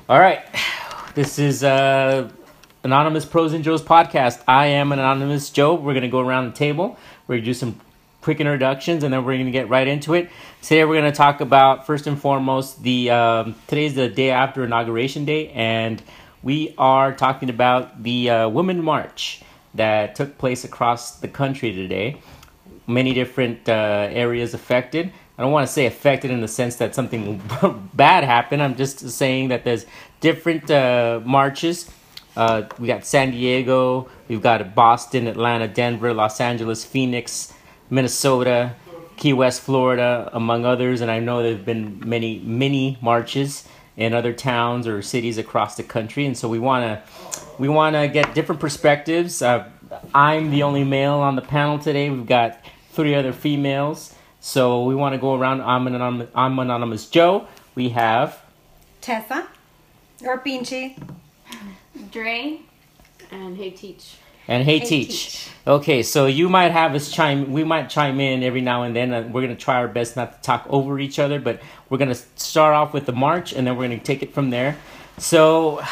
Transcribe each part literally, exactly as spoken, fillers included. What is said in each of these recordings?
All right. This is uh, Anonymous Pros and Joes podcast. I am Anonymous Joe. We're going to go around the table. We're going to do some quick introductions, and then we're going to get right into it. Today we're going to talk about, first and foremost, the um, today's the day after Inauguration Day, and we are talking about the uh, Women March that took place across the country today. Many different uh, areas affected. I don't want to say affected in the sense that something bad happened. I'm just saying that there's different uh, marches. Uh, we got San Diego, we've got Boston, Atlanta, Denver, Los Angeles, Phoenix, Minnesota, Key West, Florida, among others. And I know there have been many, many marches in other towns or cities across the country. And so we want to we want to get different perspectives. Uh, I'm the only male on the panel today. We've got three other females. So we want to go around. I'm Anonymous, I'm Anonymous Joe. We have Tessa, or Pinchi, Dre, and Hey Teach. And Hey, Hey Teach. Teach. Okay, so you might have us chime. We might chime in every now and then. Uh, we're going to try our best not to talk over each other, but we're going to start off with the march, and then we're going to take it from there. So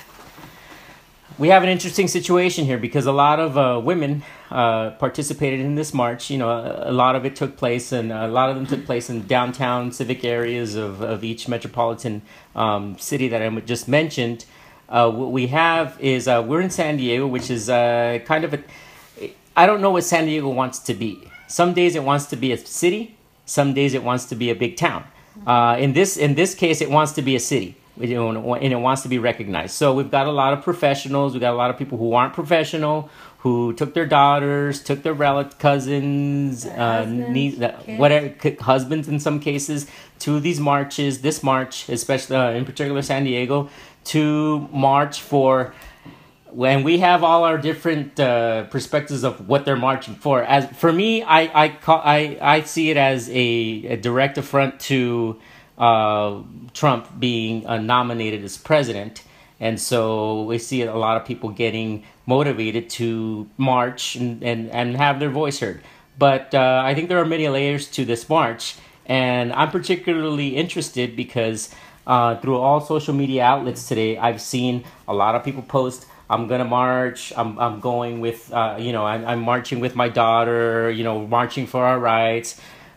we have an interesting situation here because a lot of uh, women uh, participated in this march. You know, a, a lot of it took place, and a lot of them took place in downtown civic areas of, of each metropolitan um, city that I just mentioned. Uh, what we have is uh, we're in San Diego, which is uh, kind of a... I don't know what San Diego wants to be. Some days it wants to be a city. Some days it wants to be a big town. Uh, in this in this case, it wants to be a city. You know, and it wants to be recognized. So we've got a lot of professionals. We've got a lot of people who aren't professional, who took their daughters, took their relatives, cousins, uh, husbands, niece, uh, kids. whatever, c- husbands in some cases, to these marches, this march, especially uh, in particular San Diego, to march for... When we have all our different uh, perspectives of what they're marching for. As for me, I I call, I, I see it as a, a direct affront to uh, Trump being uh, nominated as president, and so we see a lot of people getting motivated to march and, and, and have their voice heard. But uh, I think there are many layers to this march, and I'm particularly interested because uh, through all social media outlets today, I've seen a lot of people post, I'm gonna march. I'm I'm going with uh, you know I'm I'm marching with my daughter. You know, marching for our rights.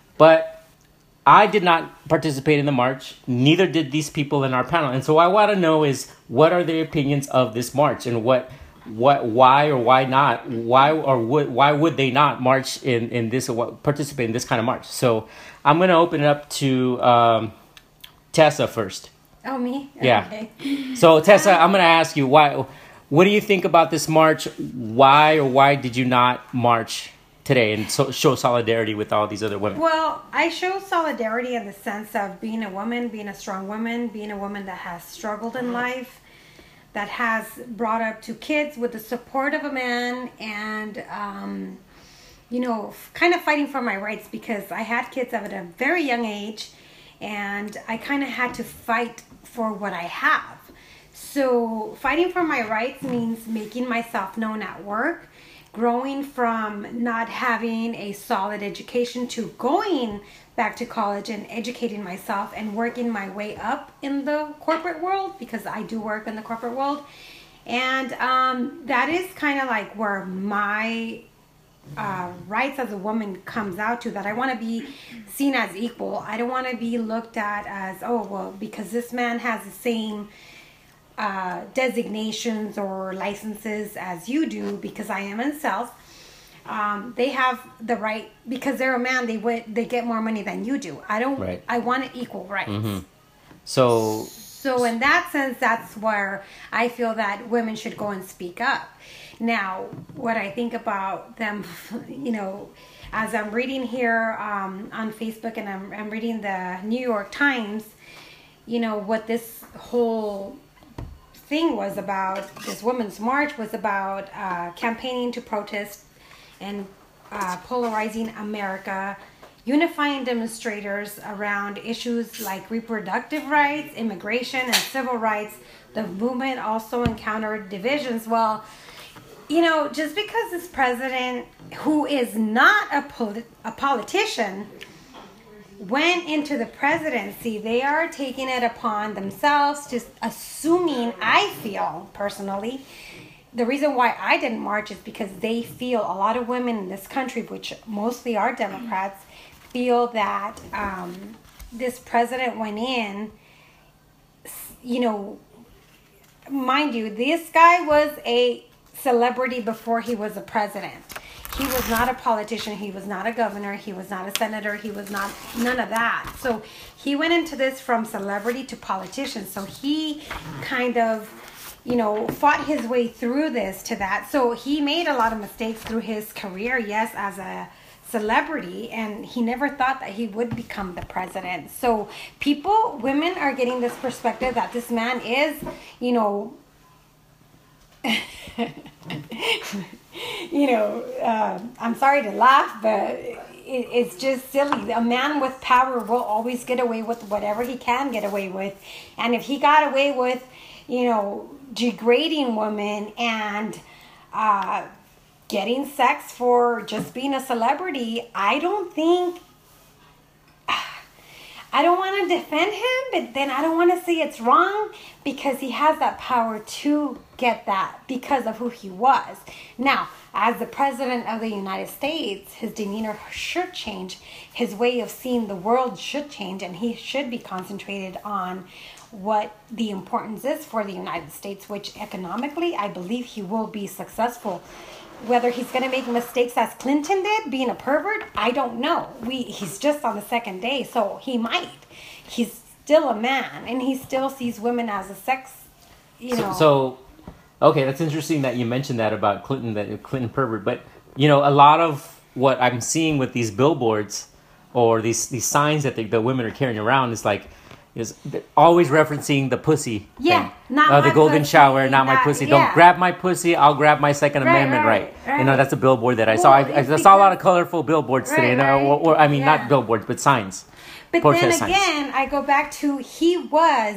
But I did not participate in the march. Neither did these people in our panel. And so what I want to know is what are their opinions of this march and what what why or why not why or would why would they not march in in this or what, participate in this kind of march? So I'm gonna open it up to um, Tessa first. Oh, me? Yeah. Okay. So Tessa, I'm gonna ask you why. What do you think about this march? Why or why did you not march today and so, show solidarity with all these other women? Well, I show solidarity in the sense of being a woman, being a strong woman, being a woman that has struggled in life, that has brought up two kids with the support of a man, and, um, you know, kind of fighting for my rights because I had kids at a very young age, and I kind of had to fight for what I have. So fighting for my rights means making myself known at work, growing from not having a solid education to going back to college and educating myself and working my way up in the corporate world, because I do work in the corporate world. And um, that is kind of like where my uh, rights as a woman comes out to, that I want to be seen as equal. I don't want to be looked at as, oh, well, because this man has the same uh designations or licenses as you do, because I am in sales. Um they have the right, because they're a man, they would they get more money than you do. I don't Right. I want equal rights. Mm-hmm. So So in that sense, that's where I feel that women should go and speak up. Now, what I think about them, you know, as I'm reading here um on Facebook, and I'm, I'm reading the New York Times, you know, what this whole thing was about, this women's march was about uh, campaigning to protest and uh, polarizing America, unifying demonstrators around issues like reproductive rights, immigration, and civil rights. The movement also encountered divisions. Well, you know, just because this president, who is not a, polit- a politician, went into the presidency, they are taking it upon themselves, just assuming, I feel personally, the reason why I didn't march is because they feel, a lot of women in this country, which mostly are Democrats, feel that um, this president went in, you know, mind you, this guy was a celebrity before he was a president. He was not a politician. He was not a governor. He was not a senator. He was not none of that. So he went into this from celebrity to politician. So he kind of, you know, fought his way through this to that. So he made a lot of mistakes through his career, yes, as a celebrity, and he never thought that he would become the president. So people, women are getting this perspective that this man is, you know, you know, uh, I'm sorry to laugh, but it, it's just silly. A man with power will always get away with whatever he can get away with. And if he got away with, you know, degrading women and uh, getting sex for just being a celebrity, I don't think, I don't want to defend him, but then I don't want to say it's wrong because he has that power to get that because of who he was. Now, as the president of the United States, his demeanor should change. His way of seeing the world should change, and he should be concentrated on what the importance is for the United States, which economically, I believe he will be successful. Whether he's going to make mistakes as Clinton did, being a pervert, I don't know. We He's just on the second day, so he might. He's still a man, and he still sees women as a sex, you know. So, so okay, that's interesting that you mentioned that about Clinton, that Clinton pervert. But, you know, a lot of what I'm seeing with these billboards or these, these signs that the, the women are carrying around is like, is always referencing the pussy yeah, thing. not uh, the my golden pussy, shower, not my that- pussy. yeah. Don't grab my pussy, I'll grab my Second Right, Amendment right, right. right. You know, that's a billboard that I Well, saw. I, I it's saw a lot of because- colorful billboards Right, today. You know, right. or, or I mean, Yeah. not billboards, but signs. But Protest then signs. again, I go back to he was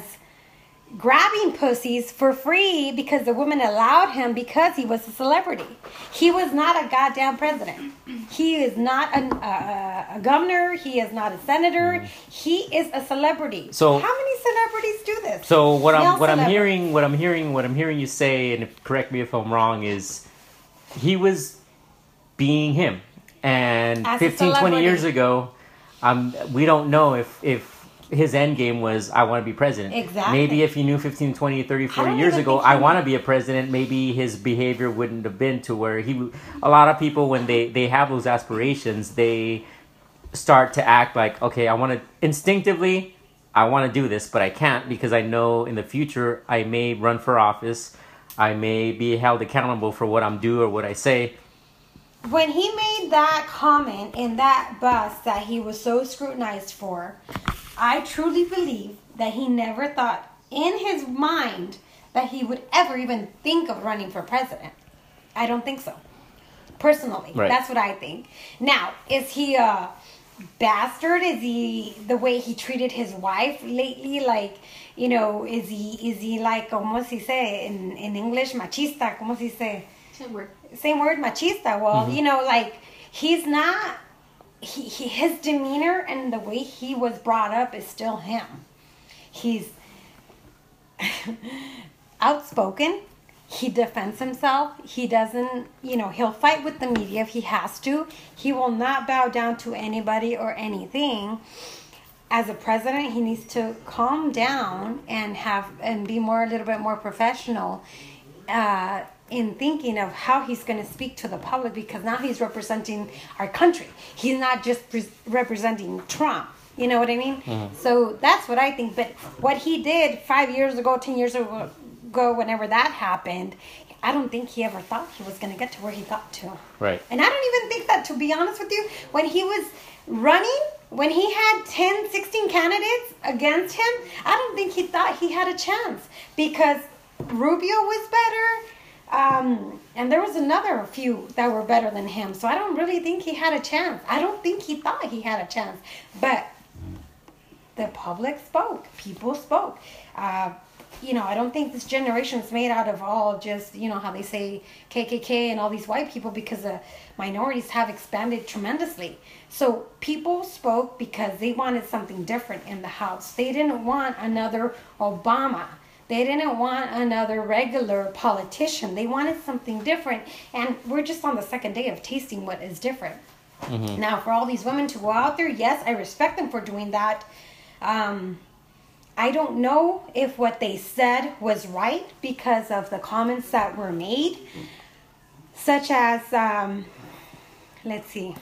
grabbing pussies for free because the woman allowed him because he was a celebrity. He was not a goddamn president. He is not an, uh, a governor. He is not a senator. He is a celebrity. So- how many celebrities do this? So what I'm Male what I'm celebrities. hearing what I'm hearing what I'm hearing you say, and if, correct me if I'm wrong, is he was being him, and As a fifteen, twenty celebrity. years ago, um, we don't know if if his end game was I want to be president. Exactly. Maybe if he knew fifteen, twenty, thirty, I forty don't years even ago, think he I want to knew. be a president, maybe his behavior wouldn't have been to where he. A lot of people, when they they have those aspirations, they start to act like, okay, I want to instinctively. I want to do this, but I can't because I know in the future I may run for office. I may be held accountable for what I'm doing or what I say. When he made that comment in that bus that he was so scrutinized for, I truly believe that he never thought in his mind that he would ever even think of running for president. I don't think so. Personally, Right. that's what I think. Now, is he a bastard? Is he the way he treated his wife lately? Like, you know, is he is he like, como se dice in, in English, machista? Como se dice? Same word. Same word, machista. Well, you know, like, he's not, he, he his demeanor and the way he was brought up is still him. He's outspoken. He defends himself. He doesn't, you know, he'll fight with the media if he has to. He will not bow down to anybody or anything. As a president, he needs to calm down and have and be more a little bit more professional uh, in thinking of how he's going to speak to the public, because now he's representing our country. He's not just pre- representing Trump. You know what I mean? Mm-hmm. So that's what I think. But what he did five years ago, ten years ago, ago whenever that happened, I don't think he ever thought he was going to get to where he got to. Right. And I don't even think that, to be honest with you, when he was running, when he had ten, sixteen candidates against him, I don't think he thought he had a chance, because Rubio was better. Um, and there was another few that were better than him. So I don't really think he had a chance. I don't think he thought he had a chance. But the public spoke. People spoke. Uh, you know, I don't think this generation is made out of all just, you know, how they say K K K and all these white people, because the minorities have expanded tremendously. So people spoke because they wanted something different in the House. They didn't want another Obama. They didn't want another regular politician. They wanted something different. And we're just on the second day of tasting what is different. Mm-hmm. Now, for all these women to go out there, yes, I respect them for doing that. Um, I don't know if what they said was right because of the comments that were made, such as, um, let's see,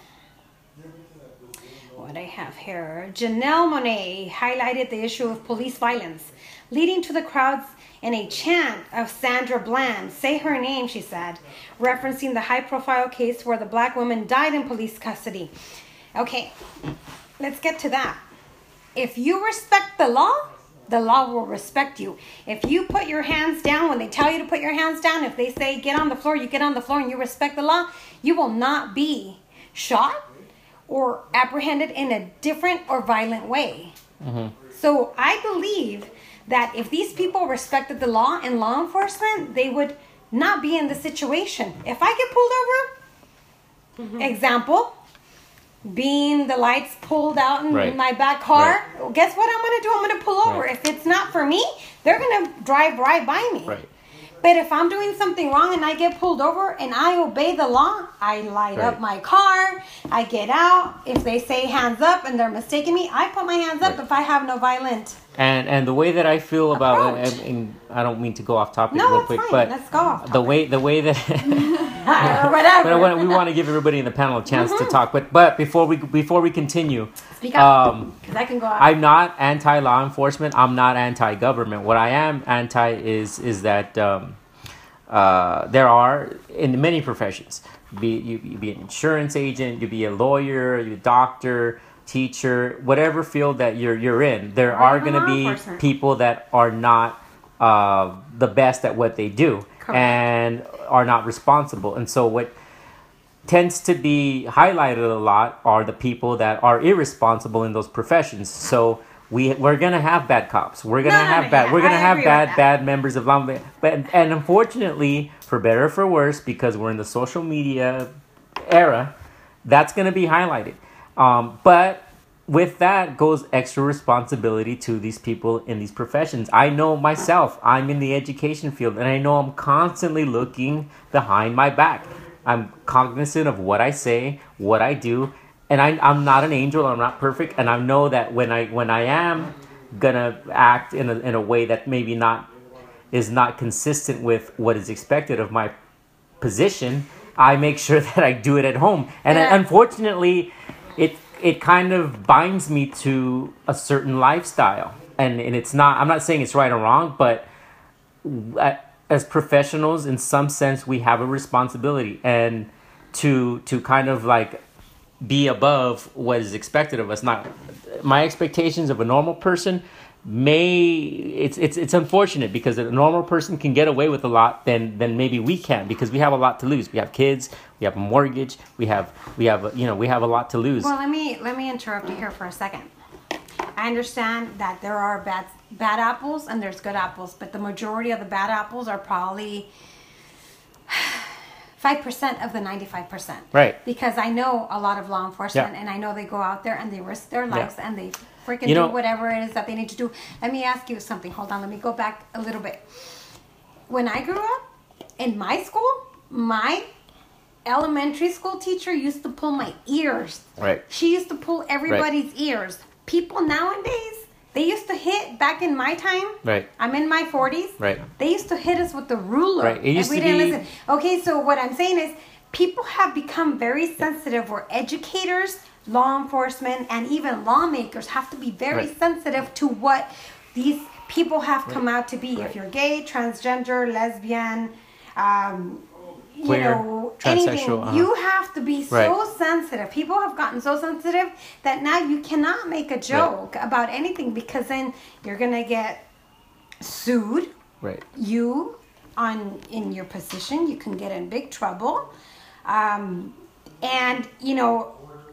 what I have here. Janelle Monáe highlighted the issue of police violence, leading to the crowds in a chant of Sandra Bland. Say her name, she said, referencing the high-profile case where the black woman died in police custody. Okay, let's get to that. If you respect the law, the law will respect you. If you put your hands down when they tell you to put your hands down, if they say get on the floor, you get on the floor and you respect the law, you will not be shot or apprehended in a different or violent way. Mm-hmm. So I believe that if these people respected the law and law enforcement, they would not be in the situation. If I get pulled over, mm-hmm. example, being the lights pulled out in right. my back car, right. well, guess what I'm going to do? I'm going to pull over. Right. If it's not for me, they're going to drive right by me. Right. But if I'm doing something wrong and I get pulled over and I obey the law, I light right. up my car, I get out. If they say hands up and they're mistaking me, I put my hands up right. if I have no violent And and the way that I feel about it, and, and I don't mean to go off topic no, real quick, fine. but Let's go off topic. the way the way that or whatever. But I want, we want to give everybody in the panel a chance mm-hmm. to talk. But but before we before we continue, speak up, because um, I can go off. I'm not anti law enforcement. I'm not anti government. What I am anti is is that um, uh, there are in many professions. Be you, you be an insurance agent, you be a lawyer, you be a doctor, teacher, whatever field that you're you're in, there are going to be people that are not uh, the best at what they do. Correct. And are not responsible. And so what tends to be highlighted a lot are the people that are irresponsible in those professions. So we we're gonna have bad cops. We're gonna no, have no, bad. Yeah, we're gonna I have bad bad members of law. But and unfortunately, for better or for worse, because we're in the social media era, that's gonna be highlighted. Um, but with that goes extra responsibility to these people in these professions. I know myself, I'm in the education field, and I know I'm constantly looking behind my back. I'm cognizant of what I say, what I do, and I, I'm not an angel, I'm not perfect, and I know that when I when I am gonna act in a, in a way that maybe not is not consistent with what is expected of my position, I make sure that I do it at home. And yeah. unfortunately, it it kind of binds me to a certain lifestyle. And and it's not, I'm not saying it's right or wrong, but as professionals, in some sense, we have a responsibility and to to kind of like be above what is expected of us. Not my expectations of a normal person may it's it's it's unfortunate because a normal person can get away with a lot than than maybe we can, because we have a lot to lose. We have kids, we have a mortgage, we have we have you know we have a lot to lose. Well, let me let me interrupt you here for a second. I understand that there are bad bad apples and there's good apples, but the majority of the bad apples are probably five percent of the ninety-five percent. Right. Because I know a lot of law enforcement, yeah. and I know they go out there and they risk their lives, yeah. and they freaking you know, do whatever it is that they need to do. Let me ask you something. Hold on. Let me go back a little bit. When I grew up, in my school, my elementary school teacher used to pull my ears. Right. She used to pull everybody's right. ears. People nowadays, they used to hit, back in my time, right. I'm in my forties, right. they used to hit us with the ruler. Right. It used and we to didn't be... listen. Okay, so what I'm saying is, people have become very sensitive, where educators, law enforcement, and even lawmakers have to be very right. sensitive to what these people have right. come out to be. Right. If you're gay, transgender, lesbian, um, Queer, you know, anything, uh-huh. you have to be so right. sensitive. People have gotten so sensitive that now you cannot make a joke right. about anything, because then you're going to get sued. Right. You, on in your position, you can get in big trouble. Um, and, you know,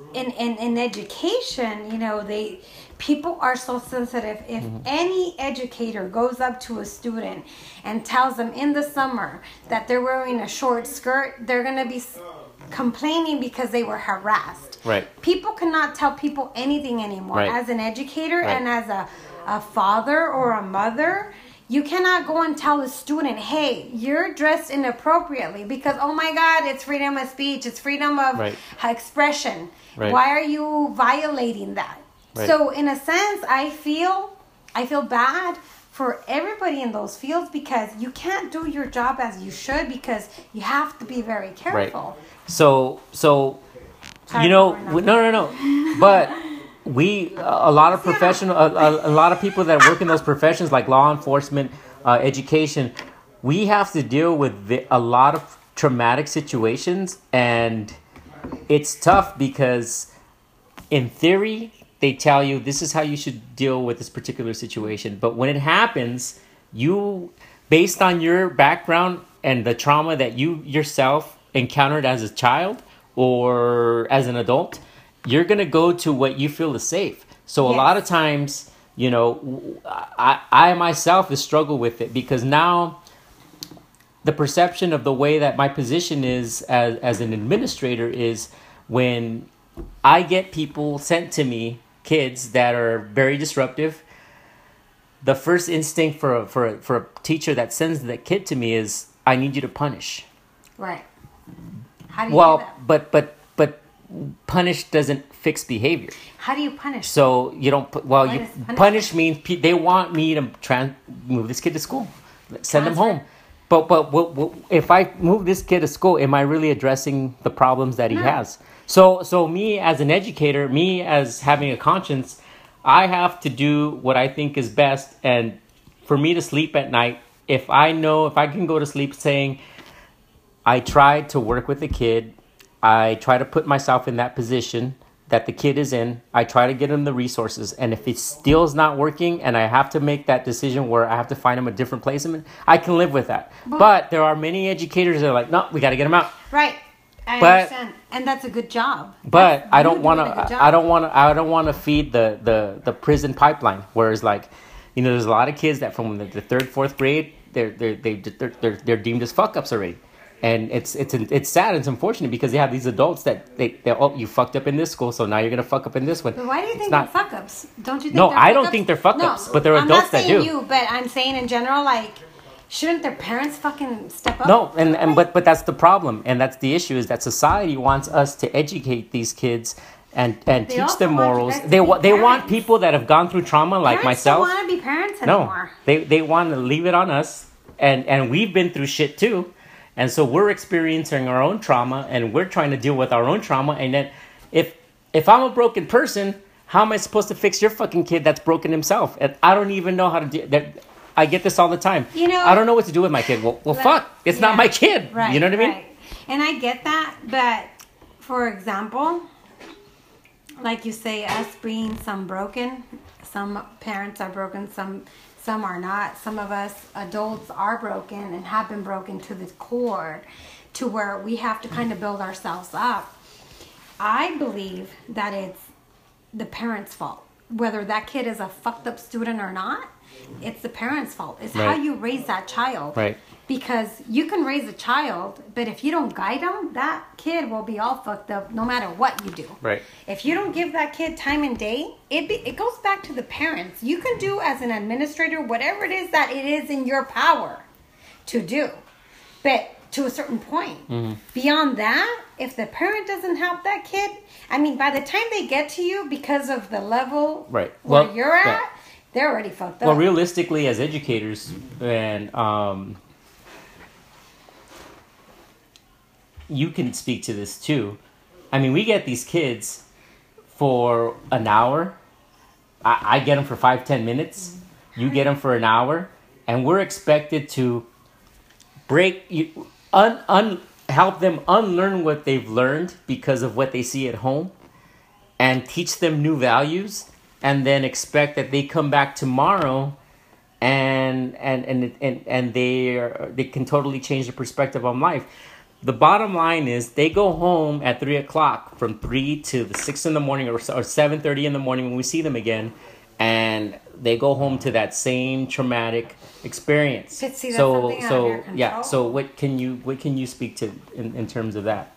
in, in, in education, you know, they people are so sensitive. If mm-hmm. any educator goes up to a student and tells them in the summer that they're wearing a short skirt, they're going to be complaining because they were harassed. Right. People cannot tell people anything anymore. Right. As an educator right. and as a, a father or a mother, you cannot go and tell a student, hey, you're dressed inappropriately because, oh my God, it's freedom of speech. It's freedom of right. expression. Right. Why are you violating that? Right. So in a sense, I feel, I feel bad for everybody in those fields because you can't do your job as you should because you have to be very careful. Right. So, so, Sorry, you know, no, no, no, but we, a lot of professional, a, a, a lot of people that work in those professions like law enforcement, uh, education, we have to deal with the, a lot of traumatic situations, and it's tough because in theory, they tell you this is how you should deal with this particular situation. But when it happens, you, based on your background and the trauma that you yourself encountered as a child or as an adult, you're going to go to what you feel is safe. So yes. a lot of times, you know, I, I myself have struggled with it because now the perception of the way that my position is as, as an administrator is when I get people sent to me, kids that are very disruptive, the first instinct for a, for a, for a teacher that sends that kid to me is, I need you to punish. Right. How do you well, do that? but but but punish doesn't fix behavior. How do you punish? So you don't put, well, what you punish? punish means pe- they want me to trans- move this kid to school, send them home. But but what, what, if I move this kid to school, am I really addressing the problems that he no. has? So so me as an educator, me as having a conscience, I have to do what I think is best. And for me to sleep at night, if I know, if I can go to sleep saying, I tried to work with the kid, I try to put myself in that position that the kid is in, I try to get him the resources, and if it still is not working and I have to make that decision where I have to find him a different placement, I can live with that. But, but there are many educators that are like, no, we got to get him out. Right. I but, understand, and that's a good job. But that's, I don't want to. I don't want to. I don't want to feed the, the, the prison pipeline. Whereas, like, you know, there's a lot of kids that from the, the third, fourth grade, they're they they they're, they're they're deemed as fuck ups already, and it's it's it's sad. It's unfortunate because they have these adults that they they oh you fucked up in this school, so now you're gonna fuck up in this one. But why do you it's think not, they're fuck ups? Don't you think? No, they're I fuck don't ups? think they're fuck no, ups, but they're I'm adults that do. I'm not saying you, but I'm saying in general, like. Shouldn't their parents fucking step up? No, and, and but but that's the problem, and that's the issue is that society wants us to educate these kids and, and they teach them morals. Want they want they parents. want people that have gone through trauma like parents myself. Don't want to be parents anymore. No, they they want to leave it on us, and and we've been through shit too, and so we're experiencing our own trauma, and we're trying to deal with our own trauma. And then if if I'm a broken person, how am I supposed to fix your fucking kid that's broken himself? And I don't even know how to do that. I get this all the time. You know, I don't know what to do with my kid. Well, well, fuck. It's yeah, not my kid. Right, you know what I mean? Right. And I get that, but for example, like you say, us being some broken, some parents are broken, some some are not. Some of us adults are broken and have been broken to the core, to where we have to kind of build ourselves up. I believe that it's the parents' fault, whether that kid is a fucked up student or not. It's the parents' fault. It's right. how you raise that child. Right. Because you can raise a child, but if you don't guide them, that kid will be all fucked up no matter what you do. Right. If you don't give that kid time and day, it be, it goes back to the parents. You can do as an administrator whatever it is that it is in your power to do. But to a certain point. Mm-hmm. Beyond that, if the parent doesn't help that kid, I mean, by the time they get to you because of the level right. where well, you're at, yeah. they're already fucked up. Well, realistically, as educators, and um, you can speak to this too. I mean, we get these kids for an hour. I, I get them for five, ten minutes. You get them for an hour, and we're expected to break you, un, un, help them unlearn what they've learned because of what they see at home, and teach them new values. And then expect that they come back tomorrow, and and and and, and they are, they can totally change the perspective on life. the bottom line is they go home at three o'clock from three to the six in the morning or, or seven thirty in the morning when we see them again, and they go home to that same traumatic experience. But see, that's so something out of so your control. yeah. So what can you what can you speak to in, in terms of that?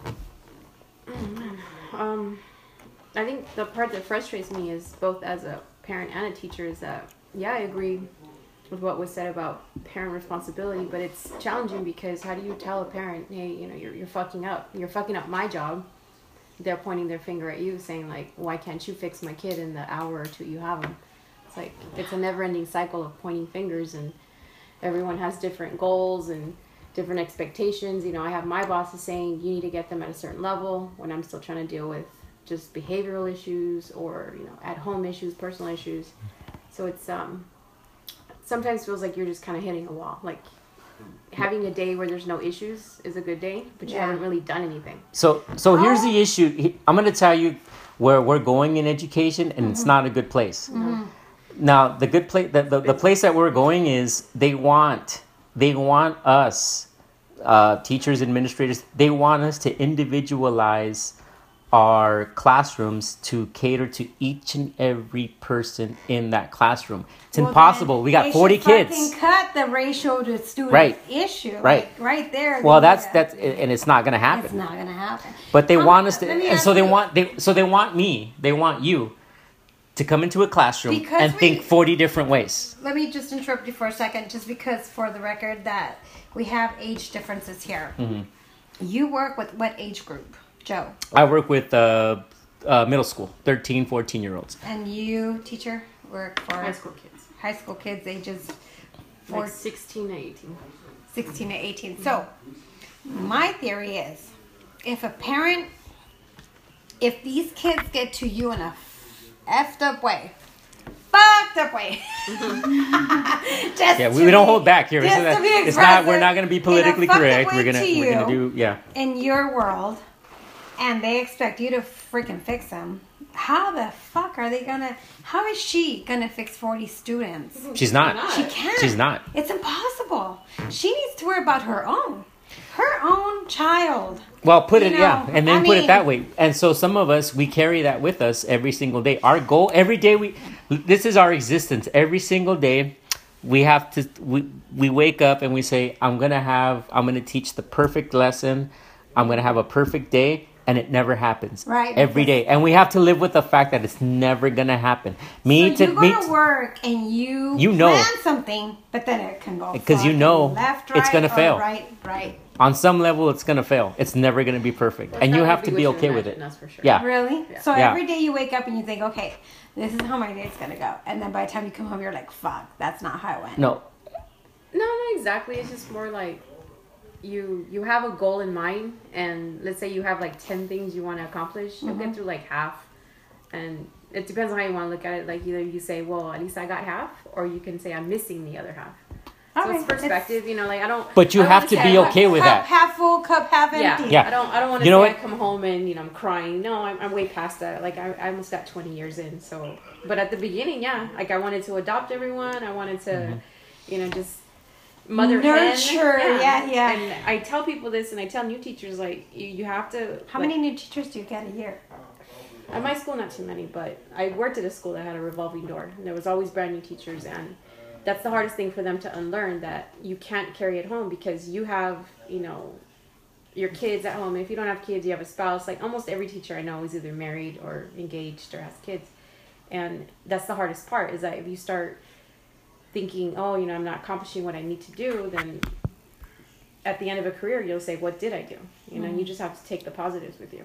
Um, I think the part that frustrates me is both as a parent and a teacher is that, yeah, I agree with what was said about parent responsibility, but it's challenging because how do you tell a parent, hey, you know, you're, you're fucking up. You're fucking up my job. They're pointing their finger at you saying, like, why can't you fix my kid in the hour or two you have them? It's like, it's a never-ending cycle of pointing fingers, and everyone has different goals and different expectations. You know, I have my bosses saying you need to get them at a certain level when I'm still trying to deal with just behavioral issues or, you know, at-home issues, personal issues. So it's, um... sometimes feels like you're just kind of hitting a wall. Like having a day where there's no issues is a good day, but you Yeah. haven't really done anything. So so here's the issue. He- I'm going to tell you where we're going in education, and it's not a good place. Now the good place, the, the, the place that we're going is they want they want us, uh, teachers, administrators. They want us to individualize our classrooms to cater to each and every person in that classroom. It's Well, impossible. then We got they forty should kids. fucking cut the ratio to student Right. issue. Right. Like, right there. Well, they that's need that's to- and it's not going to It's happen. not gonna happen. But they Um, want us to, let me and ask so they you- want they so they want me, they want you, to come into a classroom Because and we- think forty different ways. Let me just interrupt you for a second, just because, for the record, that we have age differences here. Mm-hmm. You work with what age group, Joe? I work with uh, uh, middle school, thirteen, fourteen year olds. And you, teacher, work for High school kids. high school kids ages Like four, sixteen to eighteen. sixteen to eighteen. So, my theory is, if a parent, if these kids get to you in a effed up way, fucked up way, just Yeah, to we, we don't be- hold back here. just So that- to be it's not. We're expressive not going to be in a politically fucked up correct. way We're gonna to we're gonna you do yeah. in your world, and they expect you to freaking fix them. How the fuck are they gonna? How is she gonna fix forty students? She's not. not. She can't. She's not. It's impossible. She needs to worry about her own, her own child. Well, put You it know, yeah, and then I put it mean- that way. And so some of us we carry that with us every single day. Our goal every day we this is our existence. Every single day we have to we we wake up and we say I'm going to have I'm going to teach the perfect lesson. I'm going to have a perfect day, and it never happens. Right, Every because- day. And we have to live with the fact that it's never going to happen. Me So to you me go to work and you You know. plan something, but then it can go 'Cause you fucking know left, it's right, gonna or fail. Right, right. on some level it's going to fail. It's never going to be perfect. That's and not you what have we to wish be and okay with imagine, it. that's for sure. Yeah. Really? Yeah. So Yeah. every day you wake up and you think, okay, this is how my day's gonna go, and then by the time you come home, you're like, fuck, that's not how it went. No. No, not exactly. It's just more like you you have a goal in mind, and let's say you have like ten things you want to accomplish. You'll get through like half, and it depends on how you want to look at it. Like either you say, well, at least I got half, or you can say I'm missing the other half. So Okay, it's perspective, you know. Like I don't. But you I have wouldn't to say be I- okay with cup that. half full, cup half Yeah, empty. Yeah. I don't. I don't want to You say know I what? come home and you know I'm crying. No, I'm, I'm way past that. Like I, I almost got twenty years in. So, but at the beginning, yeah, like I wanted to adopt everyone. I wanted to, Mm-hmm. you know, just mother hen. Nurture, yeah, yeah. And I tell people this, and I tell new teachers like you, you have to. How like, many new teachers do you get a year? At my school, not too many, but I worked at a school that had a revolving door, and there was always brand new teachers, and that's the hardest thing for them to unlearn, that you can't carry it home because you have, you know, your kids at home. If you don't have kids, you have a spouse. Like almost every teacher I know is either married or engaged or has kids, and that's the hardest part. Is that if you start thinking, oh, you know, I'm not accomplishing what I need to do, then at the end of a career, you'll say, what did I do? You know, and you just have to take the positives with you.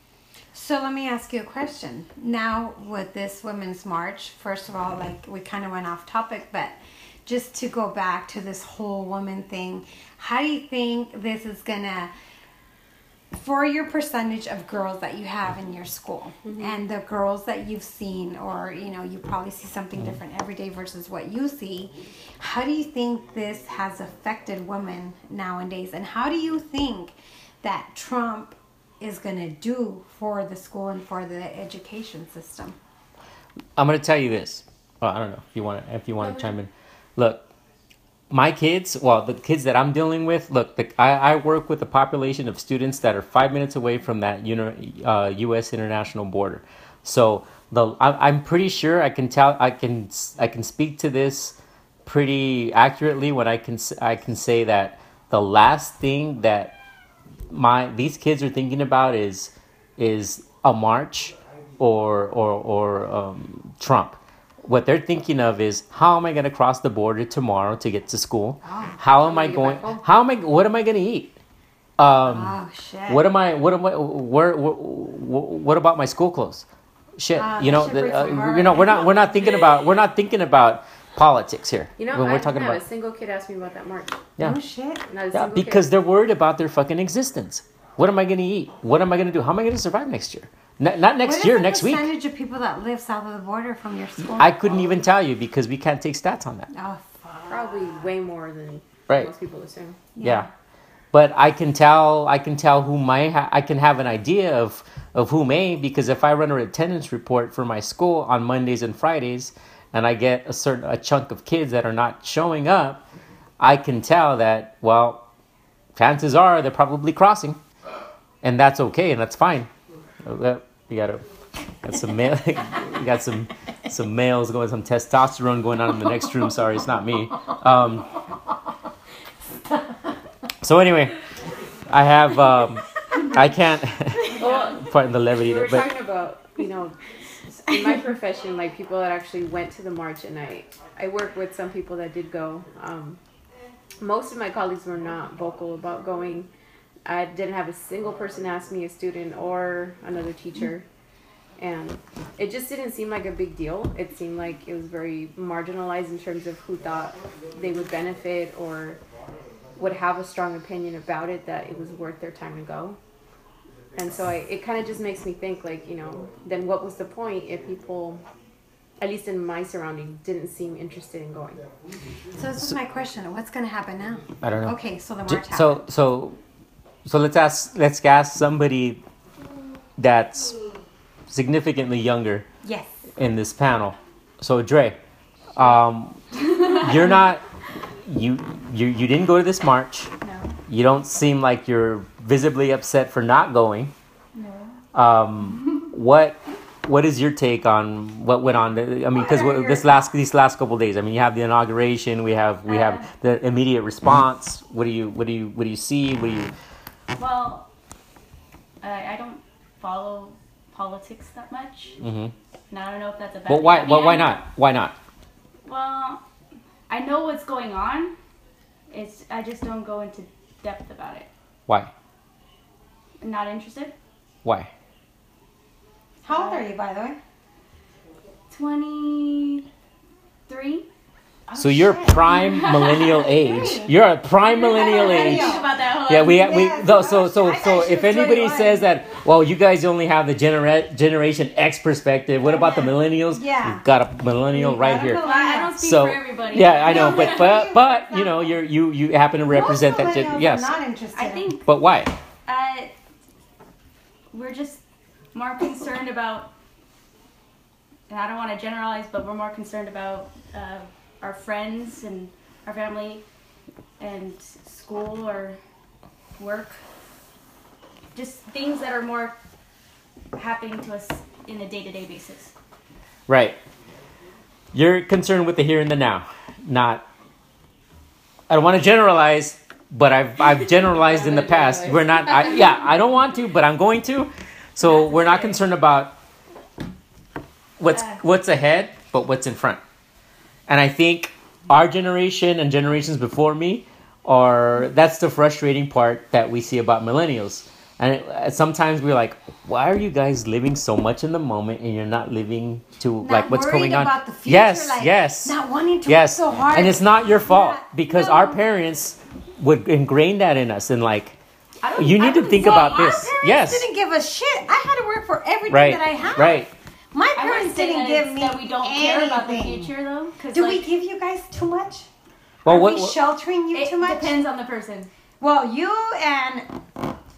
So let me ask you a question. Now with this Women's March, first of all, like we kind of went off topic, but just to go back to this whole woman thing, how do you think this is gonna, for your percentage of girls that you have in your school and the girls that you've seen, or you know, you probably see something different every day versus what you see, how do you think this has affected women nowadays, and how do you think that Trump is going to do for the school and for the education system? I'm going to tell you this. Well, I don't know if you want to, if you want to chime in. Look, my kids, well, the kids that I'm dealing with, look, the, I, I work with a population of students that are five minutes away from that uni, uh, U S international border. So the I, I'm pretty sure I can tell I can I can speak to this pretty accurately when I can I can say that the last thing that my these kids are thinking about is is a march or or or um, Trump. What they're thinking of is, how am I going to cross the border tomorrow to get to school? Oh, how am I going? How am I? What am I going to eat? Um, oh shit! What am I? What am I? Where? What, what about my school clothes? Shit, uh, you know, the, uh, you know, we're not we're not thinking about we're not thinking about politics here. You know, when we're I talking have about a single kid asked me about that march. Yeah. Oh shit! Not a yeah, because kid. They're worried about their fucking existence. What am I going to eat? What am I going to do? How am I going to survive next year? N- not next what year, is the next week. What percentage of people that live south of the border from your school? I couldn't even tell you because we can't take stats on that. Oh, fuck. Probably way more than right. most people assume. Yeah. yeah. But I can tell I can tell who may ha- I can have an idea of, of who may, because if I run an attendance report for my school on Mondays and Fridays and I get a certain a chunk of kids that are not showing up, I can tell that, well, chances are they're probably crossing. And that's okay, and that's fine. You got a, got some male, you got some some males going, some testosterone going on in the next room. Sorry, it's not me. Um, so anyway, I have um, I can't. Well, pardon the levity. We were but, talking about, you know, in my profession, like people that actually went to the march, and I I work with some people that did go. Um, most of my colleagues were not vocal about going. I didn't have a single person ask me, a student or another teacher. And it just didn't seem like a big deal. It seemed like it was very marginalized in terms of who thought they would benefit or would have a strong opinion about it, that it was worth their time to go. And so I, it kind of just makes me think, like, you know, then what was the point if people, at least in my surroundings, didn't seem interested in going? So this is my question. What's going to happen now? I don't know. Okay, so the march happened. So, so... So let's ask let's ask somebody that's significantly younger yes. in this panel. So Dre, um, you're not you you you didn't go to this march. No. You don't seem like you're visibly upset for not going. No. Um, what what is your take on what went on? I mean, because this last these last couple of days. I mean, you have the inauguration. We have we have the immediate response. What do you what do you what do you see? What do you Well, I, I don't follow politics that much, mm-hmm. and I don't know if that's a bad Well, why? thing. I mean, well, why I know, not? Why not? Well, I know what's going on. It's I just don't go into depth about it. Why? Not interested. Why? How old are you, by the way? Twenty-three. Oh, so you're shit. prime millennial age. You're a prime millennial age. Think about that. Hold Yeah, on. we we Yeah, no, so so I so thought she if was anybody twenty-one. says that, well, you guys only have the genera- generation X perspective. What about the millennials? Yeah. You've got a millennial You right got a here. Well, I don't speak So for everybody. yeah, I know, but but but you know, you're you you happen to represent Most that. Gen- millennials yes, are not interested. I think but why? uh, we're just more concerned about, and I don't want to generalize, but we're more concerned about uh, our friends and our family and school or work. Just things that are more happening to us in a day-to-day basis. Right. You're concerned with the here and the now, not. I don't want to generalize, but I've I've generalized in the past. We're not. I, yeah, I don't want to, but I'm going to. So we're not concerned about what's what's ahead, but what's in front. And I think our generation and generations before me are. That's the frustrating part that we see about millennials. And it, sometimes we're like, why are you guys living so much in the moment and you're not living to Not like what's worried going on? about the future, yes, like, yes. Not wanting to Yes, work so hard. and it's not your fault Yeah, because no. our parents would ingrain that in us and like, I don't- you I need to don't think say about our this. parents Yes, didn't give a shit. I had to work for everything right, that I have. right. My I wouldn't parents say didn't that, give it's me that we don't anything. care about the future, though. 'Cause, Do like, we give you guys too much? Well, Are what, we what- sheltering you it too much? depends on the person. Well, you and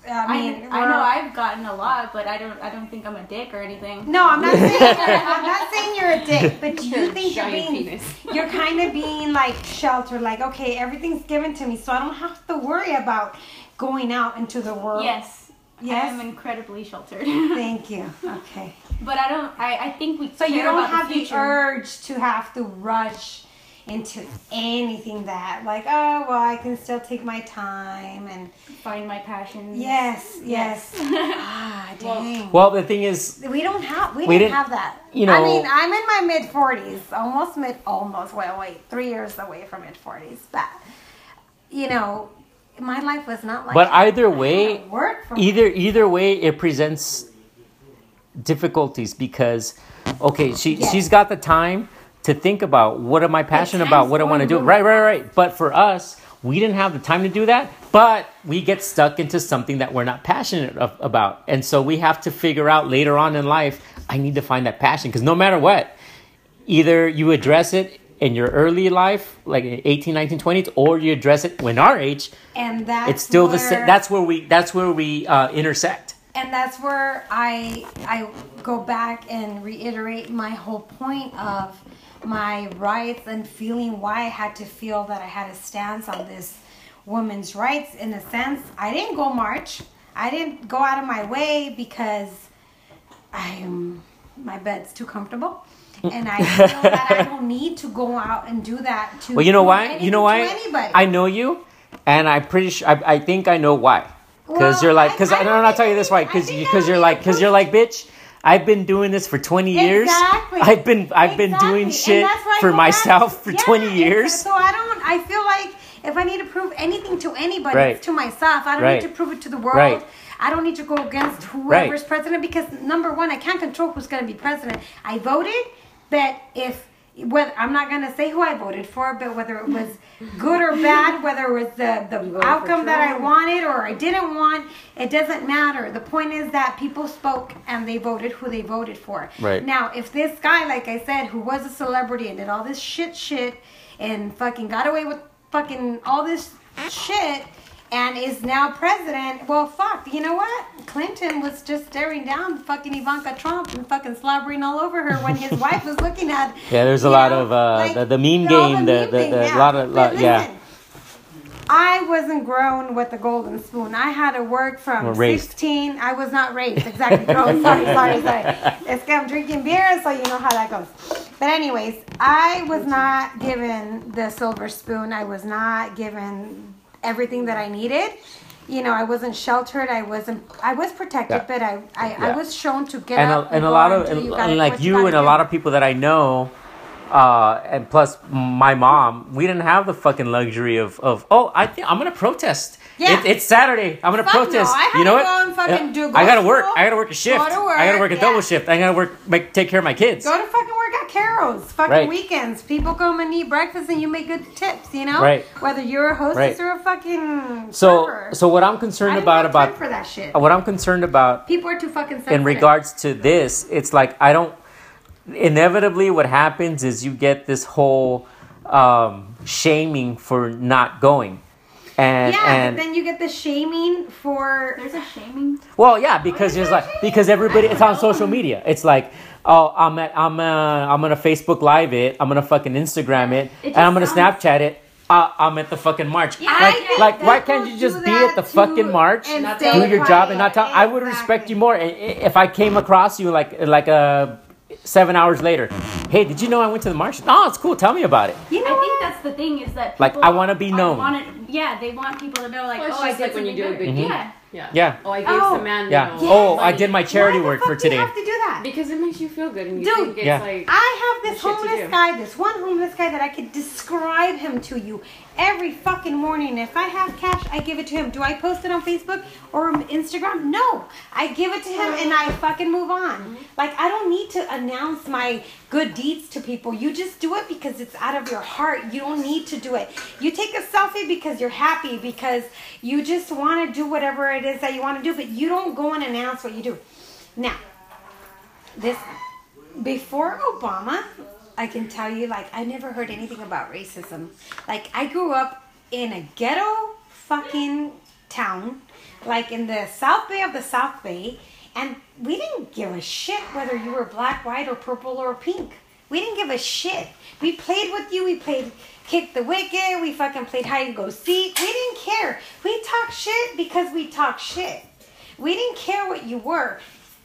I mean, I, I know I've gotten a lot, but I don't. I don't think I'm a dick or anything. No, I'm not saying you're, I'm not saying you're a dick, but you You're a think you're giant being, penis. you're kind of being like sheltered, like okay, everything's given to me, so I don't have to worry about going out into the world. Yes. Yes? I am incredibly sheltered. Thank you. Okay. But I don't. I, I think we. So care you don't about have the the future. urge to have to rush into anything that, like, oh well, I can still take my time and Find my passions. yes, yes. ah, dang. Well, the thing is, We don't have. We, We didn't didn't- have that. you know- I mean, I'm in my mid forties, almost mid, almost. Wait, wait, three years away from mid forties. But you know, my life was not like. but that. either I had way, to work for either either way, it presents difficulties because, okay, she Yes. she's got the time to think about what am I passionate about, time's what I want to going do. really Right, right, right. But for us, we didn't have the time to do that. But we get stuck into something that we're not passionate of, about, and so we have to figure out later on in life. I need to find that passion because no matter what, either you address it in your early life, like eighteen, nineteen, twenties, or you address it when our age. and that's It's still where, the same. That's where we. That's where we uh, intersect. and that's where I I go back and reiterate my whole point of my rights and feeling why I had to feel that I had a stance on this women's rights. In a sense, I didn't go march. I didn't go out of my way because I am my bed's too comfortable. And I feel that I don't need to go out and do that to Well, you know prove why? anything You know to why? anybody. I know you, and I'm pretty sure. I, I think I know why. Because Well, you're like, I- because I I, don't I'm not think telling you this I- why. I Because think because I you're know like, you. because you're like, bitch. I've been doing this for twenty years. Exactly. I've been I've been Exactly. doing And shit that's why I for go back myself to- for yeah, twenty it's- years. So I don't. I feel like if I need to prove anything to anybody, Right. it's to myself. I don't Right. need to prove it to the world. Right. I don't need to go against whoever's Right. president because number one, I can't control who's going to be president. I voted, but if whether I'm not going to say who I voted for, but whether it was good or bad, whether it was the, the voted for outcome that I Trump. wanted or I didn't want, it doesn't matter. The point is that people spoke and they voted who they voted for. Right. Now, if this guy, like I said, who was a celebrity and did all this shit shit and fucking got away with fucking all this shit and is now president, well, fuck, you know what? Clinton was just staring down fucking Ivanka Trump and fucking slobbering all over her when his wife was looking at. Yeah, there's a you lot know, of, uh, like, the- the meme all game, the- meme the- thing, the yeah. lot of- But lot- yeah. listen, I wasn't grown with the golden spoon. I had to work from Well, raised. sixteen. I was not raised, exactly. Oh, sorry, sorry, sorry. It's 'cause I'm drinking beer, so you know how that goes. But anyways, I was not given the silver spoon. I was not given everything that I needed. You know, I wasn't sheltered. I wasn't. I was protected, Yeah. but I, I, I Yeah. was shown to get and a, up and a go lot and of do and, you gotta- and like what you gotta and a do. lot of people that I know, uh, and plus my mom, we didn't have the fucking luxury of, of oh I think I'm gonna protest. Yeah. It, it's Saturday. I'm gonna Fuck no, protest. I had you know to what? go and fucking Yeah. do- go I gotta to work. school, I gotta work a shift. go to I gotta work, work a double yeah. shift. I gotta work make take care of my kids. Go to fucking work at Carol's. Fucking Right. weekends. People come and eat breakfast and you make good tips, you know? Right. Whether you're a hostess Right. or a fucking So server. so what I'm I concerned didn't about have time about for that shit. what I'm concerned about People are too fucking sensitive. in regards to this, it's like I don't. Inevitably, what happens is you get this whole um, shaming for not going, and Yeah, and but then you get the shaming for. There's a shaming. well, yeah, because there's like because everybody it's on social media. It's like oh, I'm at I'm uh, I'm gonna Facebook Live it, I'm gonna fucking Instagram it, It and I'm gonna just sounds- Snapchat it. Uh, I'm at the fucking march. Yeah, like, I think like that why can't will you just do be that at the to- fucking march, and Not stay tell do your quiet. job, and not tell? I would Exactly. respect you more I- I- if I came across you like like a. Seven hours later, hey, did you know I went to the march? Oh, it's cool. Tell me about it. You know I what? think that's the thing is that Like, people I wanna be are- known. want it- yeah, they want people to know like, Well, it's oh, I just did like when you something do a good. good deed. Yeah. Yeah. Yeah. Oh, I gave Oh. some man. Yeah. You know, Oh, I money. did my charity Why the work fuck for do you today. have to do that? Because it makes you feel good, and you Dude, think it's Yeah. like I have this shit to homeless do. guy, this one homeless guy that I could describe him to you every fucking morning. If I have cash, I give it to him. Do I post it on Facebook or Instagram? No. I give it to him and I fucking move on. Like, I don't need to announce my good deeds to people. You just do it because it's out of your heart. You don't need to do it. You take a selfie because you're happy, because you just want to do whatever it is that you want to do, but you don't go and announce what you do. Now, this before Obama, I can tell you, like, I never heard anything about racism. Like, I grew up in a ghetto fucking town, like in the South Bay of the South Bay, and we didn't give a shit whether you were black, white, or purple, or pink. We didn't give a shit. We played with you. We played Kick the Wicket. We fucking played hide and go seek. We didn't care. We talked shit because we talked shit. We didn't care what you were.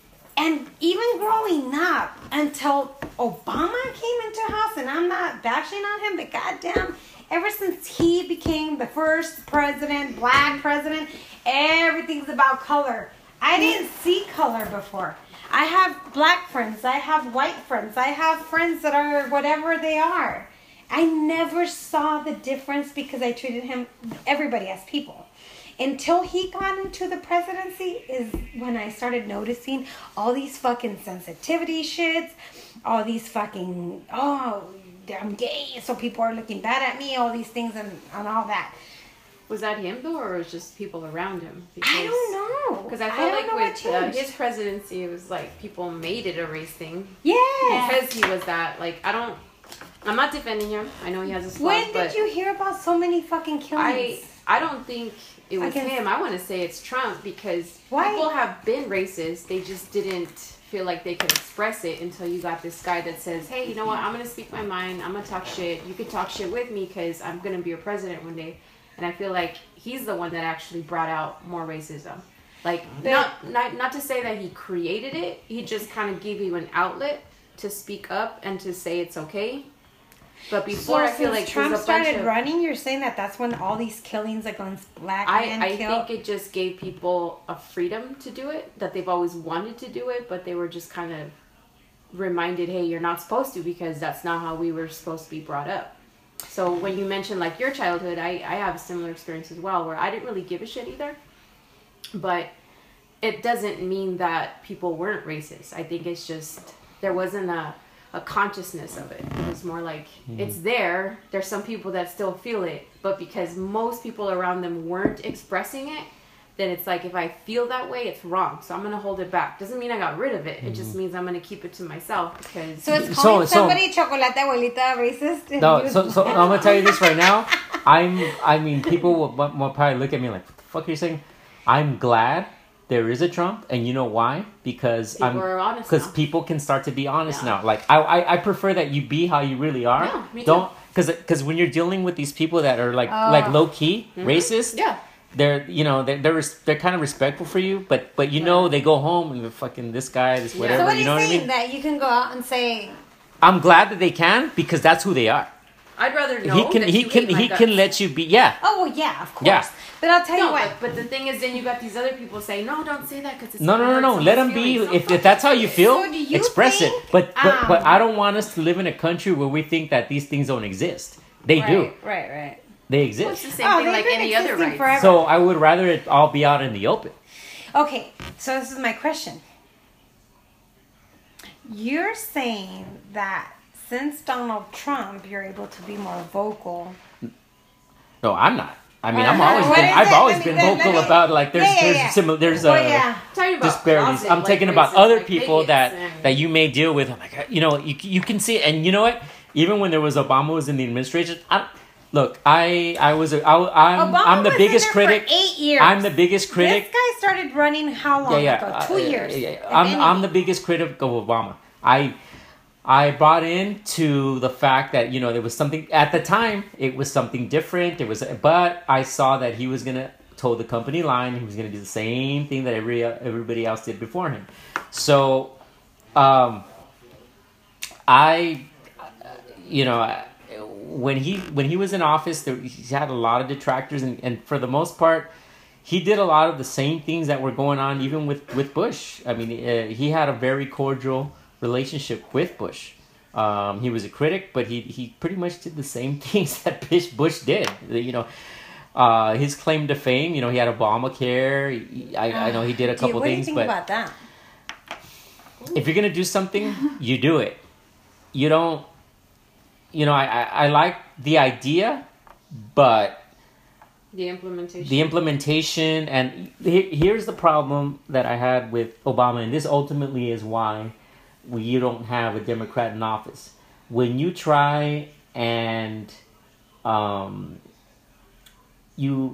And even growing up until Obama came into house, and I'm not bashing on him, but goddamn, ever since he became the first president, black president, everything's about color. I didn't see color before. I have black friends. I have white friends. I have friends that are whatever they are. I never saw the difference because I treated him, everybody as people. Until he got into the presidency is when I started noticing all these fucking sensitivity shits, all these fucking, oh, I'm gay, so people are looking bad at me, all these things and, and all that. Was that him though, or was just people around him? Because, I don't know. Because I I felt don't know like what with uh, changed. his presidency, it was like people made it a race thing. Yeah. Because he was that. Like, I don't, I'm not defending him. I know he has his flaws, When but did you hear about so many fucking killings? I, I don't think it was Against- him. I want to say it's Trump because Why? people have been racist. They just didn't feel like they could express it until you got this guy that says, hey, you know what? I'm going to speak my mind. I'm going to talk shit. You can talk shit with me because I'm going to be your president one day. And I feel like he's the one that actually brought out more racism. Like, not, not, not to say that he created it. He just kind of gave you an outlet to speak up and to say it's okay. But before, So I feel since like Trump there's a bunch started of... running, you're saying that that's when all these killings against black I, men I killed? think it just gave people a freedom to do it, that they've always wanted to do it, but they were just kind of reminded, hey, you're not supposed to because that's not how we were supposed to be brought up. So when you mentioned like your childhood, I, I have a similar experience as well where I didn't really give a shit either. But it doesn't mean that people weren't racist. I think it's just there wasn't a, a consciousness of it. It was more like mm-hmm. it's there. There's some people that still feel it. But because most people around them weren't expressing it, then it's like if I feel that way, it's wrong. So I'm going to hold it back. Doesn't mean I got rid of it. It just means I'm going to keep it to myself because... So it's calling So- so- somebody chocolate abuelita racist? and No, you- so so I'm gonna tell you this right now. I'm I mean people will, will probably look at me like, what the fuck are you saying? I'm glad there is a Trump, and you know why? Because People I'm are honest because now. people can start to be honest Yeah. now. Like I, I I prefer that you be how you really are. Yeah, me too. Don't because because when you're dealing with these people that are like Oh. like low key Mhm. racist. Yeah. They're you know they're they're, res- they're kind of respectful for you, but but you know they go home and they're fucking this guy, this Yeah. whatever. So what are you you know what I saying? mean? That you can go out and say, I'm glad that they can because that's who they are. I'd rather know he can that he you can hate my he guts. can let you be yeah. oh, well, yeah, of course. Yeah. But I'll tell No, you what. but, but the thing is, then you got these other people saying, "No, don't say that because it's No, no, no, gonna no. hurt Let someone's them be. feelings." No, If, fuck if that's how you feel, So do you express think, it. But but, um, but I don't want us to live in a country where we think that these things don't exist. They do. Right, right. They Well, it's exist. the same Oh, thing they've like been any other existing right. forever. So I would rather it all be out in the open. Okay, so this is my question. You're saying that since Donald Trump, you're able to be more vocal. No, I'm not. I mean, I'm Uh-huh. always What been. is I've it? always Let me- been let- vocal let me- about like there's Yeah, yeah, there's yeah. similar there's Oh, uh, yeah. Talking about disparities. closet, I'm like talking about racist, other like people bigots that and- that you may deal with. I'm like, you know, you you can see it, and you know what? Even when there was Obama was in the administration, I, look, I I was a, I, I'm Obama I'm the was biggest in there critic. for eight years. I'm the biggest critic. This guy started running how long yeah, ago? yeah, Two uh, years. yeah, yeah. if I'm any. I'm the biggest critic of Obama. I I bought into the fact that you know there was something at the time. It was something different. It was, but I saw that he was gonna toe the company line. He was gonna do the same thing that every everybody else did before him. So, um, I, you know. When he when he was in office, there, he had a lot of detractors, and, and for the most part, he did a lot of the same things that were going on even with, with Bush. I mean, uh, he had a very cordial relationship with Bush. Um, he was a critic, but he, he pretty much did the same things that Bush, Bush did. You know, uh, his claim to fame, you know, he had Obamacare. He, I, I know he did a Dude, couple what things, do you but think about that? if you're going to do something, you do it. You don't... You know, I, I, I like the idea, but The implementation. the implementation, and he, here's the problem that I had with Obama, and this ultimately is why we, you don't have a Democrat in office. When you try and um, you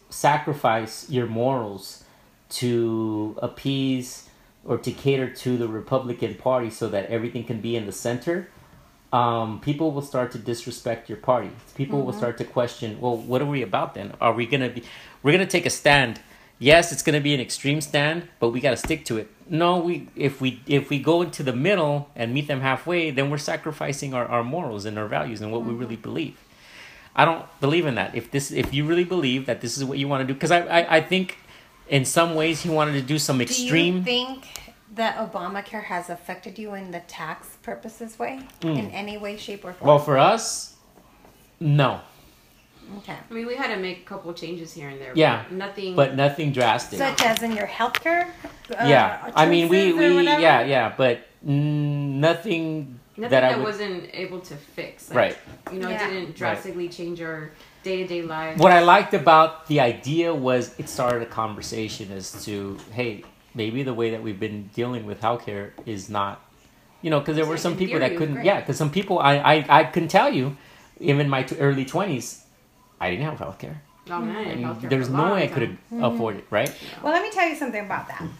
sacrifice your morals to appease or to cater to the Republican Party so that everything can be in the center, um, people will start to disrespect your party. People mm-hmm. will start to question, well, what are we about then? Are we going to be, we're going to take a stand. Yes, it's going to be an extreme stand, but we got to stick to it. No, we if we if we go into the middle and meet them halfway, then we're sacrificing our, our morals and our values and what mm-hmm. we really believe. I don't believe in that. If this if you really believe that this is what you want to do, because I, I, I think in some ways he wanted to do some extreme... Do you think that Obamacare has affected you in the tax purposes way? Mm. In any way, shape, or form? Well, for us, no. Okay. I mean, we had to make a couple changes here and there. Yeah. But nothing. But nothing drastic. Such as in your healthcare? Uh, yeah. I mean, we, we yeah, yeah, but mm, nothing, nothing that I that would... wasn't able to fix. Like, right. You know, yeah. it didn't drastically right. change our day-to-day lives. What I liked about the idea was it started a conversation as to, hey, maybe the way that we've been dealing with healthcare is not, you know, because there were some people that couldn't, yeah, because some people, I, I, I can tell you, even in my t- early twenties, I didn't have healthcare. Oh, man, I didn't have healthcare. There's no way I could have mm-hmm. afford it, right? Well, let me tell you something about that.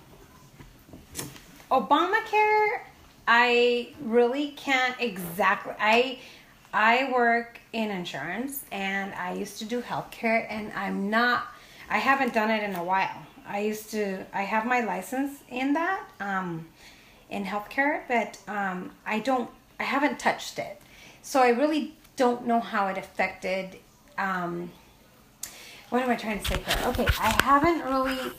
Obamacare, I really can't exactly, I, I work in insurance and I used to do healthcare and I'm not, I haven't done it in a while. I used to, I have my license in that, um, in healthcare, but um, I don't, I haven't touched it. So I really don't know how it affected, um, what am I trying to say here? Okay, I haven't really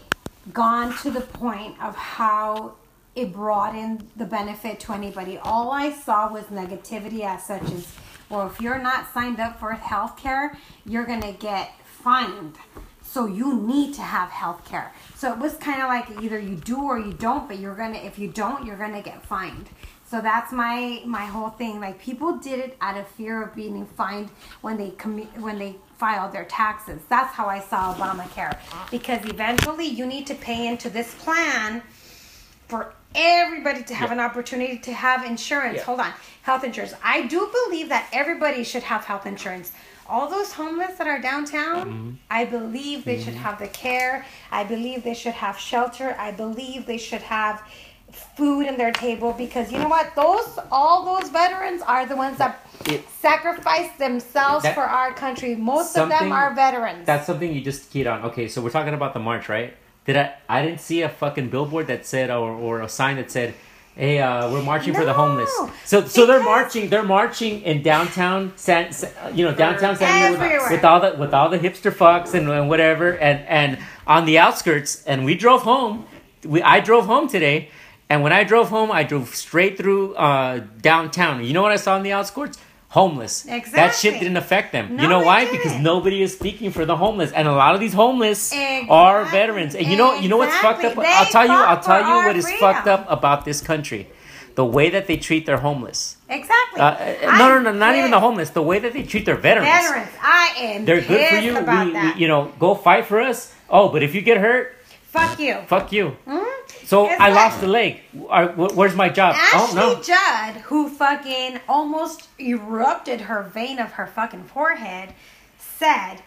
gone to the point of how it brought in the benefit to anybody. All I saw was negativity as such as, well, if you're not signed up for healthcare, you're going to get fined. So you need to have health care. So it was kind of like either you do or you don't, but you're going to, if you don't, you're going to get fined. So that's my, my whole thing. Like, people did it out of fear of being fined when they commu- when they filed their taxes. That's how I saw Obamacare. Because eventually you need to pay into this plan for everybody to have yeah. an opportunity to have insurance. Yeah. Hold on. Health insurance. I do believe that everybody should have health insurance. All those homeless that are downtown, mm-hmm. I believe they mm-hmm. should have the care. I believe they should have shelter. I believe they should have food in their table, because you know what? Those all those veterans are the ones that it, sacrifice themselves that, for our country. Most of them are veterans. That's something you just keyed on. Okay, so we're talking about the march, right? Did I? I didn't see a fucking billboard that said, or, or a sign that said, "Hey, uh, we're marching no, for the homeless." So, so they're marching. They're marching in downtown San, you know, downtown San Diego with, with all the with all the hipster fucks and, and whatever, and and on the outskirts. And we drove home. We I drove home today. And when I drove home, I drove straight through uh, downtown. You know what I saw in the outskirts? Homeless. Exactly. That shit didn't affect them. No, you know why? Didn't. Because nobody is speaking for the homeless, and a lot of these homeless exactly. are veterans. And you know, you know what's fucked up? They I'll tell you. I'll tell you what is freedom. fucked up about this country: the way that they treat their homeless. Exactly. Uh, no, no, no, not even the homeless. The way that they treat their veterans. Veterans. I am. They're good for you. About we, that. we, you know, go fight for us. Oh, but if you get hurt, fuck you. Fuck you. Mm-hmm. So it's I like, lost a leg. Where's my job? Ashley oh, no. Judd, who fucking almost erupted her vein of her fucking forehead, said,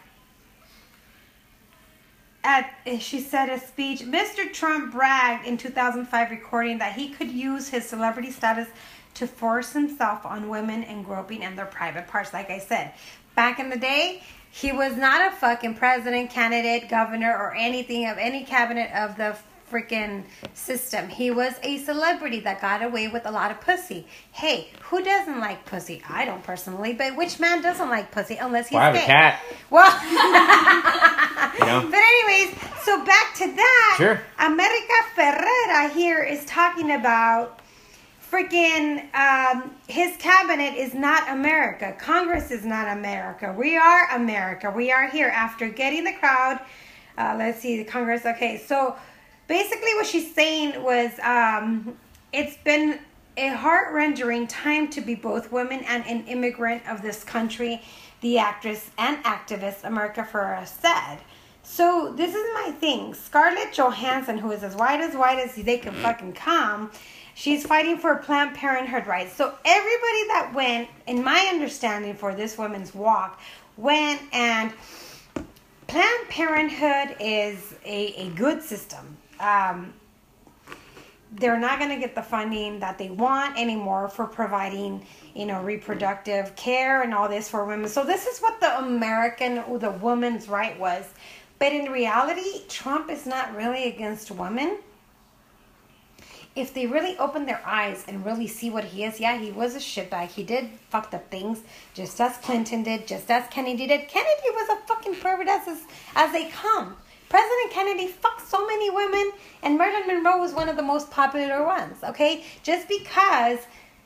at she said a speech, Mister Trump bragged in two thousand five recording that he could use his celebrity status to force himself on women and groping in their private parts. Like I said, back in the day, he was not a fucking president, candidate, governor, or anything of any cabinet of the freaking system. He was a celebrity that got away with a lot of pussy. Hey, who doesn't like pussy? I don't personally, but which man doesn't like pussy unless he's well, I have gay? a cat. Well, you know? But anyways, so back to that. Sure. America Ferrera here is talking about freaking um, his cabinet is not America. Congress is not America. We are America. We are here after getting the crowd. Uh, let's see, the Congress. Okay, so basically what she's saying was um, it's been a heart-rendering time to be both women and an immigrant of this country, the actress and activist America Ferrera said. So this is my thing. Scarlett Johansson, who is as white as white as they can fucking come, she's fighting for Planned Parenthood rights. So everybody that went, in my understanding for this women's walk, went and Planned Parenthood is a, a good system. Um, they're not going to get the funding that they want anymore for providing, you know, reproductive care and all this for women. So this is what the American, or the woman's right was. But in reality, Trump is not really against women. If they really open their eyes and really see what he is, yeah, he was a shitbag. He did fucked up things, just as Clinton did, just as Kennedy did. Kennedy was a fucking pervert as, as they come. President Kennedy fucked so many women, and Marilyn Monroe was one of the most popular ones, okay? Just because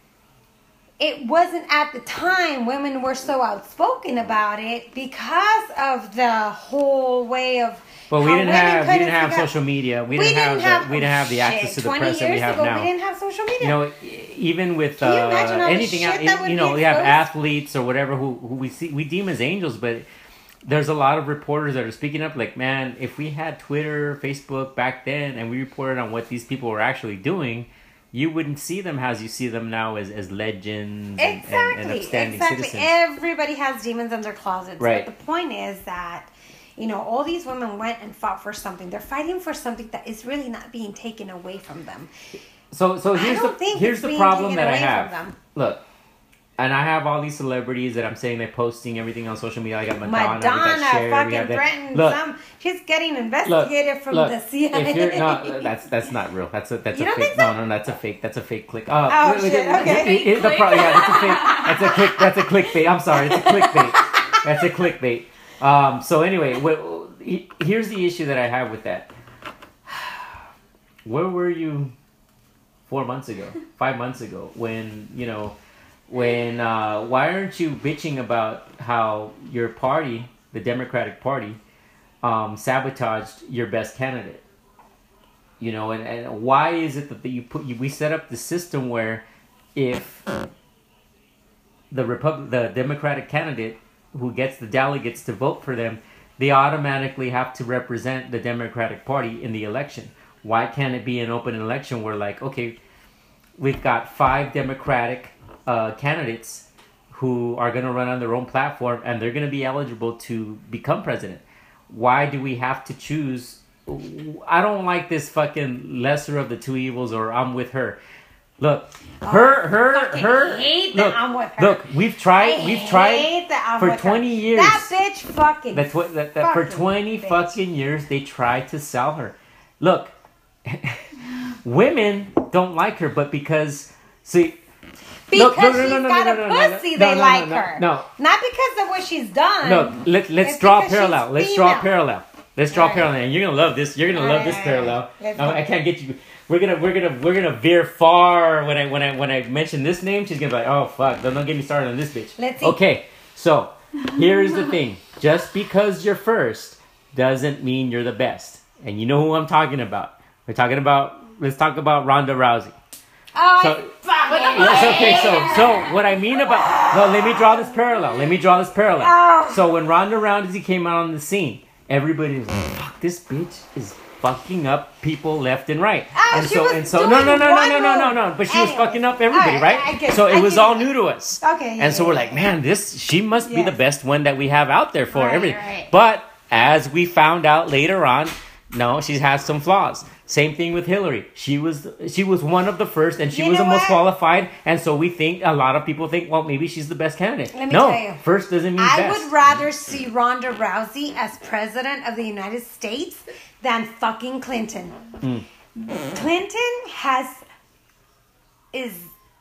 it wasn't at the time women were so outspoken about it because of the whole way of But we how didn't women have we couldn't didn't have figure out- social media. We We didn't, didn't have, have- the, we didn't have the shit, access to the twenty press that we years have ago, now. we didn't have social media. You know, e- even with Can you uh, imagine all the anything, shit out, that would you be know, we have exposed? athletes or whatever who, who we see we deem as angels, but there's a lot of reporters that are speaking up. Like, man, if we had Twitter, Facebook back then, and we reported on what these people were actually doing, you wouldn't see them as you see them now as, as legends and, Exactly, and, and upstanding exactly. citizens. Everybody has demons in their closets. Right. But the point is that, you know, all these women went and fought for something. They're fighting for something that is really not being taken away from them. So, so here's don't the think here's it's the being problem taken that I away from have. them. Look, and I have all these celebrities that I'm saying they're posting everything on social media. I got Madonna, Madonna, we got Cher, we fucking have that. threatened Look, some. She's getting investigated look, from look, the C I A. If you're not, that's that's not real. That's a that's You a don't fake. think so? No, no, that's a fake. That's a fake click. Uh, Oh, it- it- shit, it- okay. it- it- the pro- yeah, that's a fake. That's a click. That's a clickbait. I'm sorry, it's a clickbait. That's a clickbait. Um. So anyway, what, he- here's the issue that I have with that. Where were you four months ago, five months ago, when you know? When uh, why aren't you bitching about how your party, the Democratic Party, um, sabotaged your best candidate? You know, and, and why is it that you put you, we set up the system where if the Repub- the Democratic candidate who gets the delegates to vote for them, they automatically have to represent the Democratic Party in the election. Why can't it be an open election where, like, okay, we've got five Democratic uh, candidates who are going to run on their own platform and they're going to be eligible to become president. Why do we have to choose? I don't like this fucking lesser of the two evils or I'm with her. Look, her, her, fucking her. hate that Look, I'm with her. look, we've tried, I we've tried hate that I'm for with her. twenty years. That bitch fucking. That's what that, that for fucking twenty bitch. fucking years they tried to sell her. Look, women don't like her, but because see. Because no, no, no, she's no, no, got no, a no, no, no, pussy, no, they no, like no, her. no. Not because of what she's done. No, let, let's It's draw a because parallel. she's Let's draw a female. parallel. Let's draw a Alright. parallel, and you're gonna love this. You're gonna love Alright, this alright, parallel. alright. Let's No, go. I can't get you. We're gonna, we're gonna, we're gonna veer far when I, when I, when I mention this name. She's gonna be like, oh fuck, don't, don't get me started on this bitch. Let's see. Okay, so here's the thing: just because you're first doesn't mean you're the best. And you know who I'm talking about. We're talking about. Let's talk about Ronda Rousey. Oh, So- I fucking Yes, okay, hate so her. so what I mean about no, let me draw this parallel. Let me draw this parallel. Oh. So when Ronda Rousey came out on the scene, everybody was like, "Fuck, this bitch is fucking up people left and right." Oh, and she so was and so doing no no no no one no no no move. no. But she was Anyways. fucking up everybody, Alright, right? I get it. So it I was get all it. new to us. Okay, And so yeah, we're yeah, like, yeah. man, this she must be the Yes. best one that we have out there for Right, everything. right. But as we found out later on, no, she has some flaws. Same thing with Hillary. She was she was one of the first, and she You was the know most what? qualified. And so we think a lot of people think, well, maybe she's the best candidate. Let me no, tell you. first doesn't mean I best. would rather see Ronda Rousey as president of the United States than fucking Clinton. Mm. Clinton has is.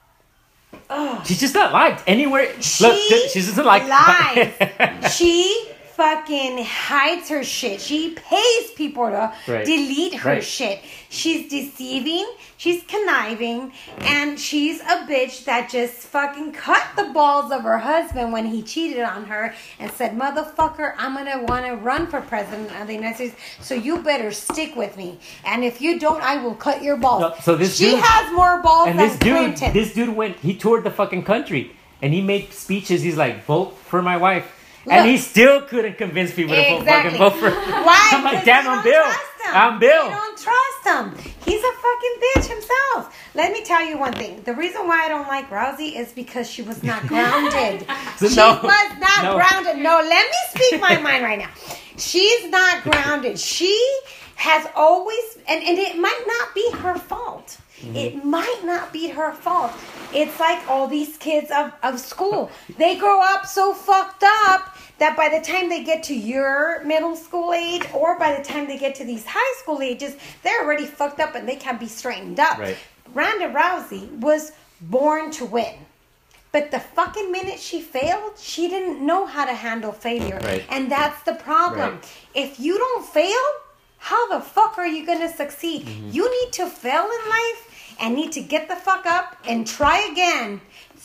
Ugh. She's just not liked anywhere. She Look, th- she doesn't like lies. She fucking hides her shit. She pays people to Right. delete her Right. shit. She's deceiving, she's conniving, and she's a bitch that just fucking cut the balls of her husband when he cheated on her and said, motherfucker, I'm gonna wanna run for president of the United States, so you better stick with me. And if you don't, I will cut your balls. No, so this she dude- has more balls And than this dude, Clinton. this dude went. He toured the fucking country, and he made speeches. He's like, vote for my wife. And Look. he still couldn't convince people to vote, Exactly. fucking vote for her. Why? I'm like, 'Cause damn, they I'm don't Bill. trust him. I'm Bill. They don't trust him. He's a fucking bitch himself. Let me tell you one thing. The reason why I don't like Rousey is because she was not grounded. So she no, was not no. grounded. No, let me speak my mind right now. She's not grounded. She has always, and, and it might not be her fault. Mm-hmm. It might not be her fault. It's like all these kids of, of school. They grow up so fucked up that by the time they get to your middle school age or by the time they get to these high school ages, they're already fucked up and they can't be straightened up. Right. Ronda Rousey was born to win. But the fucking minute she failed, she didn't know how to handle failure. Right. And that's the problem. Right. If you don't fail, how the fuck are you going to succeed? Mm-hmm. You need to fail in life and need to get the fuck up and try again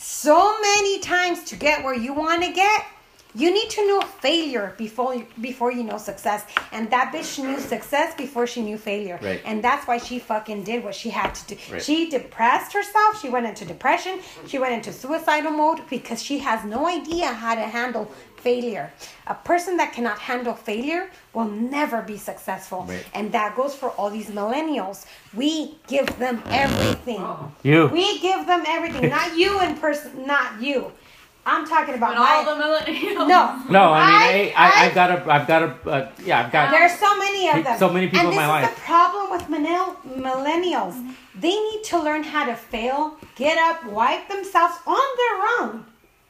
so many times to get where you want to get. You need to know failure before you, before you know success. And that bitch knew success before she knew failure. Right. And that's why she fucking did what she had to do. Right. She depressed herself. She went into depression. She went into suicidal mode because she has no idea how to handle failure. A person that cannot handle failure will never be successful. Right. And that goes for all these millennials. We give them everything. You. We give them everything. Not you in person. Not you. I'm talking about But my, all the millennials. no. No, I mean, I, I, I- I've got a, I've got a, uh, yeah, I've got. There's so many of Pe- them. so many people and in my this is life. the problem with millennial- millennials. Mm-hmm. They need to learn how to fail, get up, wipe themselves on their own.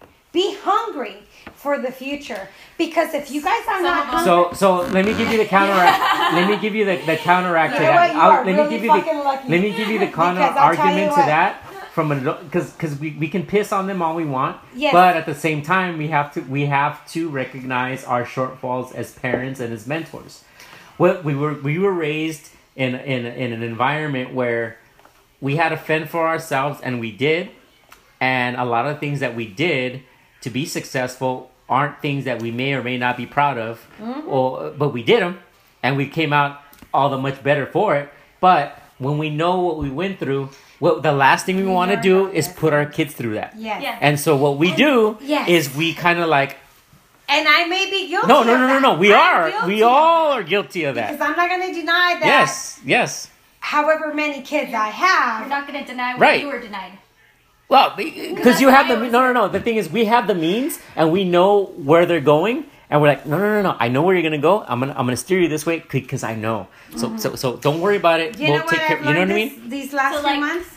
Be hungry for the future. Because if you guys are Some not of them- hungry... So, so let me give you the counteract. Let me give you the, the counteract You to know that. what? You I'll- are let really me give you the, fucking lucky. let me give you the counter Because I'll tell you argument to what. that. From a, because because we, we can piss on them all we want, Yes. but at the same time we have to we have to recognize our shortfalls as parents and as mentors. Well, we were we were raised in in in an environment where we had to fend for ourselves, and we did, and a lot of things that we did to be successful aren't things that we may or may not be proud of, Mm-hmm. or but we did them, and we came out all the much better for it. But when we know what we went through, what the last thing we We want to learn do from is this. put our kids through that. Yes. Yeah. And so what we And- do yes. is we kind of like, And I may be guilty no, of no, no, no, that. no. We I'm are. guilty We of all that. are guilty of Because that. I'm not going to deny that. Yes, yes. However many kids I You're have... not going to deny what Right. you were denied. Well, because that's you have why the I was- no, no, no. The thing is, we have the means, and we know where they're going, and we're like, no, no, no, no. I know where you're gonna go. I'm gonna, I'm gonna steer you this way because I know. So, so, so don't worry about it. You we'll know what take care. I've You know what I learned mean? this- these last So, few like- months?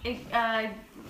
Uh,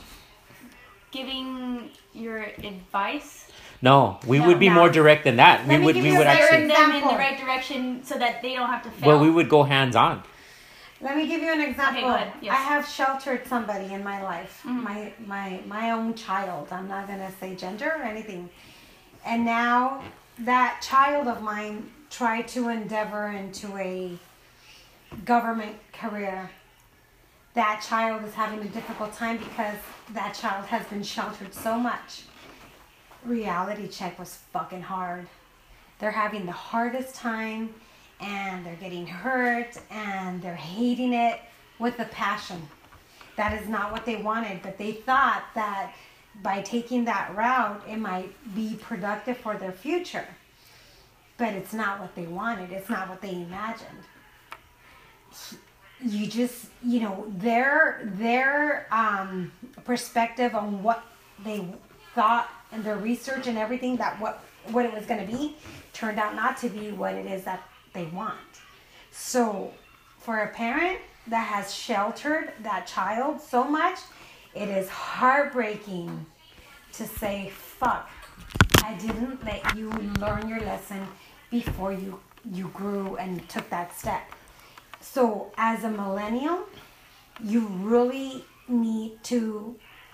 giving your advice. No, we No, would be no. more direct than that. Let we me would, give we you would a better actually. Steering them in example. the right direction so that they don't have to fail. Well, we would go hands on. Let me give you an example. go ahead. Yes. I have sheltered somebody in my life, Mhm. my my my own child. I'm not gonna say gender or anything. And now that child of mine tried to endeavor into a government career. That child is having a difficult time because that child has been sheltered so much. Reality check was fucking hard. They're having the hardest time. And they're getting hurt and they're hating it with a passion. That is not what they wanted, but they thought that by taking that route, it might be productive for their future. But it's not what they wanted. It's not what they imagined. You just, you know, their their um, perspective on what they thought and their research and everything that what what it was going to be turned out not to be what it is that they want. So for a parent that has sheltered that child so much, it is heartbreaking to say, fuck, I didn't let you learn your lesson before you, you grew and took that step. So as a millennial, you really need to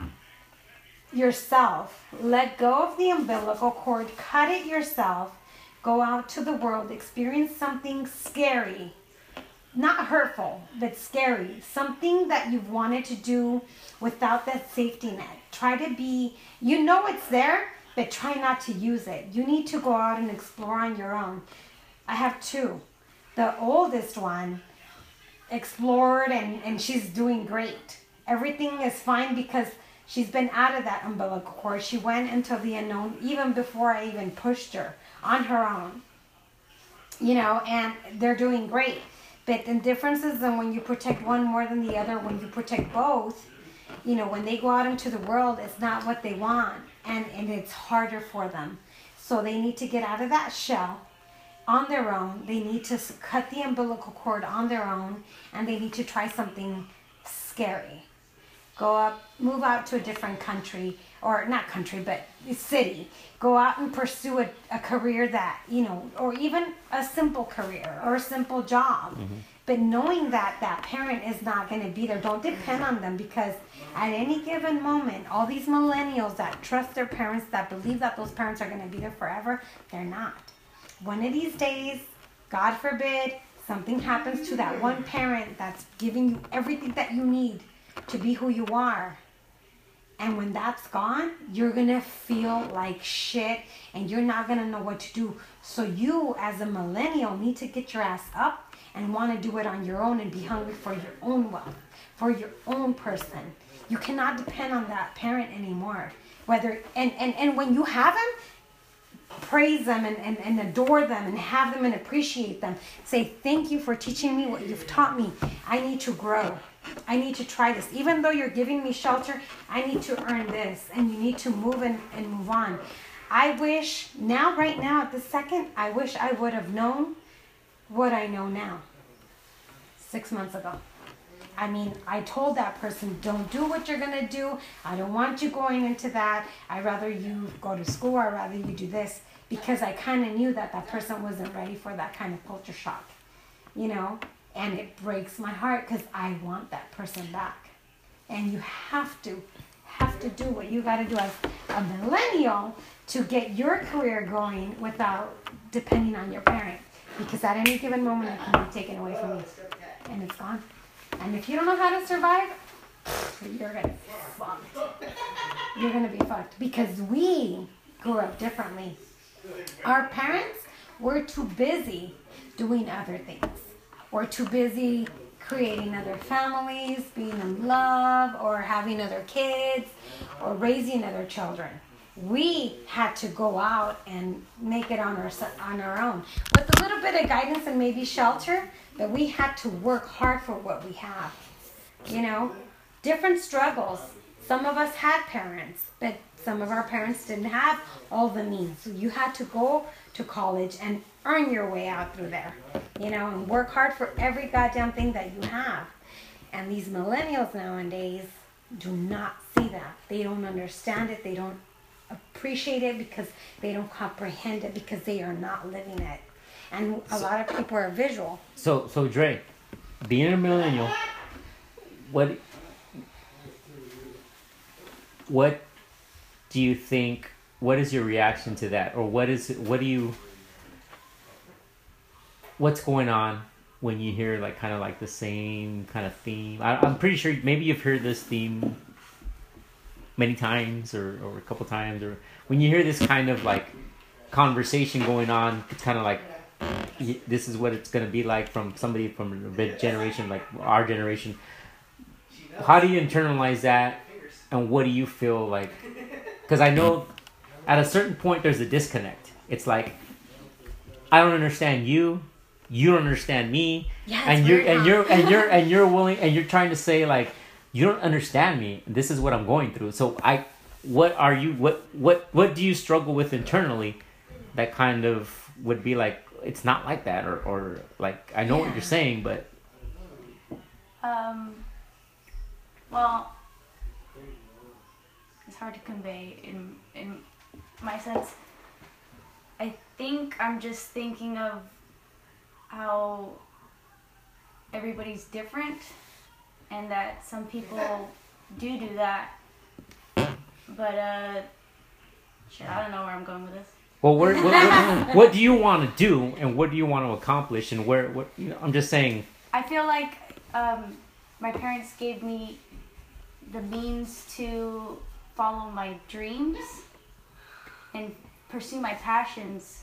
yourself let go of the umbilical cord, cut it yourself, go out to the world, experience something scary, not hurtful, but scary, something that you've wanted to do without that safety net. Try to be, you know it's there, but try not to use it. You need to go out and explore on your own. I have two. The oldest one explored and, and she's doing great. Everything is fine because she's been out of that umbilical cord. She went into the unknown even before I even pushed her. On her own, you know, and they're doing great. But the difference is that when you protect one more than the other, when you protect both, you know, when they go out into the world, it's not what they want, and, and it's harder for them. So they need to get out of that shell on their own. They need to s- cut the umbilical cord on their own, and they need to try something scary. Go up, move out to a different country, or not country, but city. Go out and pursue a, a career that, you know, or even a simple career or a simple job. Mm-hmm. But knowing that that parent is not going to be there, don't depend on them, because at any given moment, all these millennials that trust their parents, that believe that those parents are going to be there forever, they're not. One of these days, God forbid, something happens to that one parent that's giving you everything that you need to be who you are. And when that's gone, you're going to feel like shit, and you're not going to know what to do. So you, as a millennial, need to get your ass up and want to do it on your own and be hungry for your own wealth, for your own person. You cannot depend on that parent anymore. Whether and, and, and when you have them, praise them and, and, and adore them and have them and appreciate them. Say, thank you for teaching me what you've taught me. I need to grow. I need to try this. Even though you're giving me shelter, I need to earn this. And you need to move and, and move on. I wish, now, right now, at this second, I wish I would have known what I know now. Six months ago. I mean, I told that person, don't do what you're going to do. I don't want you going into that. I'd rather you go to school. I'd rather you do this. Because I kind of knew that that person wasn't ready for that kind of culture shock. You know? And it breaks my heart because I want that person back. And you have to, have to do what you got to do as a millennial to get your career going without depending on your parent. Because at any given moment, it can be taken away from you. And it's gone. And if you don't know how to survive, you're going to be fucked. You're going to be fucked. Because we grew up differently. Our parents were too busy doing other things. We're too busy creating other families, being in love, or having other kids, or raising other children. We had to go out and make it on our on our own. With a little bit of guidance and maybe shelter, but we had to work hard for what we have. You know, different struggles. Some of us had parents, but some of our parents didn't have all the means. So you had to go to college and earn your way out through there, you know, and work hard for every goddamn thing that you have. And these millennials nowadays do not see that. They don't understand it. They don't appreciate it because they don't comprehend it because they are not living it. And a lot of people are visual. So, so Dre, being a millennial, what, what do you think? What is your reaction to that, or what is what do you? What's going on when you hear like kind of like the same kind of theme? I, I'm pretty sure maybe you've heard this theme many times, or, or a couple times, or when you hear this kind of like conversation going on, it's kind of like this is what it's going to be like from somebody from a generation like our generation. How do you internalize that, and what do you feel like? Because I know at a certain point there's a disconnect. It's like I don't understand you, you don't understand me, yeah, and you're and you're and you're and you're willing and you're trying to say like you don't understand me. This is what I'm going through. So I, what are you? What what what do you struggle with internally? That kind of would be like it's not like that, or or like I know yeah. what you're saying, but um, well. It's hard to convey in in my sense. I think I'm just thinking of how everybody's different, and that some people do do that. But uh, shit, I don't know where I'm going with this. Well, where, what, what, what do you want to do, and what do you want to accomplish, and where? What you know, I'm just saying. I feel like um, my parents gave me the means to follow my dreams and pursue my passions.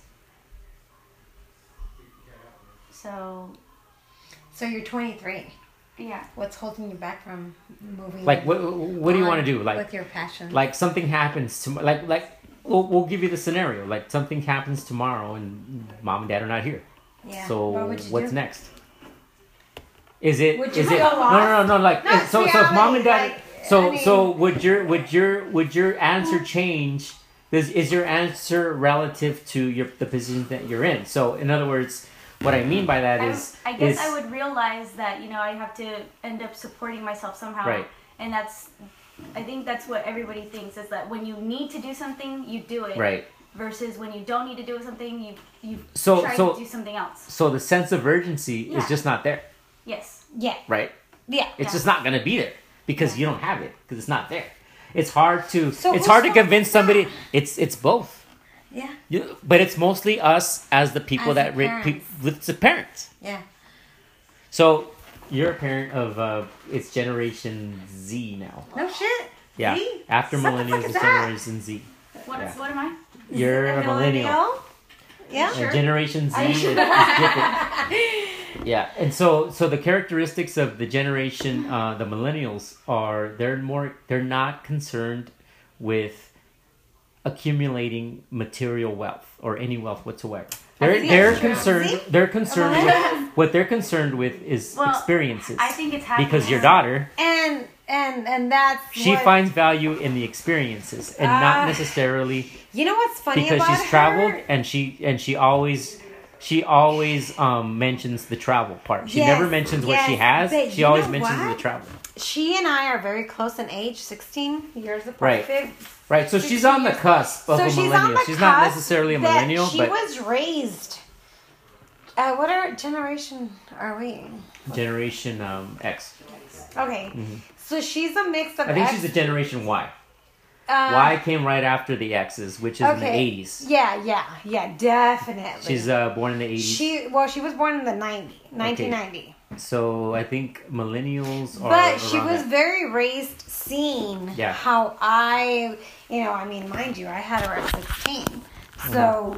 So So you're twenty-three. Yeah. What's holding you back from moving? Like what what do you want to do? Like with your passion. Like something happens to like like we'll, we'll give you the scenario. Like something happens tomorrow and mom and dad are not here. Yeah. So what what's do? next? Is it would you is it go no no no no like no, so reality, so if mom and dad like, so I mean, so would your would your would your answer change Is, is your answer relative to your the position that you're in? So, in other words, what I mean by that I, is, I guess is, I would realize that, you know, I have to end up supporting myself somehow. Right. And that's, I think that's what everybody thinks, is that when you need to do something, you do it. right. Versus when you don't need to do something, you you So- try so- to do something else. So the sense of urgency Yeah. is just not there, Yes. Yeah. right? Yeah. It's Yeah. just not going to be there because you don't have it because it's not there. It's hard to So it's whose hard to fault convince is somebody. that? It's it's both. Yeah. You, but it's mostly us as the people As that the re- parents. pe- with the parents. Yeah. So you're a parent of uh, it's Generation Z now. No shit. Yeah, See? after What the fuck millennials, is it's that? Generation Z. What, Yeah. what am I? You're a millennial. Yeah. Uh, Generation Z is, is different. Yeah, and so so the characteristics of the generation, uh, the millennials are they're more they're not concerned with accumulating material wealth or any wealth whatsoever. They're think they're that's true. concerned See? they're concerned with Millennials. what they're concerned with is Well, experiences. I think it's happiness. Because your daughter, And and and that's she what, finds value in the experiences and not Ah. necessarily You know what's funny because about she's traveled her? and she and she always she always um mentions the travel part. She Yes, never mentions what she yes, has. but She you always know mentions what? the travel. She and I are very close in age, sixteen years apart. Right. Fif- Right. So she's on the cusp of So a she's millennial. on the she's not cusp necessarily a that millennial, she but was raised. Uh, what are generation are we? generation um, X. Okay, so she's a mix of. I think X, she's a generation Y. uh, Y came right after the X's, which is in the okay. eighties. Yeah, yeah, yeah, definitely. She's uh, born in the eighties. She well, she was born in the ninety, nineteen ninety. So I think millennials are. But she around was that. very raised seeing Yeah. how I, you know, I mean, mind you, I had her at sixteen. So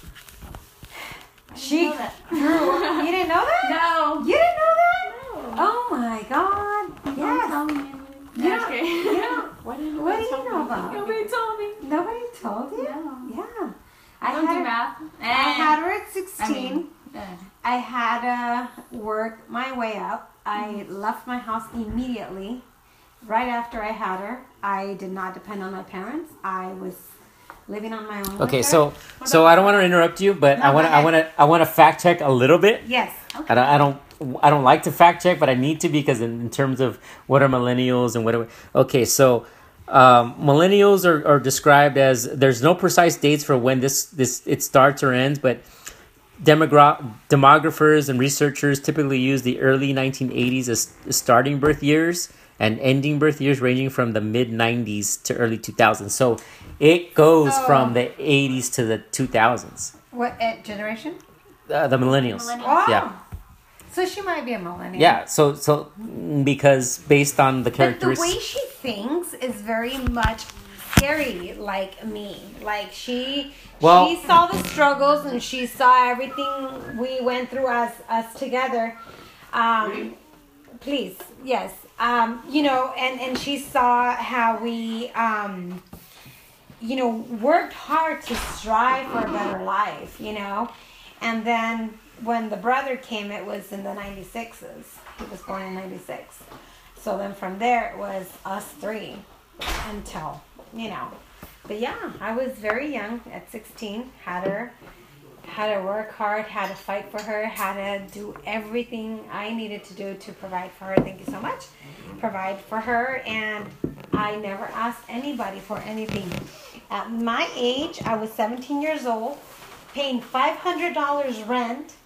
she know that. grew. You didn't know that? No. You didn't know that? No. Oh my God! Yes. Don't tell me. You Yeah, don't- okay. you don't- What, did What do you know about? Nobody told me. Nobody told you? No. Yeah. I don't had do her, math. I had her at sixteen. I mean, uh, I had to work my way up. I left my house immediately. Right after I had her, I did not depend on my parents. I was living on my own. Okay, with her. so so I don't want to interrupt you, but No, I go want to I ahead. want to I want to fact check a little bit. Yes. I don't, I don't I don't like to fact check, but I need to because in, in terms of what are millennials and what are okay, so um, millennials are, are described as there's no precise dates for when this this it starts or ends, but demogra- demographers and researchers typically use the early nineteen eighties as starting birth years and ending birth years ranging from the mid nineties to early two thousands. So it goes So- from the eighties to the two thousands. What uh, generation? Uh, the millennials. Millennials. Oh. Yeah. So she might be a millennial. Yeah, so so mm, because based on the But the characteristics, way she thinks is very much scary, like me. Like she, Well- she saw the struggles and she saw everything we went through as us together. Um, please, yes. Um, you know, and and she saw how we, um, you know, worked hard to strive for a better life. You know, and then when the brother came, it was in the ninety-sixes. He was born in ninety-six. So then from there, it was us three until, you know. But yeah, I was very young at sixteen, had her, had to work hard, had to fight for her, had to do everything I needed to do to provide for her. Thank you so much. Provide for her, and I never asked anybody for anything. At my age, I was seventeen years old, paying five hundred dollars rent,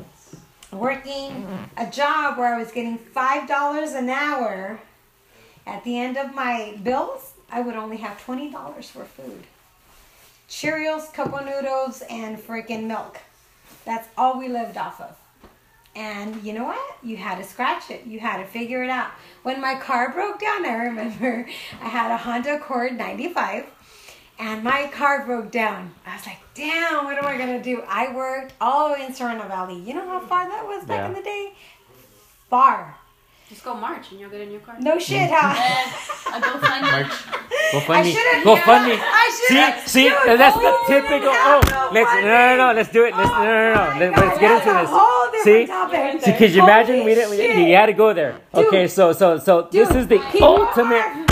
working a job where I was getting five dollars an hour. At the end of my bills, I would only have twenty dollars for food. Cheerios, Cocoa Noodles, and freaking milk. That's all we lived off of. And you know what? You had to scratch it. You had to figure it out. When my car broke down, I remember I had a Honda Accord ninety-five. And my car broke down. I was like, damn, what am I going to do? I worked all the way in Serrano Valley. You know how far that was back Yeah. in the day? Far. Just go march and you'll get a new car. No shit, huh? a GoFundMe. March, go I fund me, should've- go fund me. I See, should've- see, Dude, that's oh, the we didn't typical. have Oh, no let's no, no, no, let's do it. Let's no, no, no. my Let, God, let's get that's into a this. whole different See, topic. see, could you imagine? Holy We didn't. We, shit. you had to go there. Dude. Okay, so so so this Dude, is the people ultimate. are-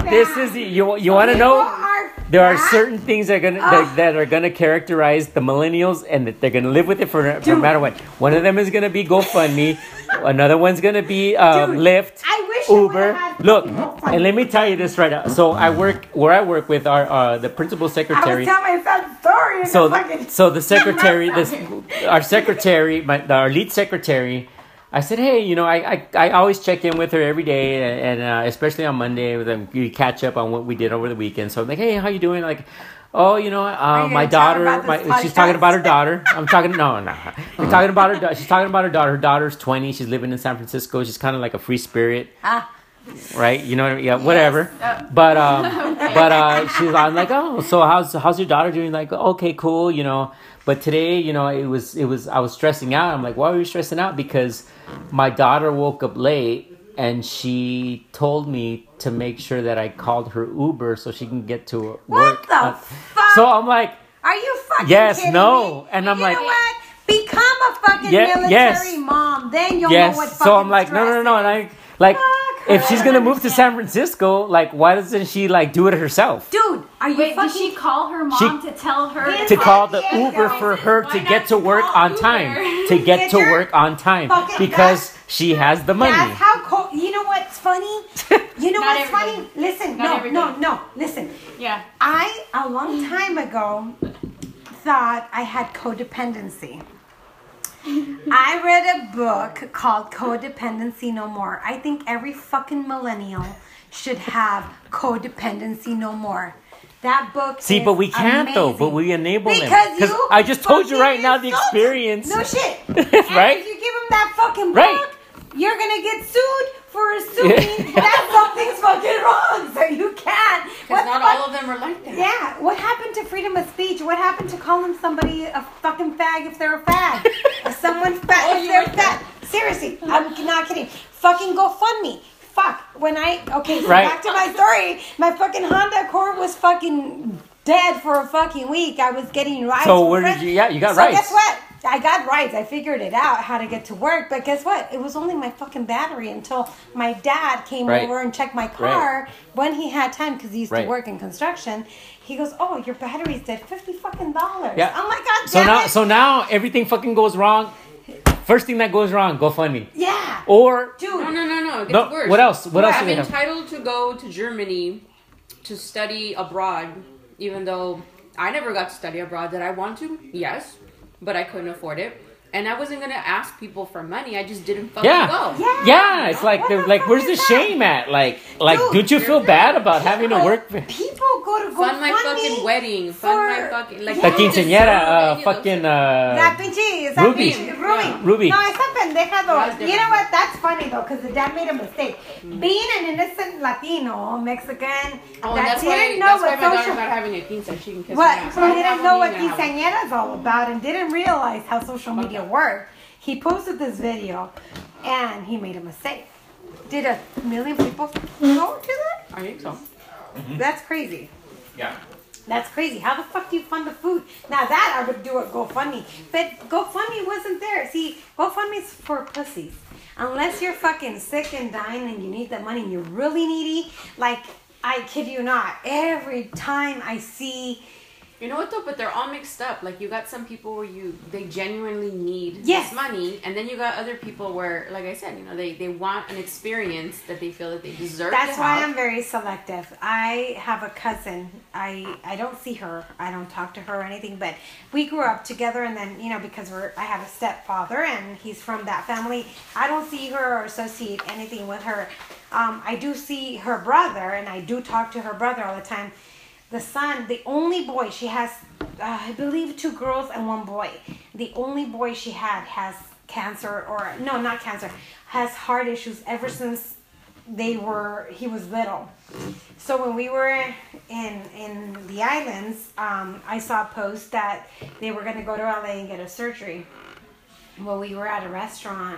this is you. You want to know? Are There are fat. certain things that are gonna Ugh. that, that are gonna characterize the millennials, and that they're gonna live with it for no matter what. One of them is gonna be GoFundMe. Another one's gonna be um, Dude, Lyft, I wish I Uber. would've had Look, GoFundMe. and let me tell you this right now. So I work where I work with our uh, the principal I secretary. was telling my son story. And So, the fucking, so the secretary, this, our secretary, my, our lead secretary, I said, hey, you know, I, I, I always check in with her every day, and uh, especially on Monday, with them, we catch up on what we did over the weekend. So I'm like, hey, how you doing? Like, oh, you know, uh, you my gonna talk daughter, about my, this she's talking podcast? about her daughter. I'm talking, no, no, we're talking about her. da- She's talking about her daughter. Her daughter's twenty. She's living in San Francisco. She's kind of like a free spirit. Ah. Right, you know, yeah, whatever. But um, but uh, she's. I'm like, oh, so how's how's your daughter doing? Like, okay, cool, you know. But today, you know, it was it was I was stressing out. I'm like, why were you stressing out? Because my daughter woke up late and she told me to make sure that I called her Uber so she can get to work. What the Uh, fuck? So I'm like, Are you fucking Yes, kidding no. me? And I'm you like- know what? Become a fucking Yeah, military yes. mom. Then you'll yes. know what fucking So I'm like, no, no, no, no. And I like, Fuck if her. she's I gonna don't move to San Francisco, like, why doesn't she like do it herself? Dude, are you Wait, did fucking... she call her mom She- to tell her Yes. To call the Yeah, Uber yeah. for her Why to not get to work call on Uber? time. To get to Get your work on time. fucking Because she has the money. That's how cold... You know what's funny? You know Not what's funny? everything. Listen, Not no, everything. no, no. Listen. Yeah. I, a long time ago, thought I had codependency. I read a book called Codependency No More. I think every fucking millennial should have Codependency No More. That book See, is but we can't though. amazing. But we enable them. Because you I just told you fucking right now the insult- experience. No shit. Right? And if you give him that fucking book, Right. you're gonna get sued for assuming that something's fucking wrong. So you can't. Because not all of them are like that. Yeah. What happened to freedom of speech? What happened to calling somebody a fucking fag if they're a fag? If someone's fat Oh, if you they're like fat. Seriously, I'm not kidding. Fucking GoFundMe. Fuck. When I okay, so Right. back to my story. My fucking Honda Accord was fucking dead for a fucking week. I was getting rides. So from where did friends. you? Yeah, you got So rights. guess what? I got rides. I figured it out how to get to work. But guess what? It was only my fucking battery until my dad came Right. over and checked my car when he had time because he used Right. to work in construction. He goes, "Oh, your battery's dead. Fifty fucking dollars." Yeah. I'm like, God So damn now, it. so now everything fucking goes wrong. First thing that goes wrong, GoFundMe. yeah, Or dude. No, no, no, no. It gets No, worse. what else? What You else do I'm they have? entitled to go to Germany to study abroad, even though I never got to study abroad. Did I want to? Yes, but I couldn't afford it. And I wasn't gonna ask people for money. I just didn't fucking Yeah. go. Yeah. yeah, it's like What they're the like, fuck where's is the that? shame at? Like, like, Dude, don't you feel you're bad right. about having to People- work? People go to Fund my GoFundMe fucking wedding. Fund my for- fucking like. Yeah. La I don't deserve quinceañera, uh, any of those fucking, things. La uh, pinche, esa Ruby. pinche- Ruby. Yeah. Ruby. No, esa pendeja though. That's You know different. what? That's funny though, because the dad made a mistake. Being an innocent Latino, Mexican, Oh, that that's didn't why. know That's why what my daughter's social, not having a quince. She can kiss what, my ass. he I didn't have know one what either. quinceañera is all about and didn't realize how social media worked. He posted this video, and he made a mistake. Did a million people go to that? I think so. That's crazy. yeah. That's crazy. How the fuck do you fund the food? Now that I would do at GoFundMe. But GoFundMe wasn't there. See, GoFundMe's for pussies. Unless you're fucking sick and dying and you need the money and you're really needy, like, I kid you not, every time I see... You know what though? But they're all mixed up. Like you got some people where you they genuinely need Yes. this money, and then you got other people where, like I said, you know, they they want an experience that they feel that they deserve. That's to why have. I'm very selective. I have a cousin. I I don't see her. I don't talk to her or anything. But we grew up together, and then you know because we're I have a stepfather, and he's from that family. I don't see her or associate anything with her. Um, I do see her brother, and I do talk to her brother all the time. The son, the only boy she has, uh, I believe two girls and one boy. The only boy she had has cancer, or no, not cancer, has heart issues ever since they were he was little. So when we were in in the islands, um, I saw a post that they were going to go to L A and get a surgery. Well, we were at a restaurant,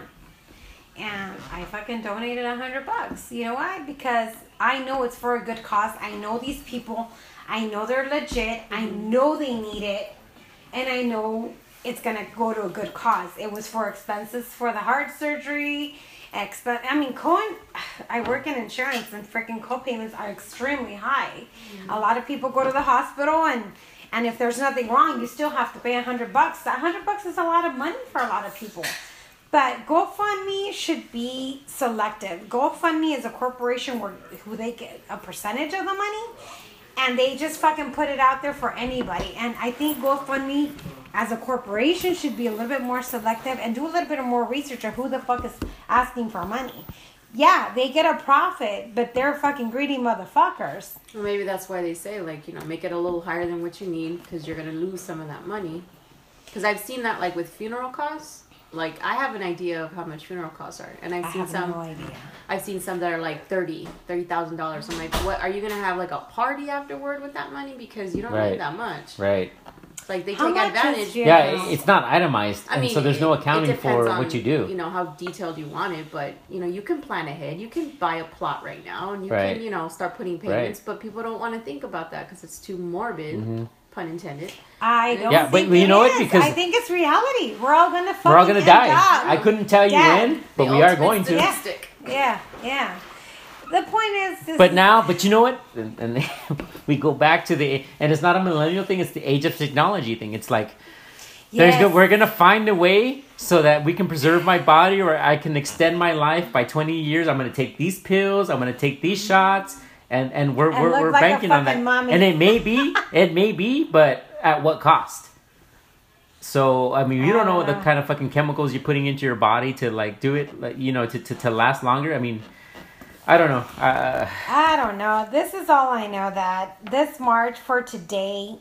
and I fucking donated a hundred bucks. You know why? Because I know it's for a good cause. I know these people. I know they're legit. I know they need it, and I know it's going to go to a good cause. It was for expenses for the heart surgery. Exp- I mean, Cohen, I work in insurance and freaking co-payments are extremely high. Mm-hmm. A lot of people go to the hospital and, and if there's nothing wrong, you still have to pay a hundred bucks. A hundred bucks is a lot of money for a lot of people. But GoFundMe should be selective. GoFundMe is a corporation where who they get a percentage of the money, and they just fucking put it out there for anybody. And I think GoFundMe, as a corporation, should be a little bit more selective and do a little bit of more research on who the fuck is asking for money. Yeah, they get a profit, but they're fucking greedy motherfuckers. Well, maybe that's why they say, like, you know, make it a little higher than what you need because you're going to lose some of that money. Because I've seen that, like, with funeral costs. Like, I have an idea of how much funeral costs are, and I've I seen have some. no idea. I've seen some that are like thirty, thirty thousand dollars. I'm like, what? Are you gonna have like a party afterward with that money because you don't Right. need that much? Right. Like they How take much is advantage. your- Yeah, Yeah. it- it's not itemized, I and mean, so there's no it- it accounting depends for on, what you do. You know how detailed you want it, but you know you can plan ahead. You can buy a plot right now, and you Right. can you know start putting payments. But people don't want to think about that because it's too morbid, Mm-hmm. pun intended. I don't Yeah, but think you it know what? is. Because- I think it's reality. We're all gonna fucking We're all gonna end die. up. I couldn't tell you Yeah. when, but The we are ultimate going to. Yeah. statistic. Yeah, yeah. The point is, is But now, but you know what? And, and we go back to the, and it's not a millennial thing; it's the age of technology thing. It's like there's yes. go, we're gonna find a way so that we can preserve my body, or I can extend my life by twenty years. I'm gonna take these pills. I'm gonna take these shots, and and we're And we're, look we're like a banking on that. fucking mommy. And it may be, it may be, but at what cost? So I mean, you don't know I don't the know. kind of fucking chemicals you're putting into your body to like do it, like, you know, to, to, to last longer. I mean, I don't know. Uh, I don't know. This is all I know, that this march for today,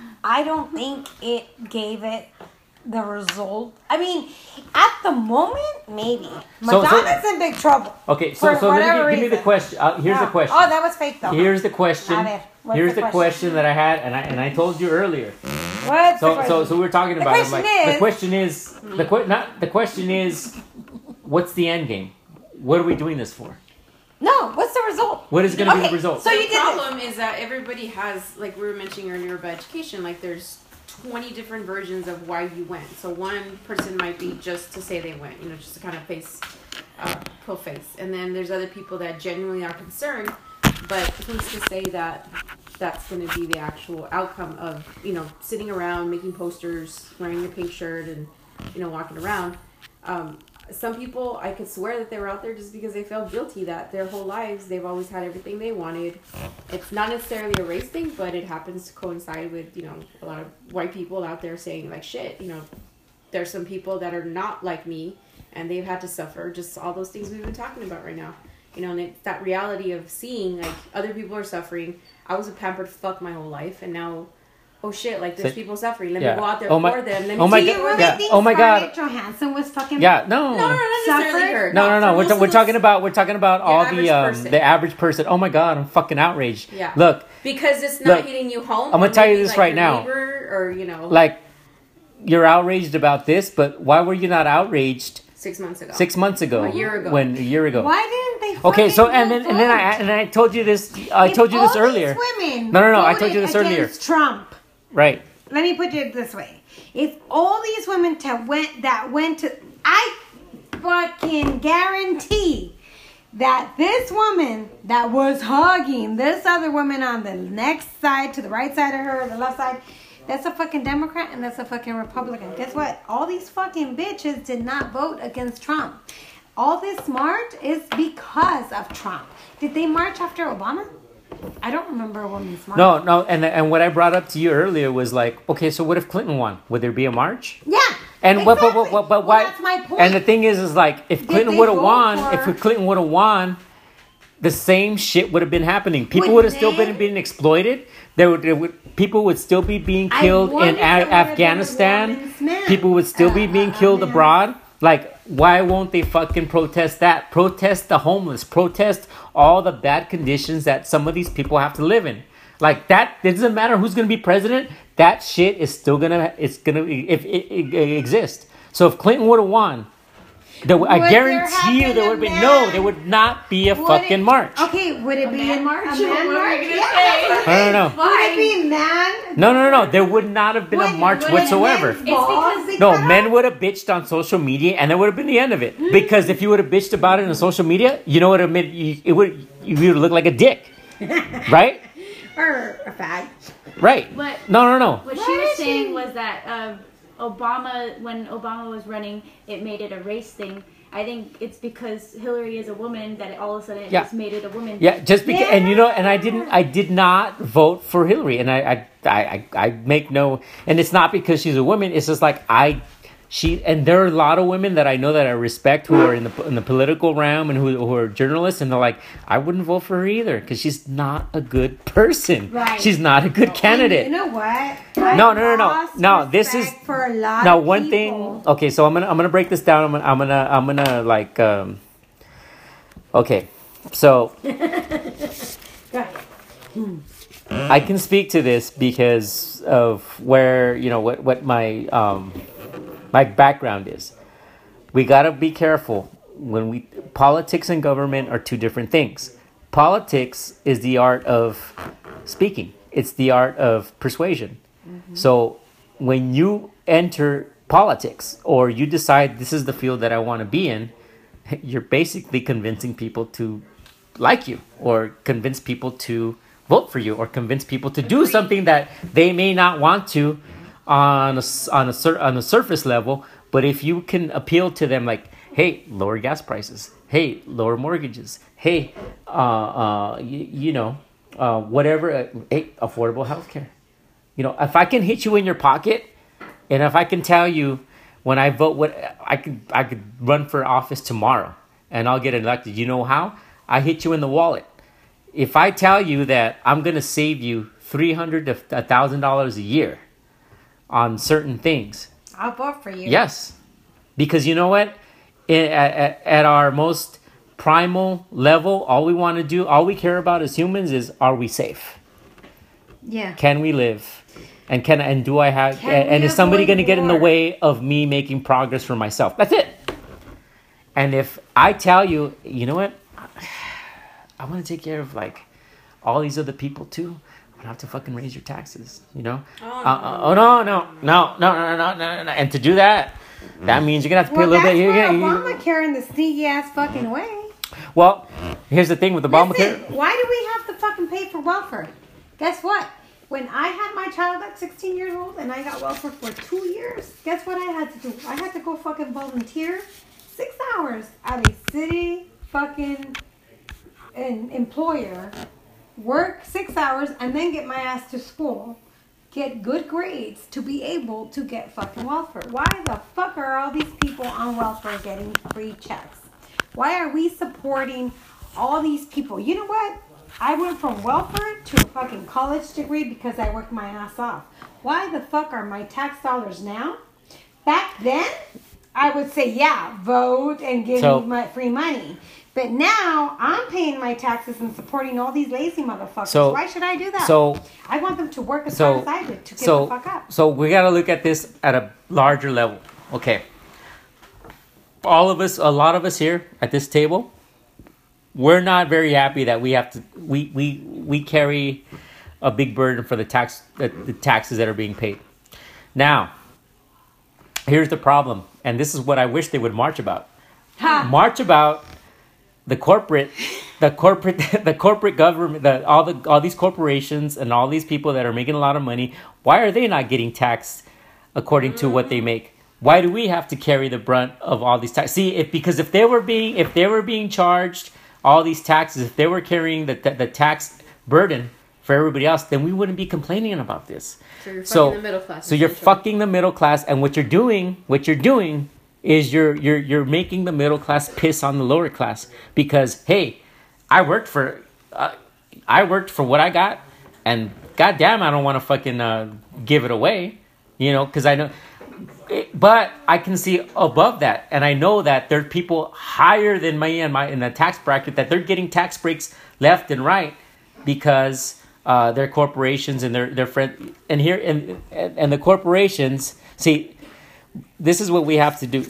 I don't think it gave it the result. I mean, at the moment, maybe. So- so- Madonna's in big trouble. okay, so For so let whatever me, give me the reason. question. Uh, here's No. the question. Oh, that was fake though. Here's the question. A ver, what's Here's the the question? question that I had, and I and I told you earlier. What's the So question? so so we were talking The about it. I'm question like, is- the question is the que- not the question is, what's the end game? What are we doing this for? No, what's the result? What is going to be Okay, the result? so the you did this. problem is that everybody has, like we were mentioning earlier about education, like there's twenty different versions of why you went. So one person might be just to say they went, you know, just to kind of face, uh, pull face. And then there's other people that genuinely are concerned, but who's to say that that's going to be the actual outcome of, you know, sitting around, making posters, wearing a pink shirt and, you know, walking around. Um, some people, I could swear that they were out there just because they felt guilty that their whole lives they've always had everything they wanted. It's not necessarily a race thing, but it happens to coincide with, you know, a lot of white people out there saying like, shit, you know, there's some people that are not like me and they've had to suffer, just all those things we've been talking about right now. You know, and it's that reality of seeing like other people are suffering. I was a pampered fuck my whole life, and now, oh shit, like there's So- people suffering. Let yeah. me go out there Oh my- for them. Let me oh my Do see you God, really yeah. think Oh my Scarlett God. Johansson was fucking... Yeah, no. No, no, not necessarily Suffered? her. No, no, no. We're, most ta- of we're those- talking about we're talking about all average the um, person. the average person. Oh my God, I'm fucking outraged. Yeah. Look, Because it's not Look, hitting you home. I'm gonna or tell you maybe, this like, right your now. neighbor or, you know, like, you're outraged about this, but why were you not outraged six months ago. six months ago? A year ago. When a year ago. Why didn't they Okay, so fucking and then and then I vote? and I told you this. I If told you this all earlier. These women No, no, no, I told you voted this earlier. against Trump. Right. Let me put it this way: if all these women to went that went to, I fucking guarantee that this woman that was hugging this other woman on the next side, to the right side of her, the left side, that's a fucking Democrat and that's a fucking Republican. Guess what? All these fucking bitches did not vote against Trump. All this march is because of Trump. Did they march after Obama? I don't remember a woman's march. No, no, and and what I brought up to you earlier was like, okay, so what if Clinton won? Would there be a march? Yeah. And what, but, exactly. but, but, but Well, why? that's my point. And the thing is, is like, if Did Clinton they would have vote won, for- if Clinton would have won, the same shit would have been happening. People Would would have still they? been being exploited. There would, there would people would still be being I killed in wonder if A- there would have been a Afghanistan. woman's man. People would still be Uh, being uh, killed uh, abroad. Like, why won't they fucking protest that? Protest the homeless. Protest all the bad conditions that some of these people have to live in. Like that, it doesn't matter who's gonna be president. That shit is still gonna, it's gonna, if it, it, it exist. So if Clinton would have won, There, I Would there guarantee have you been there a would be man? no. There would not be a Would fucking it- march. Okay, would it be man a march? A What man were we march? gonna Yeah, say? that's I don't know. Would it be man? No, no, no, no. There would not have been a Would- march would whatsoever. men's balls be No, cut men off? would have bitched on social media, and that would have been the end of it. Because if you would have bitched about it on social media, you know what it meant? You, it would you would look like a dick, right? Or a fag. Right. But No, no, no. what Why she was is saying she- was that uh, Obama, when Obama was running, it made it a race thing. I think it's because Hillary is a woman that it, all of a sudden it Yeah. just made it a woman. Yeah, just because, and you know, and I didn't, I did not vote for Hillary, and I, I, I, I make no, and it's not because she's a woman. It's just like I, she, and there are a lot of women that I know that I respect who are in the in the political realm and who who are journalists, and they're like, I wouldn't vote for her either because she's not a good person. Right. She's not a good candidate. And you know what? No, no, no, no. lost No, this respect is- for a lot Now, of one people. thing. Okay, so I'm gonna I'm gonna break this down. I'm gonna I'm gonna I'm gonna like um. Okay, so I can speak to this because of where you know what what my um my background is. We gotta be careful when we politics and government are two different things. Politics is the art of speaking. It's the art of persuasion. So when you enter politics or you decide this is the field that I want to be in, you're basically convincing people to like you or convince people to vote for you or convince people to do something that they may not want to on a, s- on a, sur- on a surface level. But if you can appeal to them like, hey, lower gas prices. Hey, lower mortgages. Hey, uh, uh, you, you know, uh, whatever. Uh, hey, affordable healthcare. You know, if I can hit you in your pocket, and if I can tell you when I vote, what I could, I could run for office tomorrow, and I'll get elected. You know how? I hit you in the wallet. If I tell you that I'm gonna save you three hundred to a thousand dollars a year on certain things, I'll vote for you. yes, because you know what? I- At, at, at our most primal level, all we want to do, all we care about as humans is: are we safe? Yeah. Can we live? And can and do I have? Can And, and we is somebody avoid going to get in the war? way of me making progress for myself? That's it. And if I tell you, you know what, I want to take care of like all these other people too. I'm gonna have to fucking raise your taxes. You know? Oh, uh, uh, oh no, no, no, no, no, no, no, no. And to do that, that means you're gonna have to pay Well, a little that's bit. You're why gonna- you- Obamacare in the sneaky ass fucking way. well, here's the thing with Obamacare. Listen, why do we have to fucking pay for welfare? Guess what? When I had my child at sixteen years old and I got welfare for two years, guess what I had to do? I had to go fucking volunteer six hours at a city fucking an employer, work six hours, and then get my ass to school, get good grades to be able to get fucking welfare. Why the fuck are all these people on welfare getting free checks? Why are we supporting all these people? You know what? I went from welfare to a fucking college degree because I worked my ass off. Why the fuck are my tax dollars now? Back then, I would say, yeah, vote and give So- me my free money. But now, I'm paying my taxes and supporting all these lazy motherfuckers. So- Why should I do that? So I want them to work as so hard as I did to get so the fuck up. so we got to look at this at a larger level. Okay. All of us, a lot of us here at this table, we're not very happy that we have to we we we carry a big burden for the tax the, the taxes that are being paid. Now, here's the problem, and this is what I wish they would march about. Ha! March about the corporate the corporate the corporate government the all the all these corporations and all these people that are making a lot of money. Why are they not getting taxed according to what they make? Why do we have to carry the brunt of all these taxes? See, if because if they were being if they were being charged all these taxes, if they were carrying the the, the tax burden for everybody else, then we wouldn't be complaining about this. So you're fucking So, the middle class. so you're essentially. fucking the middle class, and what you're doing, what you're doing, is you're you're you're making the middle class piss on the lower class because hey, I worked for, uh, I worked for what I got, and goddamn, I don't want to fucking uh, give it away, you know, because I know. It, but I can see above that, and I know that there are people higher than me in my in the tax bracket that they're getting tax breaks left and right because uh, their corporations and their their friend and here and and, and the corporations see. This is what we have to do.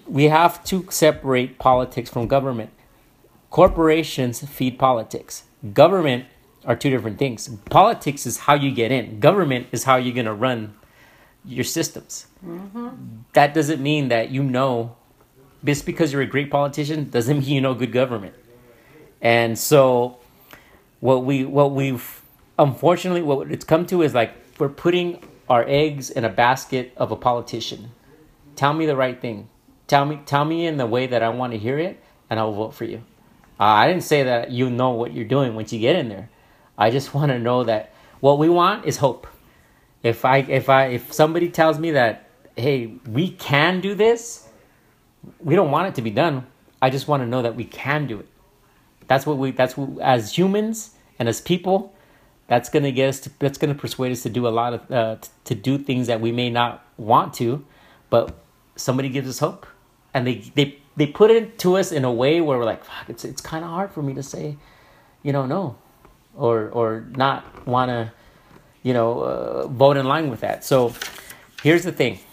we have to separate politics from government. Corporations feed politics. Government are two different things. Politics is how you get in. Government is how you're going to run your systems. Mm-hmm. That doesn't mean that you know, just because you're a great politician doesn't mean you know good government. And so what we what we've unfortunately what it's come to is like we're putting our eggs in a basket of a politician. Tell me the right thing. Tell me tell me in the way that I want to hear it, and I'll vote for you. Uh, I didn't say that you know what you're doing once you get in there. I just want to know that what we want is hope. If I if I if somebody tells me that, hey, we can do this, we don't want it to be done. I just want to know that we can do it. That's what we. That's what, as humans and as people, that's gonna get us. To, that's gonna persuade us to do a lot of uh, t- to do things that we may not want to, but somebody gives us hope, and they they they put it to us in a way where we're like, fuck, it's it's kind of hard for me to say, you know, no, or or not want to, you know, uh, vote in line with that. So here's the thing.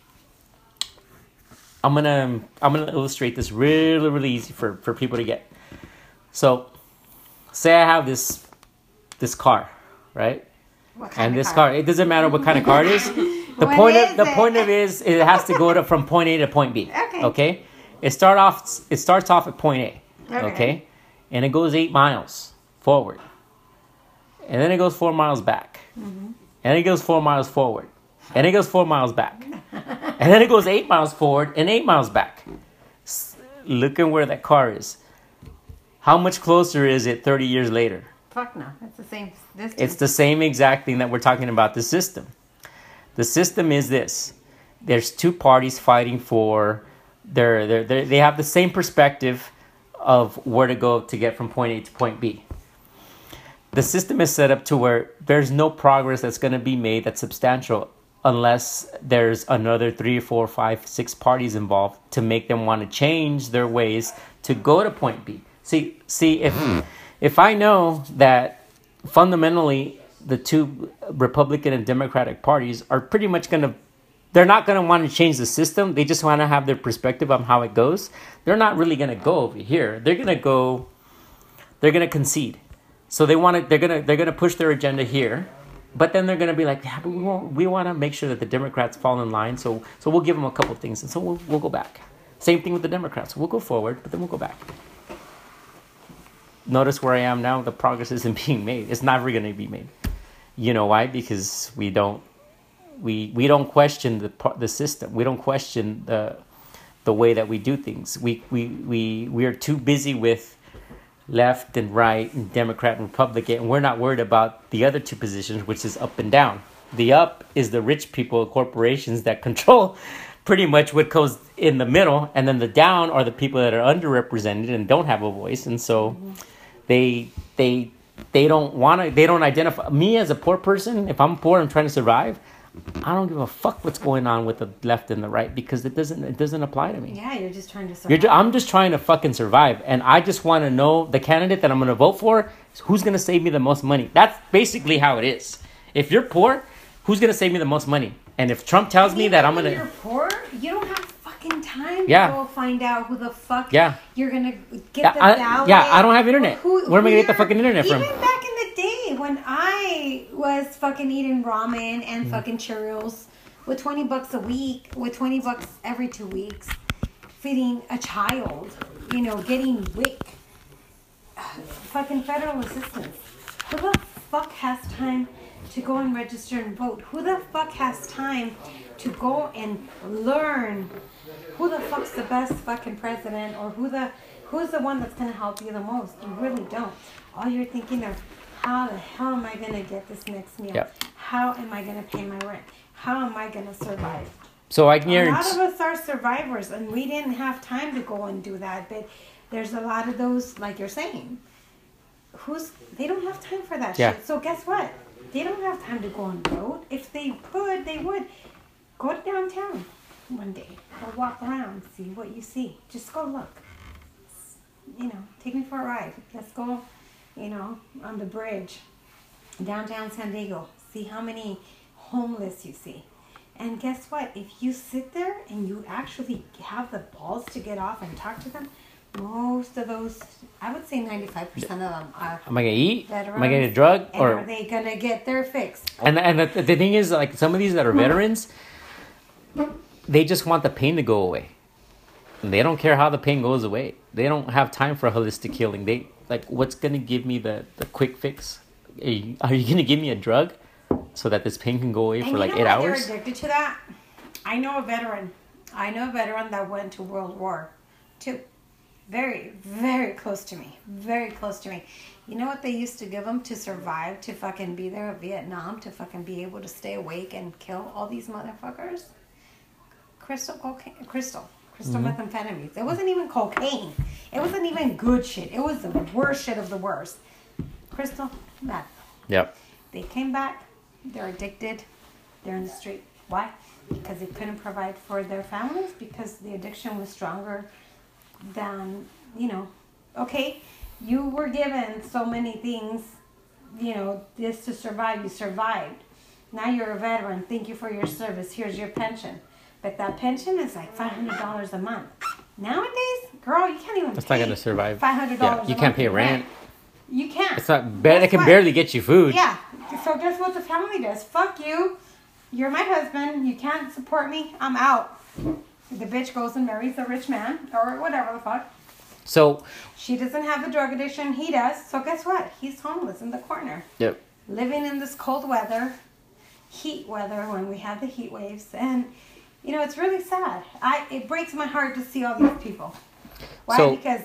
I'm gonna I'm gonna illustrate this really really easy for, for people to get. So, say I have this this car, right? What kind and of this car? car, it doesn't matter what kind of car it is. The What point is of the it? point of it is it has to go to, from point A to point B. Okay. Okay. It start off it starts off at point A. Okay. Okay. And it goes eight miles forward, and then it goes four miles back, mm-hmm. and it goes four miles forward, and it goes four miles back, and then it goes eight miles forward and eight miles back. Look at where that car is. How much closer is it thirty years later? Fuck no. It's the same distance. It's the same exact thing that we're talking about, the system. The system is this. There's two parties fighting for their, their, their they have the same perspective of where to go to get from point A to point B. The system is set up to where there's no progress that's going to be made that's substantial unless there's another three, four, five, six parties involved to make them want to change their ways to go to point B. See, see if if I know that fundamentally the two Republican and Democratic parties are pretty much going to, they're not going to want to change the system. They just want to have their perspective on how it goes. They're not really going to go over here. They're going to go, they're going to concede. So they want to, they're going to, they're going to push their agenda here. But then they're going to be like, yeah, but we want, we want to make sure that the Democrats fall in line. So, so we'll give them a couple of things. And so we'll, we'll go back. Same thing with the Democrats. We'll go forward, but then we'll go back. Notice where I am now, the progress isn't being made. It's never going to be made. You know why? Because we don't we we don't question the the system. We don't question the the way that we do things. We we we we are too busy with left and right and Democrat and Republican, and we're not worried about the other two positions, which is up and down. The up is the rich people, corporations that control pretty much what goes in the middle, and then the down are the people that are underrepresented and don't have a voice, and so mm-hmm. they they they don't want to. They don't identify me as a poor person. If I'm poor and trying to survive, I don't give a fuck what's going on with the left and the right because it doesn't it doesn't apply to me. Yeah, you're just trying to survive. You're ju- I'm just trying to fucking survive, and I just want to know the candidate that I'm going to vote for is who's going to save me the most money. That's basically how it is. If you're poor, who's going to save me the most money? And if Trump tells me Even that I'm when going to... you're poor, you don't have fucking time Yeah. to go find out who the fuck Yeah. you're going to get Yeah, the I- ballot. yeah, I don't have internet. Who, Where am I gonna get the you're- fucking internet from? Even back in the day when I was fucking eating ramen Mm. and fucking churros with twenty bucks a week, with twenty bucks every two weeks, feeding a child, you know, getting WIC, fucking federal assistance. Who the fuck has time to go and register and vote? Who the fuck has time to go and learn who the fuck's the best fucking president or who the who's the one that's gonna help you the most? You really don't. All you're thinking of, how the hell am I gonna get this next meal? Yep. How am I gonna pay my rent? How am I gonna survive? So I can A lot guarantee... of us are survivors, and we didn't have time to go and do that. But there's a lot of those, like you're saying, who's they don't have time for that Yeah. shit. So guess what? They don't have time to go and vote. If they could, they would go to downtown one day or walk around, see what you see. Just go look. You know, take me for a ride. Let's go, you know, on the bridge, downtown San Diego. See how many homeless you see. And guess what? If you sit there and you actually have the balls to get off and talk to them, most of those, I would say ninety-five percent of them are Am I gonna eat? veterans. Am I gonna get a drug? And Or are they gonna get their fix? and and the, the thing is, like some of these that are veterans, they just want the pain to go away. And they don't care how the pain goes away. They don't have time for holistic healing. They like, what's gonna give me the, the quick fix? Are you, are you gonna give me a drug so that this pain can go away And for you like know eight why hours? they're addicted to that? I know a veteran. I know a veteran that went to World War Two. Very, very close to me. Very close to me. You know what they used to give them to survive, to fucking be there in Vietnam, to fucking be able to stay awake and kill all these motherfuckers? Crystal cocaine, crystal, crystal Mm-hmm. methamphetamines. It wasn't even cocaine. It wasn't even good shit. It was the worst shit of the worst. Crystal meth. Yep. They came back. They're addicted. They're in the street. Why? Because they couldn't provide for their families, because the addiction was stronger than, you know, okay, you were given so many things, you know, this to survive. You survived. Now you're a veteran. Thank you for your service. Here's your pension. But that pension is like five hundred dollars a month. Nowadays, girl, you can't even That's pay not gonna survive. five hundred dollars Yeah, you a can't month pay in rent. You can't. It's not bad. It Guess can what? barely get you food. Yeah. So guess what the family does? Fuck you. You're my husband. You can't support me. I'm out. The bitch goes and marries a rich man or whatever the fuck. So, She doesn't have the drug addiction. He does. So guess what? He's homeless in the corner. yep. Living in this cold weather, heat weather when we have the heat waves. And, you know, it's really sad. I It breaks my heart to see all these people. Why? So- because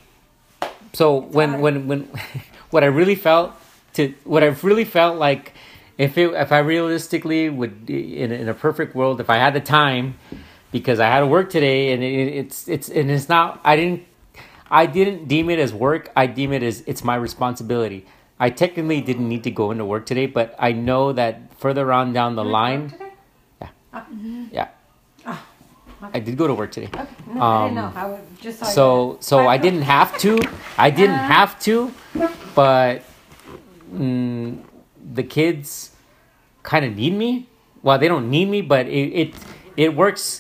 So It's when hard. when when what I really felt to what I really felt like if it if I realistically would in in a perfect world, if I had the time, because I had to work today, and it, it's it's and it's not I didn't I didn't deem it as work. I deem it as it's my responsibility. I technically didn't need to go into work today, but I know that further on down the You line, went to work today? yeah, Oh, I did go to work today. okay. No, I didn't Um, know. I would just saw you So there. so I didn't have to. I didn't Uh. have to, but mm, the kids kind of need me. Well, they don't need me, but it it, it works.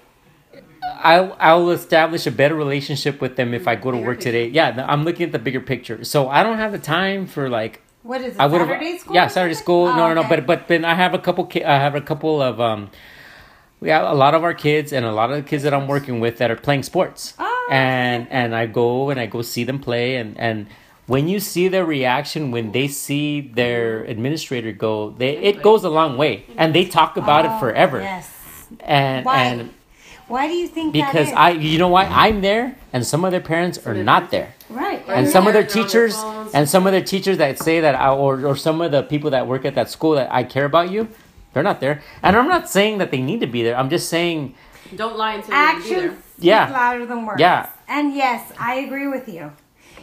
I'll I'll establish a better relationship with them if I go to Bigger work today. Yeah, the- I'm looking at the bigger picture. So I don't have the time for like What is it? I would have Saturday school? yeah or Saturday something? school. Oh, no, no, no. okay. But but then I have a couple. Ki- I have a couple of um. We have a lot of our kids and a lot of the kids that I'm working with that are playing sports. Oh, and and I go and I go see them play, and and when you see their reaction when they see their administrator go, they it goes a long way, and they talk about it Oh, forever. Yes. And Why? and Why do you think because that I you know why I'm there and some of their parents are not there. is? Right. And Or some of their they're on their teachers phones. and some of their teachers that say that I, or or some of the people that work at that school that I care about you, they're not there. And I'm not saying that they need to be there. I'm just saying Don't lie until you're Actions either. speak Yeah. louder than words. Yeah. And yes, I agree with you.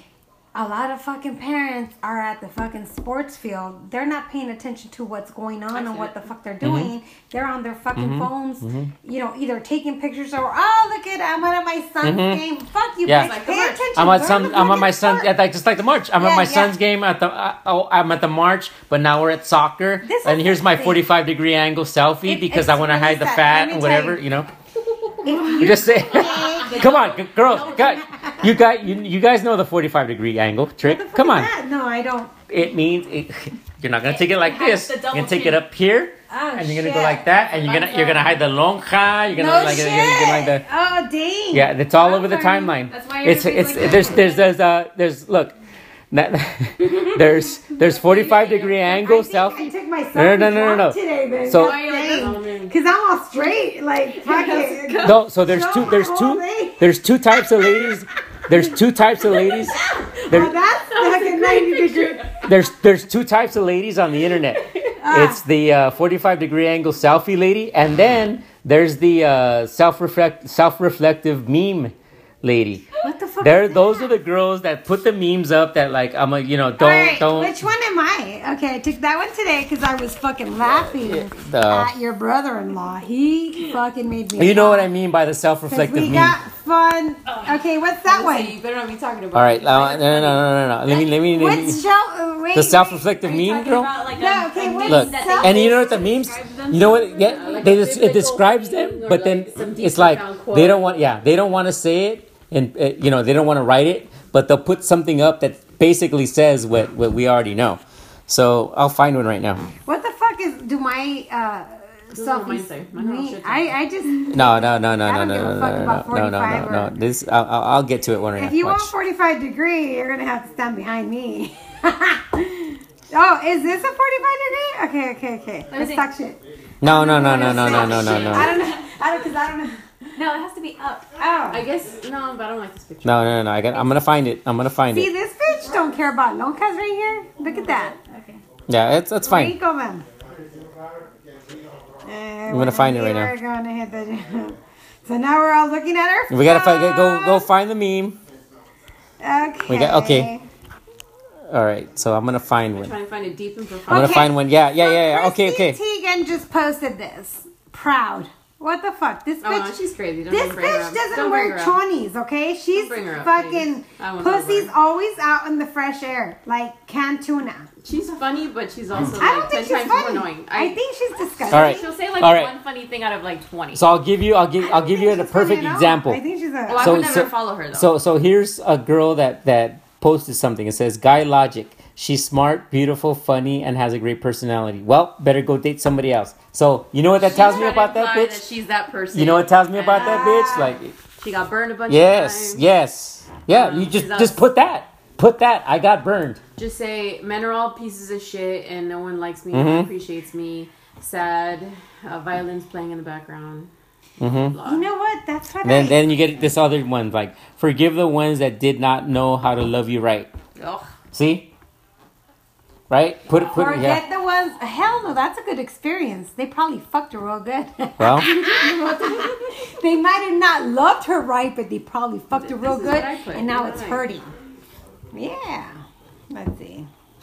A lot of fucking parents are at the fucking sports field. They're not paying attention to what's going on I and see what it. the fuck they're Mm-hmm. doing. They're on their fucking phones, you know, either taking pictures or, oh, look at, I'm at my son's game. Fuck you, Mm-hmm. Yeah. bitch. Like the Pay march. attention. I'm at Learn some. the I'm at fucking my son. sport. At like just like the march. I'm Yeah, at my yeah. son's game at the. Uh, oh, I'm at the march, but now we're at soccer. This and is here's the my thing. forty-five degree angle selfie It- because it's I want to really hide the sad. fat Let me and tell whatever. you. You know. If You you just say, come on, g- girls, guys, you got you, you guys know the forty-five degree angle trick. What the fuck Come is on, that? No, I don't. it means it, you're not gonna take it like It has this. the You're gonna double take it chin. up here, Oh, and you're gonna shit. go like that, and you're gonna you're gonna hide the lonja. You're gonna No like shit. you're gonna get like the. Oh, dang. Yeah, it's all over the That's why- timeline. that's why It's everybody's it's like there's that. there's there's uh there's look, that- there's there's forty-five degree angle I think I selfie. took my No, no, no, no, no. today, then. So- Why are you like this? Oh, man. Because I'm all straight, like, fucking. No, so there's Show two my there's whole two thing. there's two types of ladies. There's two types of ladies. There- Oh, that's fucking ninety degree. There's there's two types of ladies on the internet. Ah. It's the uh, forty-five degree angle selfie lady, and then there's the uh, self reflect self reflective meme lady. What the fuck fuck There, is those that? are the girls that put the memes up that like I'm a, you know, don't All right, don't. which one am I? Okay, I took that one today because I was fucking laughing the- at your brother-in-law. He fucking made me. You know what I laugh. mean by the 'Cause self-reflective we meme. got fun. Okay, what's that So one? you better not be talking about. All right, it. uh, no, no, no, no, no, no. Let me, let me, let me. What's show? Uh, wait, The wait. self-reflective Are you meme, talking girl. about, like, No, a- okay, a what's meme Look, that self- they and you know use what the to memes? describe them? You know what? Yeah, like they a just, it biblical describes thing them, or but like then some deep it's like profound quote. they don't want. Yeah, they don't want to say it, and uh, you know they don't want to write it, but they'll put something up that basically says what what we already know. So I'll find one right now. What the fuck is? Do my uh, Those are mine selfies? say. Mine are all Me, shit. I I just. No, no, no, no, I no, don't no, give a no, fuck no, about no, no, no, forty-five no, or- no. This I'll, I'll I'll get to it one right If now. you want Watch. forty-five degree, you're gonna have to stand behind me. Oh, is this a forty-five degree? Okay, okay, okay. me Let's see. talk shit. No, no, no, no, no, no, no, no, I no. don't know. I don't, cause I don't know. No, it has to be up. Oh. I guess no, but I don't like this picture. No, no, no, no. I got. I'm gonna find it. I'm gonna find See, it. this bitch don't care about lonjas right here. Look at that. Okay. Yeah, it's that's fine. Rico man. I'm gonna find it right now. We're gonna hit the. So now we're all looking at her. We gotta find. Go go find the meme. Okay. We got- okay. All right. So I'm gonna find I'm one. trying to find it deep and I'm profound. gonna Okay. find one. Yeah, yeah, So yeah, yeah. Okay, Chrissy okay. Teigen just posted this. Proud. What the fuck? This Oh, bitch. she's crazy. Don't This even bring her bitch up. doesn't Don't bring wear her up. chonies, okay? She's bring her up, fucking please. I want her pussy's over. always out in the fresh air, like canned tuna. She's funny, but she's also I don't like think ten she's times funny. more annoying. I, think she's disgusting. All right. she'll say like All right. one funny thing out of like twenty. So I'll give you. I'll give. I I'll don't give think you a she's funny perfect at all. example. I think she's a. well, I So- would never so- follow her though. So so here's a girl that that posted something. It says Guy Logic. She's smart, beautiful, funny, and has a great personality. Well, better go date somebody else. So you know what that tells me Trying to about that imply bitch? she's that person. You know what tells me about that bitch? Ah. Like She got burned a bunch yes, of times. yes, yeah. Um, You just she's just us. put that. Put that. I got burned. Just say men are all pieces of shit and no one likes me, Mhm. no one appreciates me. Sad. Uh, violins playing in the background. Mm-hmm. Blah. You know what? That's what Then I. then you get this other one like forgive the ones that did not know how to love you right. Ugh. See? Right? Put it put it Forget yeah. the ones. Hell no, that's a good experience. They probably fucked her real good. Well, They might have not loved her right, but they probably fucked her This real is good, what I put. and now You're it's right. hurting. Yeah. Let's see.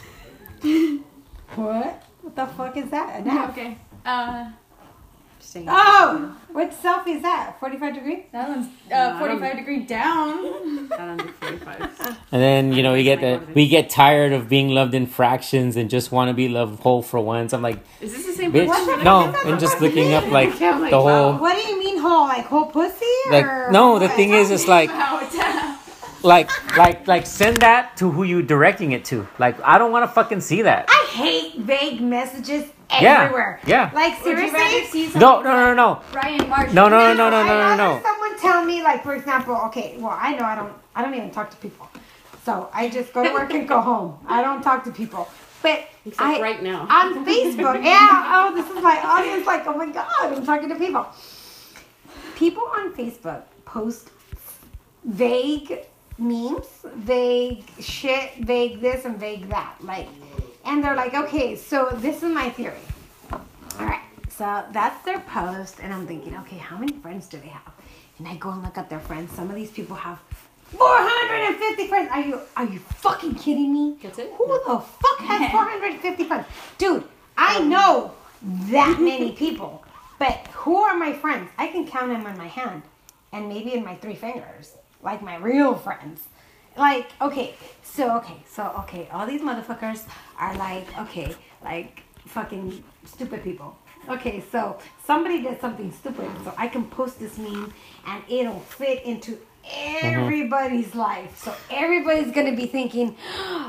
What? What the fuck is that? An F. Okay. Uh, Just saying. Oh! What selfie is that? forty-five degree? that one's No, I uh, don't- forty-five degree down. Not under forty-five. and then you know we get the we get tired of being loved in fractions and just want to be loved whole for once. I'm like, Is this the same bitch, person? no, and just looking up like I'm like, the wow. whole What do you mean whole? Like whole pussy? like or no. The what? thing is, it's like like like like send that to who you directing it to. Like I don't want to fucking see that. I hate vague messages Yeah, everywhere. yeah. Like Would you rather seriously? see something No, no, no, no. like Ryan Marsh? No, no, no, no, no, I'd no, no, rather no. Someone tell me, like, for example, okay, well, I know I don't, I don't even talk to people, so I just go to work and go home. I don't talk to people, but Except I, right now. on Facebook, yeah. Oh, this is my audience. Like, oh my god, I'm talking to people. People on Facebook post vague memes, vague shit, vague this and vague that, like, and they're like, okay, so this is my theory. All right, so that's their post, and I'm thinking, okay, how many friends do they have? And I go and look at their friends. Some of these people have four hundred fifty friends. Are you are you fucking kidding me? That's it? Who the fuck has four hundred fifty friends? Dude, I know that many people, but who are my friends? I can count them on my hand, and maybe in my three fingers, like my real friends. Like, okay, so, okay, so, okay, all these motherfuckers are like, okay, like, fucking stupid people. Okay, so somebody did something stupid, so I can post this meme, and it'll fit into everybody's life. So everybody's gonna be thinking,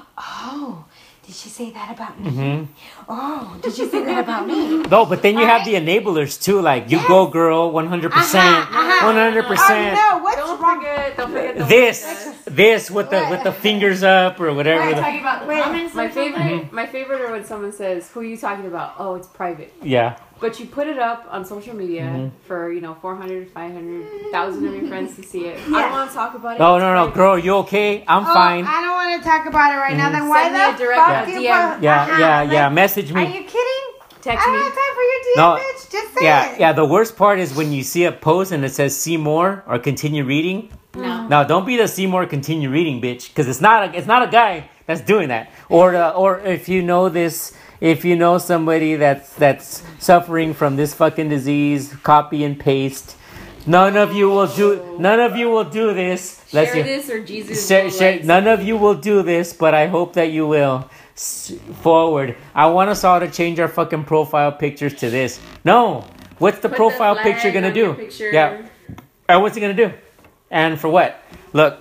oh, did she say that about me? Mm-hmm. Oh, did she say that about me? No, but then you have the enablers too. Like you Yes. go, girl, one hundred percent, Uh-huh, uh-huh. one hundred percent. Oh no, what's Don't wrong? forget. Don't forget. The This, this with the with the fingers up or whatever. Wait, the- Talking about the Wait. comments. My or something? favorite, my favorite are when someone says, "Who are you talking about?" Oh, it's private. yeah. But you put it up on social media Mm-hmm. for you know four hundred, five hundred, one thousand of your friends to see it. I Yeah. don't want to talk about it. No, It's no, no, private. girl, you okay? I'm Oh, fine. I don't want to talk about it right now. Then why Send me the a direct, fuck uh, you D M. put- Yeah, uh-huh, yeah, like, yeah. Message Are me. you kidding? Text I me. don't have time for your D M, No. bitch. Just say Yeah, it. yeah. The worst part is when you see a post and it says "see more" or "continue reading." No. No, don't be the Seymour continue reading bitch, because it's not a, it's not a guy that's doing that. Or uh, or if you know this, if you know somebody that's that's suffering from this fucking disease, copy and paste. None of you will do. None of you will do this. Share you, this or Jesus. Share, will share, like- none of you will do this, but I hope that you will. S- forward. I want us all to change our fucking profile pictures to this. No. What's the Put profile flag picture gonna on your do? picture. Yeah. And what's it gonna do? And for what? Look.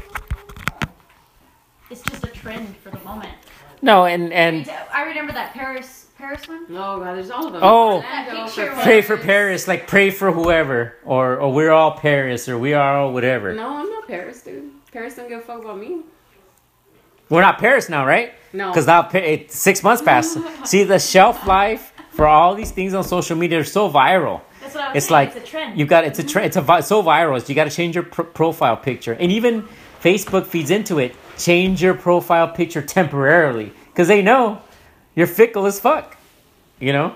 It's just a trend for the moment. No, and and I remember that Paris Paris one. Oh god, there's all of them. Oh. That picture was- pray for Paris, like pray for whoever, or or we're all Paris, or we are all whatever. No, I'm not Paris, dude. Paris don't give a fuck about me. We're not Paris now, right? No. Because now pa- it, six months passed. See, the shelf life for all these things on social media are so viral. That's what I was It's saying. like It's a trend. you got it's a trend. It's a vi- so viral. So you got to change your pr- profile picture, and even Facebook feeds into it. Change your profile picture temporarily because they know you're fickle as fuck. You know.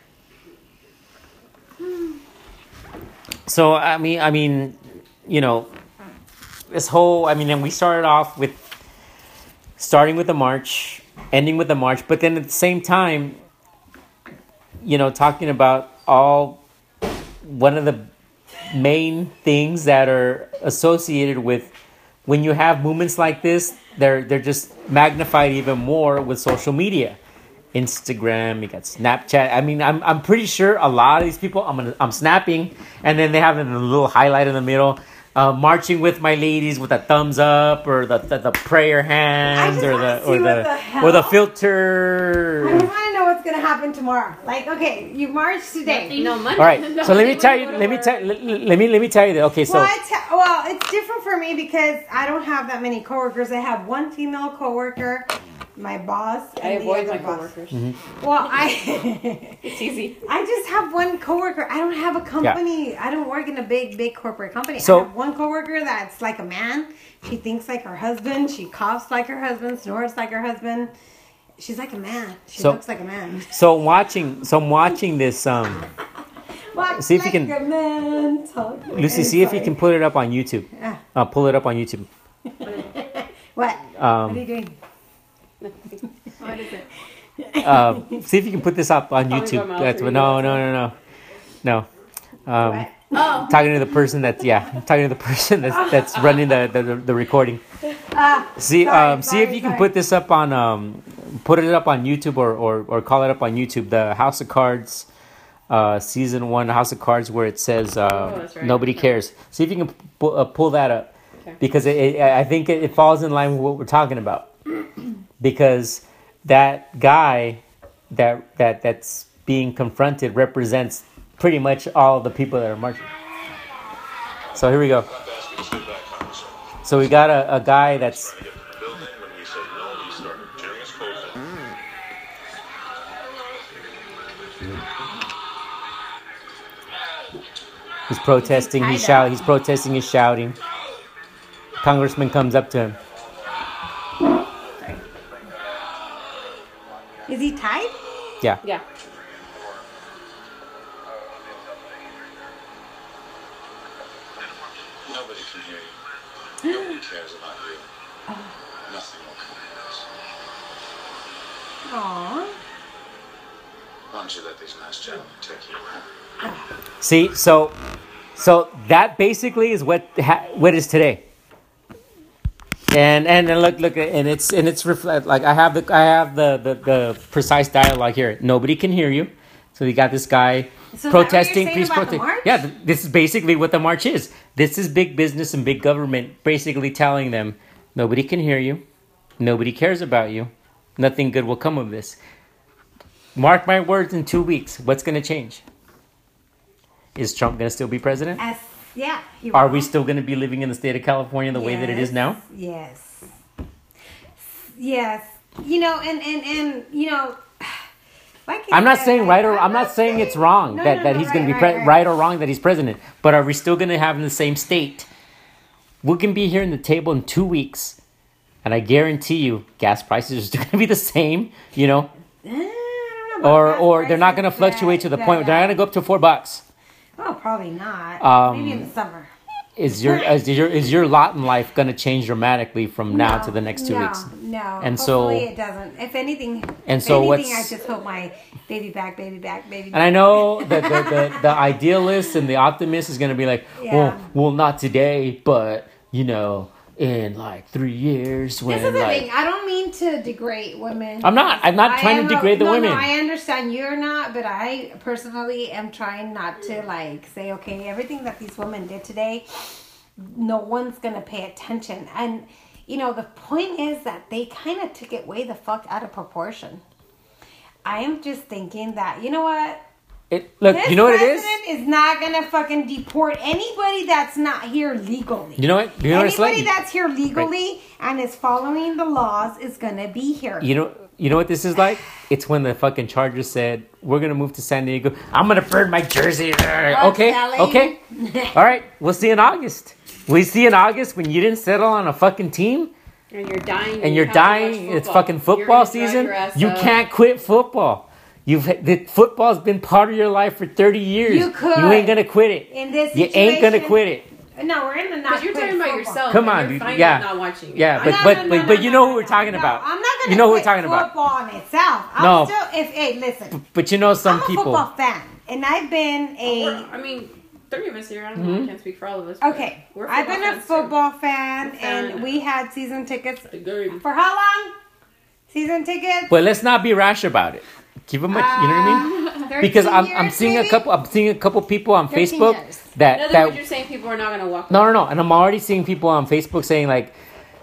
So I mean, I mean, you know, this whole. I mean, and we started off with starting with the march, ending with the march, but then at the same time, you know, talking about all one of the main things that are associated with when you have movements like this, they're they're just magnified even more with social media. Instagram, you got Snapchat. I mean, I'm I'm pretty sure a lot of these people I'm gonna, I'm snapping, and then they have a little highlight in the middle, uh, marching with my ladies with a thumbs up or the the, the prayer hands just or wanna the see or what the, the hell- or the I filter. just want to know what's gonna happen tomorrow. Like, okay, you marched today. No money. All right, so let me tell you. Let me tell. Let, let me let me tell you. That. Okay, so Well, it's, well, it's different for me because I don't have that many coworkers. I have one female coworker, my boss, and I the avoid other my boss. coworkers. Mm-hmm. Well, I It's easy. I just have one coworker. I don't have a company. I don't work in a big, big corporate company. So- I have one coworker that's like a man. She thinks like her husband. She coughs like her husband. Snores like her husband. She's like a man. She So- looks like a man. so I'm watching. So I'm watching this. Um, Walks See if you like can- a man, talk like- Lucy, I'm see if you sorry. can put it up on YouTube. Ah. Uh, pull it up on YouTube. What? Um, what are you doing? What is it? Uh, see if you can put this up on Probably YouTube. my mouth That's or what, you no, guys. no, no, no, no. Um, What? Oh, talking to the person that's yeah, talking to the person that's that's running the, the, the recording. Ah, See, sorry, um, see if sorry, you can sorry. put this up on um, put it up on YouTube or, or or call it up on YouTube. The House of Cards, uh, season one, House of Cards, where it says uh, Oh, that's right. nobody cares. See if you can pu- uh, pull that up Okay. because it, it, I think it, it falls in line with what we're talking about. Because that guy that that that's being confronted represents pretty much all of the people that are marching. So here we go. So we got a, a guy that's he's protesting. He's shout. He's protesting. He's shouting. Congressman comes up to him. Is he tied? Yeah. Yeah. Nobody can hear you. Nobody cares about you. Nothing will come of this. Aww. Why don't you let these nice gentlemen take you home? See, so so that basically is what ha- what is today. And and then look look and it's and it's reflect like I have the I have the, the, the precise dialogue here. Nobody can hear you. So you got this guy So is that what protesting. you're saying Please about the protest. march? Yeah, th- this is basically what the march is. This is big business and big government basically telling them nobody can hear you, nobody cares about you, nothing good will come of this. Mark my words. In two weeks, what's going to change? Is Trump going to still be president? As yeah. he Are will. we still going to be living in the state of California the way that it is now? Yes. Yes. You know, and and and you know. Like I I'm not said, saying like, right or I'm not saying it's wrong No, that, no, that no, he's going right, to be pre- right, right, right. or wrong that he's president. But are we still going to have in the same state? We can be here in the table in two weeks, and I guarantee you, gas prices are still going to be the same. You know, Eh, I don't know about or gas or they're not prices, going to fluctuate to the but, point where they're not going to go up to four bucks. Oh, probably not. Um, Maybe in the summer. is your is your is your lot in life going to change dramatically from now No, to the next two no, weeks? No, And so- hopefully it doesn't. If anything, And if so anything, what's- I just hope my baby back, baby back, baby back. And I know that the, the, the idealist and the optimist is going to be like, Yeah. well, well, not today, but, you know, in like three years when This is the like... thing. I don't mean to degrade women. I'm not. I'm not I trying am to a- degrade the no, women. No, I understand you're not, but I personally am trying not to like say, okay, everything that these women did today, no one's gonna pay attention. And you know, the point is that they kind of took it way the fuck out of proportion. I am just thinking that, you know what? It, look, This you know what it is? president is not gonna fucking deport anybody that's not here legally. You know what? You know what it's Anybody like? that's here legally and is following the laws is gonna be here. You know, you know what this is like? It's when the fucking Chargers said, we're going to move to San Diego. I'm going to burn my jersey. Okay, Kelly. okay. All right, we'll see in August. We see in August when you didn't settle on a fucking team And you're dying. and you you're have to watch dying. It's football. fucking You're football gonna drive season. your ass You up. can't quit football. You've the football's been part of your life for thirty years. You could. You ain't gonna quit it. In this You ain't gonna situation- quit it. No, we're in the not. Because you're quit talking about football. yourself. Come and on, you're dude. fine Yeah. with not watching it. Yeah, I but No, but no, no, but, no, but no, you no, know no, who we're no. talking No, about. I'm not gonna You know who we're quit talking about. football in itself. I'm No. still, if hey, listen, But you know some I'm a people. football fan, and I've been a. We're- I mean, three of us here. I don't Mm-hmm. know. I can't speak for all of us. but Okay, we're I've been a fans, too. football fan, We're fan. and we had season tickets Good. for how long? Season tickets. But let's not be rash about it. Keep them, you know what I mean? Uh, Because I'm thirteen I'm years, seeing a maybe? couple I'm seeing a couple people on thirteen Facebook years. that In other that words, you're saying people are not going to walk. no no no, and I'm already seeing people on Facebook saying like,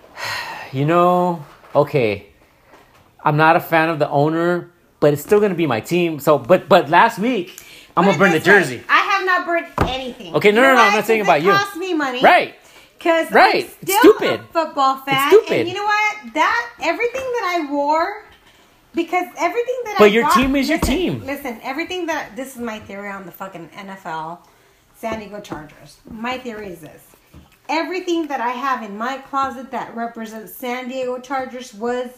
you know, okay, I'm not a fan of the owner, but it's still gonna be my team. So, but but last week I'm Put gonna it burn the this way, jersey. I have not burned anything. Okay, no, You no, know no, I'm why? not saying 'Cause about it you. cost me money. Right. Because Right. I'm It's still stupid. a football fan. stupid. And you know what? That everything that I wore, because everything that I But your bought- team is your listen, team. Listen, everything that this is my theory on the fucking N F L, San Diego Chargers. My theory is this: everything that I have in my closet that represents San Diego Chargers was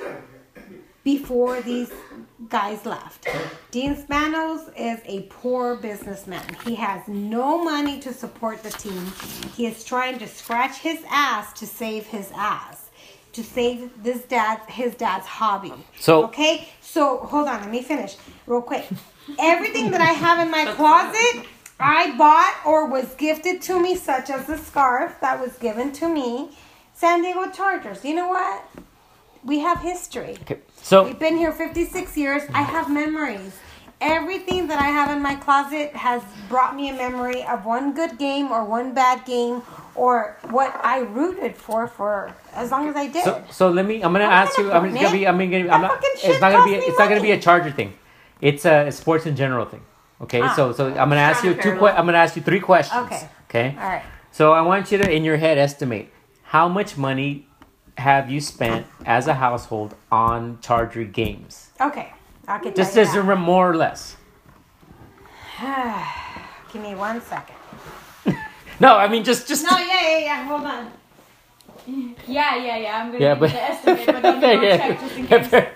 before these guys left. Dean Spanos is a poor businessman. He has no money to support the team. He is trying to scratch his ass to save his ass, to save this dad, his dad's hobby. So- okay, so hold on, let me finish real quick. Everything that I have in my closet, I bought or was gifted to me, such as the scarf that was given to me. San Diego Chargers. You know what? We have history. Okay, so We've been here fifty-six years. I have memories. Everything that I have in my closet has brought me a memory of one good game or one bad game or what I rooted for for as long as I did. so so let me. I'm gonna I'm ask not you. gonna I'm gonna be. I'm gonna. That I'm not. fucking It's shit not gonna be. cost me It's not gonna be a money. Charger thing. It's a sports in general thing. Okay. Ah. So so I'm gonna ask you Trying to two. Que- parallel. I'm gonna ask you three questions. Okay. Okay. All right. So I want you to, in your head, estimate how much money have you spent as a household on Charger games? Okay. I can Just tell you as a that. rem- more or less. Give me one second. No, I mean just just. No, yeah, yeah, yeah. Hold on. Yeah, yeah, yeah. I'm gonna Yeah, give but you the estimate, but let me go check just in case.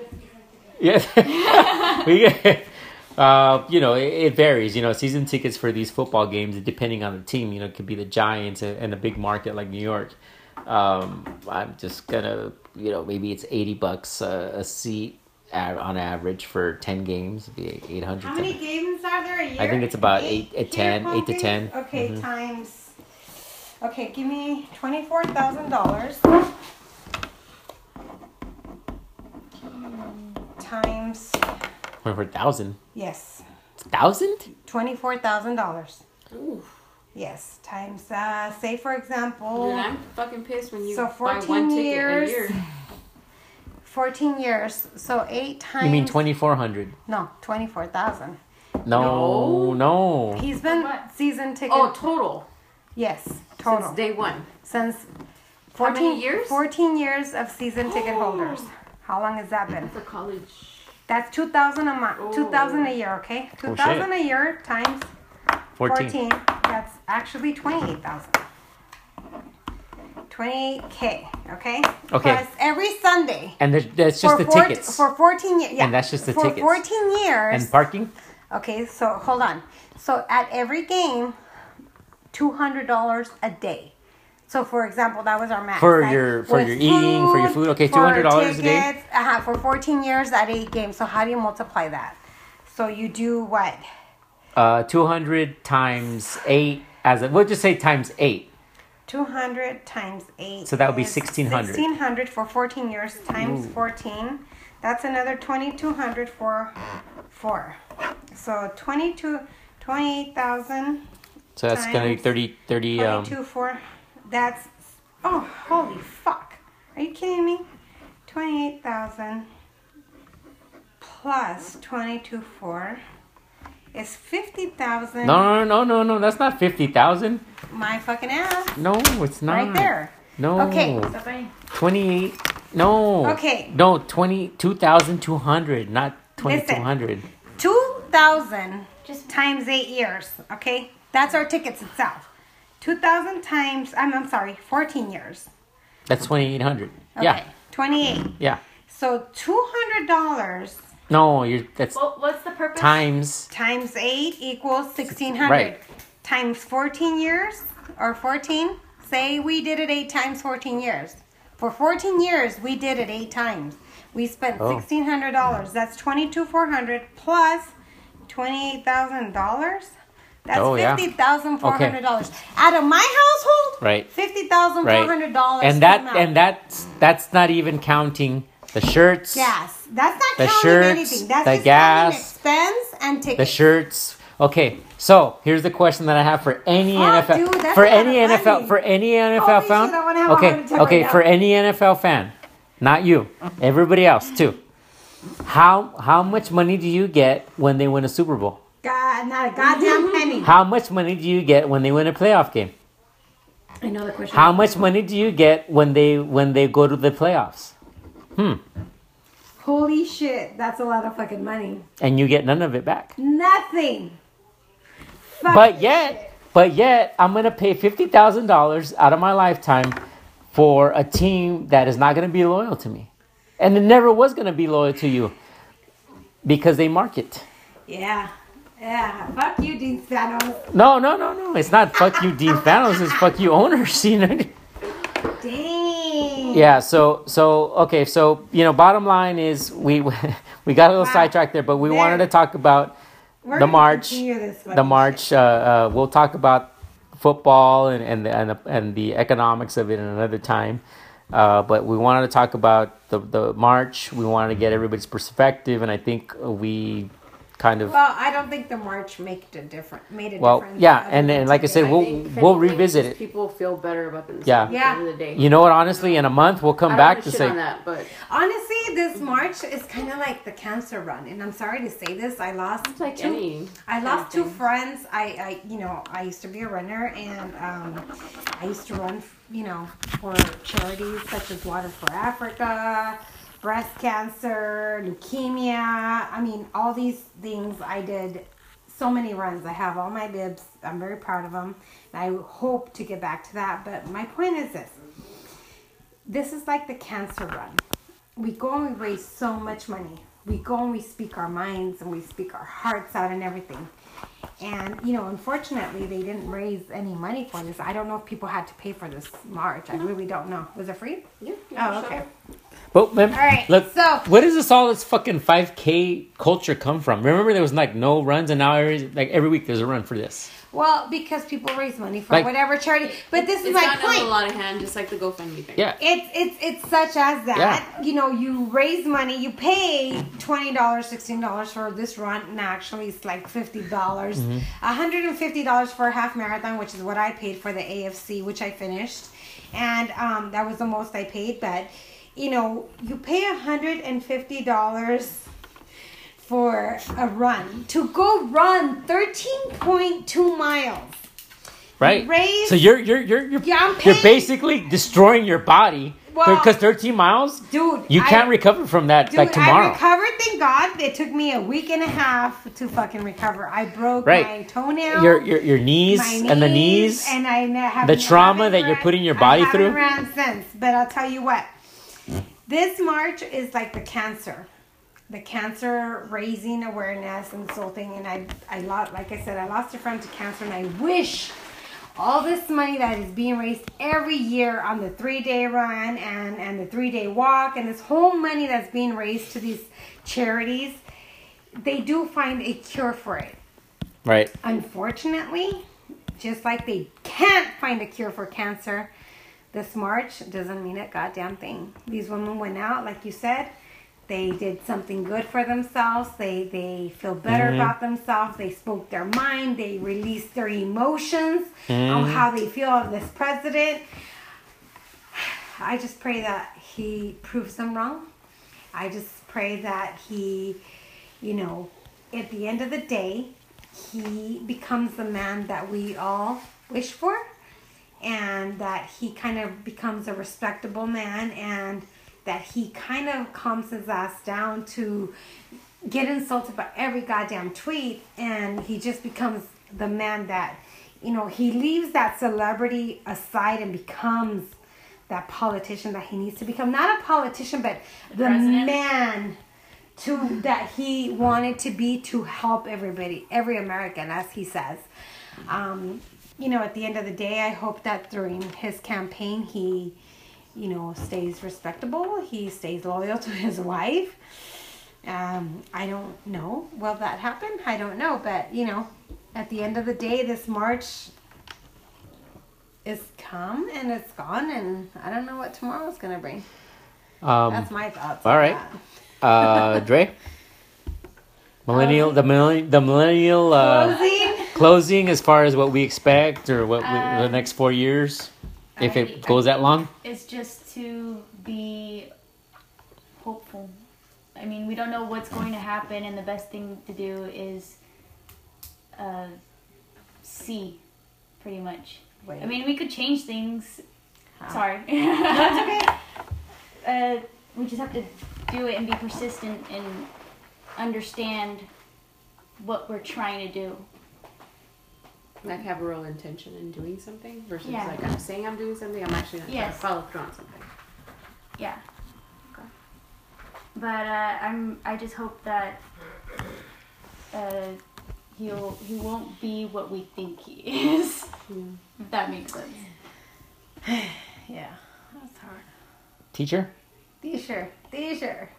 Yes. we get, uh, you know, it, it varies. You know, season tickets for these football games, depending on the team, you know, it could be the Giants and a big market like New York. Um, I'm just gonna, you know, maybe it's eighty bucks a, a seat a- on average for ten games. It'd be eight hundred. How many games are there a year? I think it's about eight- eight, here, ten, eight to games? ten. Okay, Mhm. times. Okay, give me twenty-four thousand dollars. Times, For a thousand. yes, Thousand? twenty-four thousand dollars. Ooh. Yes, times, uh, say for example, Dude, I'm fucking pissed when you So buy fourteen one ticket years. a year. fourteen years, so eight times. You mean twenty-four hundred? No, twenty-four thousand. No, no. He's been what? season ticket. Oh, total. yes, total. Since day one. Since How fourteen many years? fourteen years of season ticket holders. How long has that been? For college. That's two thousand a month. Oh. Two thousand a year, okay? Oh, Two thousand a year times fourteen. fourteen. That's actually twenty-eight thousand. Twenty-eight k, okay? Okay. Plus every Sunday. And there's, that's just for the four- tickets. For fourteen years. Yeah. And that's just the for tickets. fourteen years. And parking? Okay, so hold on. So at every game, two hundred dollars a day. So, for example, that was our max. For like, your- for with your eating, for your food, okay, for two hundred dollars a day? tickets, Uh-huh, for fourteen years at eight games. So, how do you multiply that? So, you do what? Uh, two hundred times eight, as a, we'll just say times eight. two hundred times eight. So that would be is sixteen hundred. sixteen hundred for fourteen years times Ooh. fourteen. That's another twenty-two hundred for four. So, twenty-two, twenty-eight thousand. So that's going to be Times thirty, thirty, um, twenty-two for, that's, oh, holy fuck. Are you kidding me? twenty-eight thousand plus twenty-two for is fifty thousand. no, no, no, no, no, that's not fifty thousand. My fucking ass. No, it's not. Right there. No. Okay. Stop by. twenty-eight, no. Okay. No, twenty, two thousand two hundred, not twenty-two hundred. two thousand just times eight years, okay? That's our tickets itself. two thousand times, I'm, I'm sorry, fourteen years. That's twenty-eight hundred. Okay. Yeah, twenty-eight. yeah. So two hundred dollars No, you're, that's Well, what's the purpose? times, times eight equals sixteen hundred. Right. Times fourteen years, or fourteen. Say we did it eight times fourteen years. For fourteen years, we did it eight times. We spent Oh. sixteen hundred dollars. That's twenty-two four hundred plus twenty-eight thousand dollars. That's Oh, yeah. fifty thousand four hundred dollars. Out of my household, Right. fifty thousand four hundred dollars. and that, and that's, that's not even counting the shirts, gas. That's not The counting shirts, anything. That's the just gas, counting expense and tickets. the shirts. Okay, so here's the question that I have for any Fuck, N F L, dude, that's for a lot any of N F L, money. for any N F L Holy shit, fan. I wanna have a Okay, heart attack okay, right for now. any N F L fan, not you, everybody else too. How how much money do you get when they win a Super Bowl? God, not a goddamn penny. How much money do you get when they win a playoff game? I know the question. How much money do you get when they when they go to the playoffs? Hmm. Holy shit, that's a lot of fucking money. And you get none of it back. Nothing. Fuck But this yet, shit. but yet, I'm gonna pay fifty thousand dollars out of my lifetime for a team that is not gonna be loyal to me, and it never was gonna be loyal to you because they market. Yeah. Yeah. Fuck you, Dean Spanos. No, no, no, no. It's not fuck you, Dean Fanos. It's fuck you, owners. You know. Dang. Yeah. So, so okay. So you know, bottom line is we we got a little Wow. sidetracked there, but we There. wanted to talk about We're the gonna march. continue this The fucking march. Uh, uh, we'll talk about football and and the, and the and the economics of it in another time. Uh, but we wanted to talk about the the march. We wanted to get everybody's perspective, and I think we kind of Well, I don't think the march made a different made a well, difference. yeah, other and than and like I said, today. we'll think if we'll anything, revisit just it. People feel better about themselves Yeah. at the end of the day. You know what? Honestly, in a month we'll come I don't back wanna to shit say on that, but Honestly, this march is kind of like the cancer run, and I'm sorry to say this. I lost it's like two, any. I kind lost of two thing. friends. I, I, you know, I used to be a runner, and um, I used to run, you know, for charities such as Water for Africa, breast cancer, leukemia. I mean, all these things I did. So many runs. I have all my bibs. I'm very proud of them. And I hope to get back to that. But my point is this. This is like the cancer run. We go and we raise so much money. We go and we speak our minds and we speak our hearts out and everything. And, you know, unfortunately, they didn't raise any money for this. I don't know if people had to pay for this march. I really don't know. Was it free? Yeah, Oh, okay. But mem- All right, look, so- where does this all this fucking five K culture come from? Remember, there was like no runs, and now every like every week there's a run for this. Well, because people raise money for Like- whatever charity. But this is It's my gotten point. a lot of hand, just like the GoFundMe thing. Yeah, It's it's it's such as that. You know, you raise money, you pay twenty dollars, sixteen dollars for this run, and actually it's like fifty dollars. Mm-hmm. A hundred and fifty dollars for a half marathon, which is what I paid for the A F C, which I finished. And um, that was the most I paid, but you know, you pay a hundred and fifty dollars for a run to go run thirteen point two miles. right. raise- So you're you're you're you're, Yeah, I'm you're paying- basically destroying your body Well, because thirteen miles, Dude, you I- can't recover from that Dude, like tomorrow. I recovered, thank God. It took me a week and a half to fucking recover. I broke Right. my toenail. Your your your knees my and the knees. and I ne- have the trauma haven't that you're ran- putting your I body haven't through. ran since, but I'll tell you what. This march is like the cancer, the cancer raising awareness and this whole thing. And I, I lost, like I said, I lost a friend to cancer, and I wish all this money that is being raised every year on the three-day run and, and the three-day walk, and this whole money that's being raised to these charities, they do find a cure for it. Right. Unfortunately, just like they can't find a cure for cancer, this march doesn't mean a goddamn thing. These women went out, like you said. They did something good for themselves. They they feel better Mm-hmm. about themselves. They spoke their mind. They released their emotions Mm-hmm. on how they feel of this president. I just pray that he proves them wrong. I just pray that he, you know, at the end of the day, he becomes the man that we all wish for, and that he kind of becomes a respectable man, and that he kind of calms his ass down to get insulted by every goddamn tweet, and he just becomes the man that, you know, he leaves that celebrity aside and becomes that politician that he needs to become. Not a politician, but the president? man to that he wanted to be, to help everybody, every American, as he says. Um, you know, at the end of the day, I hope that during his campaign, he, you know, stays respectable. He stays loyal to his wife. Um, I don't know. Will that happen? I don't know. But, you know, at the end of the day, this march is come and it's gone. And I don't know what tomorrow's going to bring. Um, That's my thoughts. all on right. that. uh, Dre? Millennial, the millennial, the millennial uh, Closing? closing as far as what we expect or what we, the Um, next four years, if I- it goes that long. It's just to be hopeful. I mean, we don't know what's going to happen, and the best thing to do is uh, see, pretty much. Wait. I mean, we could change things. How? Sorry. That's okay. uh, we just have to do it and be persistent and understand what we're trying to do. Like have a real intention in doing something versus Yeah. like I'm saying I'm doing something, I'm actually not Yes. trying to follow through on something. Yeah. Okay. But uh, I'm. I just hope that uh, he'll he won't be what we think he is. If that makes sense. Yeah, that's hard. Teacher? T-shirt, T-shirt.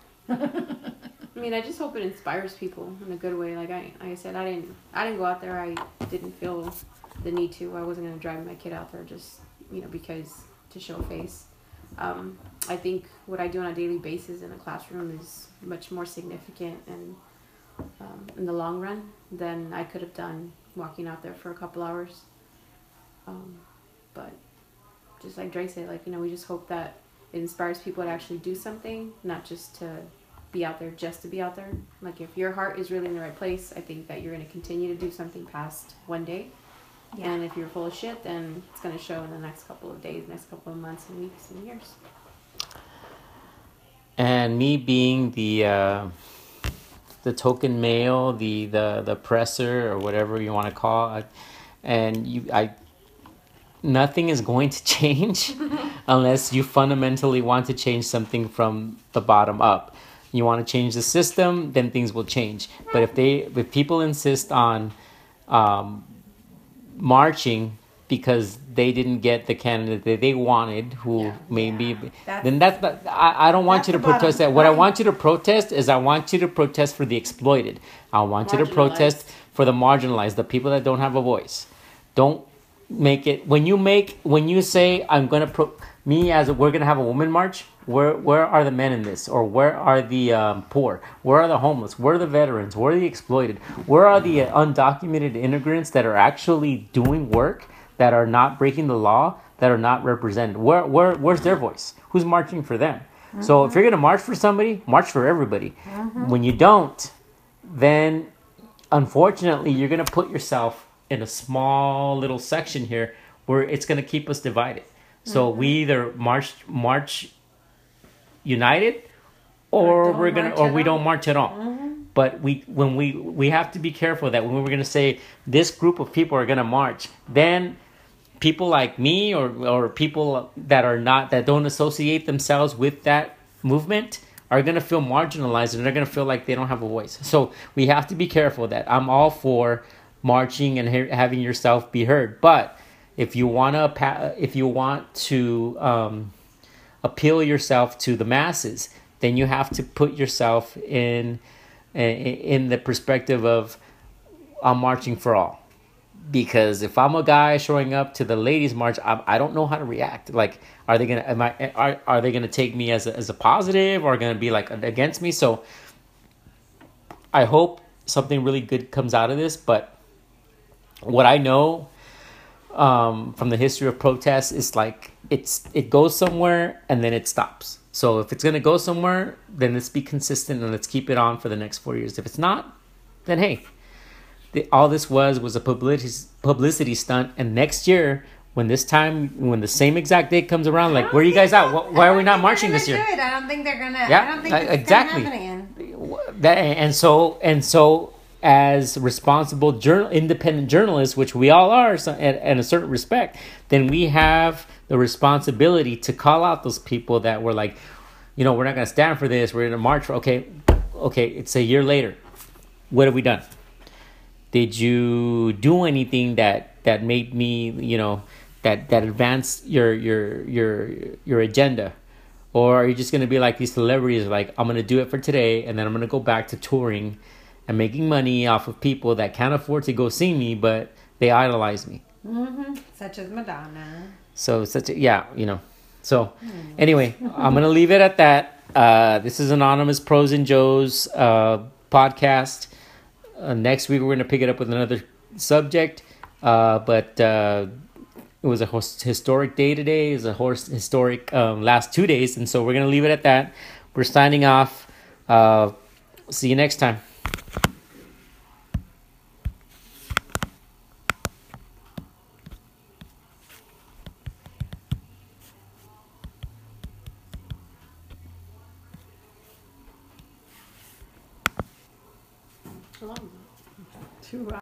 I mean, I just hope it inspires people in a good way. Like I, like I said, I didn't, I didn't go out there. I didn't feel the need to. I wasn't gonna drive my kid out there just, you know, because to show face. Um, I think what I do on a daily basis in a classroom is much more significant and um, in the long run than I could have done walking out there for a couple hours. Um, but just like Dre said, like, you know, we just hope that it inspires people to actually do something, not just to be out there just to be out there. Like if your heart is really in the right place, I think that you're going to continue to do something past one day. Yeah. And if you're full of shit, then it's going to show in the next couple of days, next couple of months and weeks and years. And me being the uh, the token male, the, the, the presser or whatever you want to call it, and you, I, nothing is going to change unless you fundamentally want to change something from the bottom up. You want to change the system, then things will change. But if they, if people insist on um, marching because they didn't get the candidate that they wanted, who Yeah. maybe, Yeah. That's- then that's not, I, I don't want that's you to the bottom protest that. What I line. want you to protest is I want you to protest for the exploited. I want you to protest Marginalized. for the marginalized, the people that don't have a voice. Don't make it, when you make, when you say I'm going to, pro, me as a, we're going to have a woman march, where where are the men in this? Or where are the um, poor? Where are the homeless? Where are the veterans? Where are the exploited? Where are the uh, undocumented immigrants that are actually doing work, that are not breaking the law, that are not represented? Where where where's their voice? Who's marching for them? Mm-hmm. So if you're going to march for somebody, march for everybody. Mm-hmm. When you don't, then unfortunately you're going to put yourself in a small little section here where it's going to keep us divided. So mm-hmm. we either march march united, or, or we're gonna, or we all. don't march at all. Mm-hmm. But we, when we, we have to be careful that when we're gonna say this group of people are gonna march, then people like me or or people that are not, that don't associate themselves with that movement are gonna feel marginalized, and they're gonna feel like they don't have a voice. So we have to be careful that I'm all for marching and ha- having yourself be heard, but if you want to if you want to um, appeal yourself to the masses, then you have to put yourself in in the perspective of I'm marching for all. Because if I'm a guy showing up to the ladies' march, I, I don't know how to react. Like, are they gonna am I are are they gonna take me as a, as a positive, or gonna be like against me? So I hope something really good comes out of this. But what I know um, from the history of protests is like it's it goes somewhere and then it stops. So if it's gonna go somewhere, then let's be consistent and let's keep it on for the next four years. If it's not, then hey. The, all this was was a publicity publicity stunt, and next year, when this time, when the same exact date comes around, like, where are you guys at? Why, why are we not marching this year? Do I don't think they're gonna. Yeah, I don't think uh, it's exactly. gonna happen again. That, and so and so, as responsible journal, independent journalists, which we all are, so, at, at a certain respect, then we have the responsibility to call out those people that were like, you know, we're not gonna stand for this. We're gonna march for. Okay, okay. It's a year later. What have we done? Did you do anything that, that made me, you know, that, that advanced your your your your agenda? Or are you just going to be like these celebrities, like, I'm going to do it for today, and then I'm going to go back to touring and making money off of people that can't afford to go see me, but they idolize me. Mm-hmm. Such as Madonna. So, such a, yeah, you know. So, anyway, I'm going to leave it at that. Uh, this is Anonymous Pros and Joes uh, podcast. Uh, next week, we're going to pick it up with another subject. Uh, but uh, it was a hos- historic day today. It was a horse historic um, last two days. And so we're going to leave it at that. We're signing off. Uh, see you next time. Two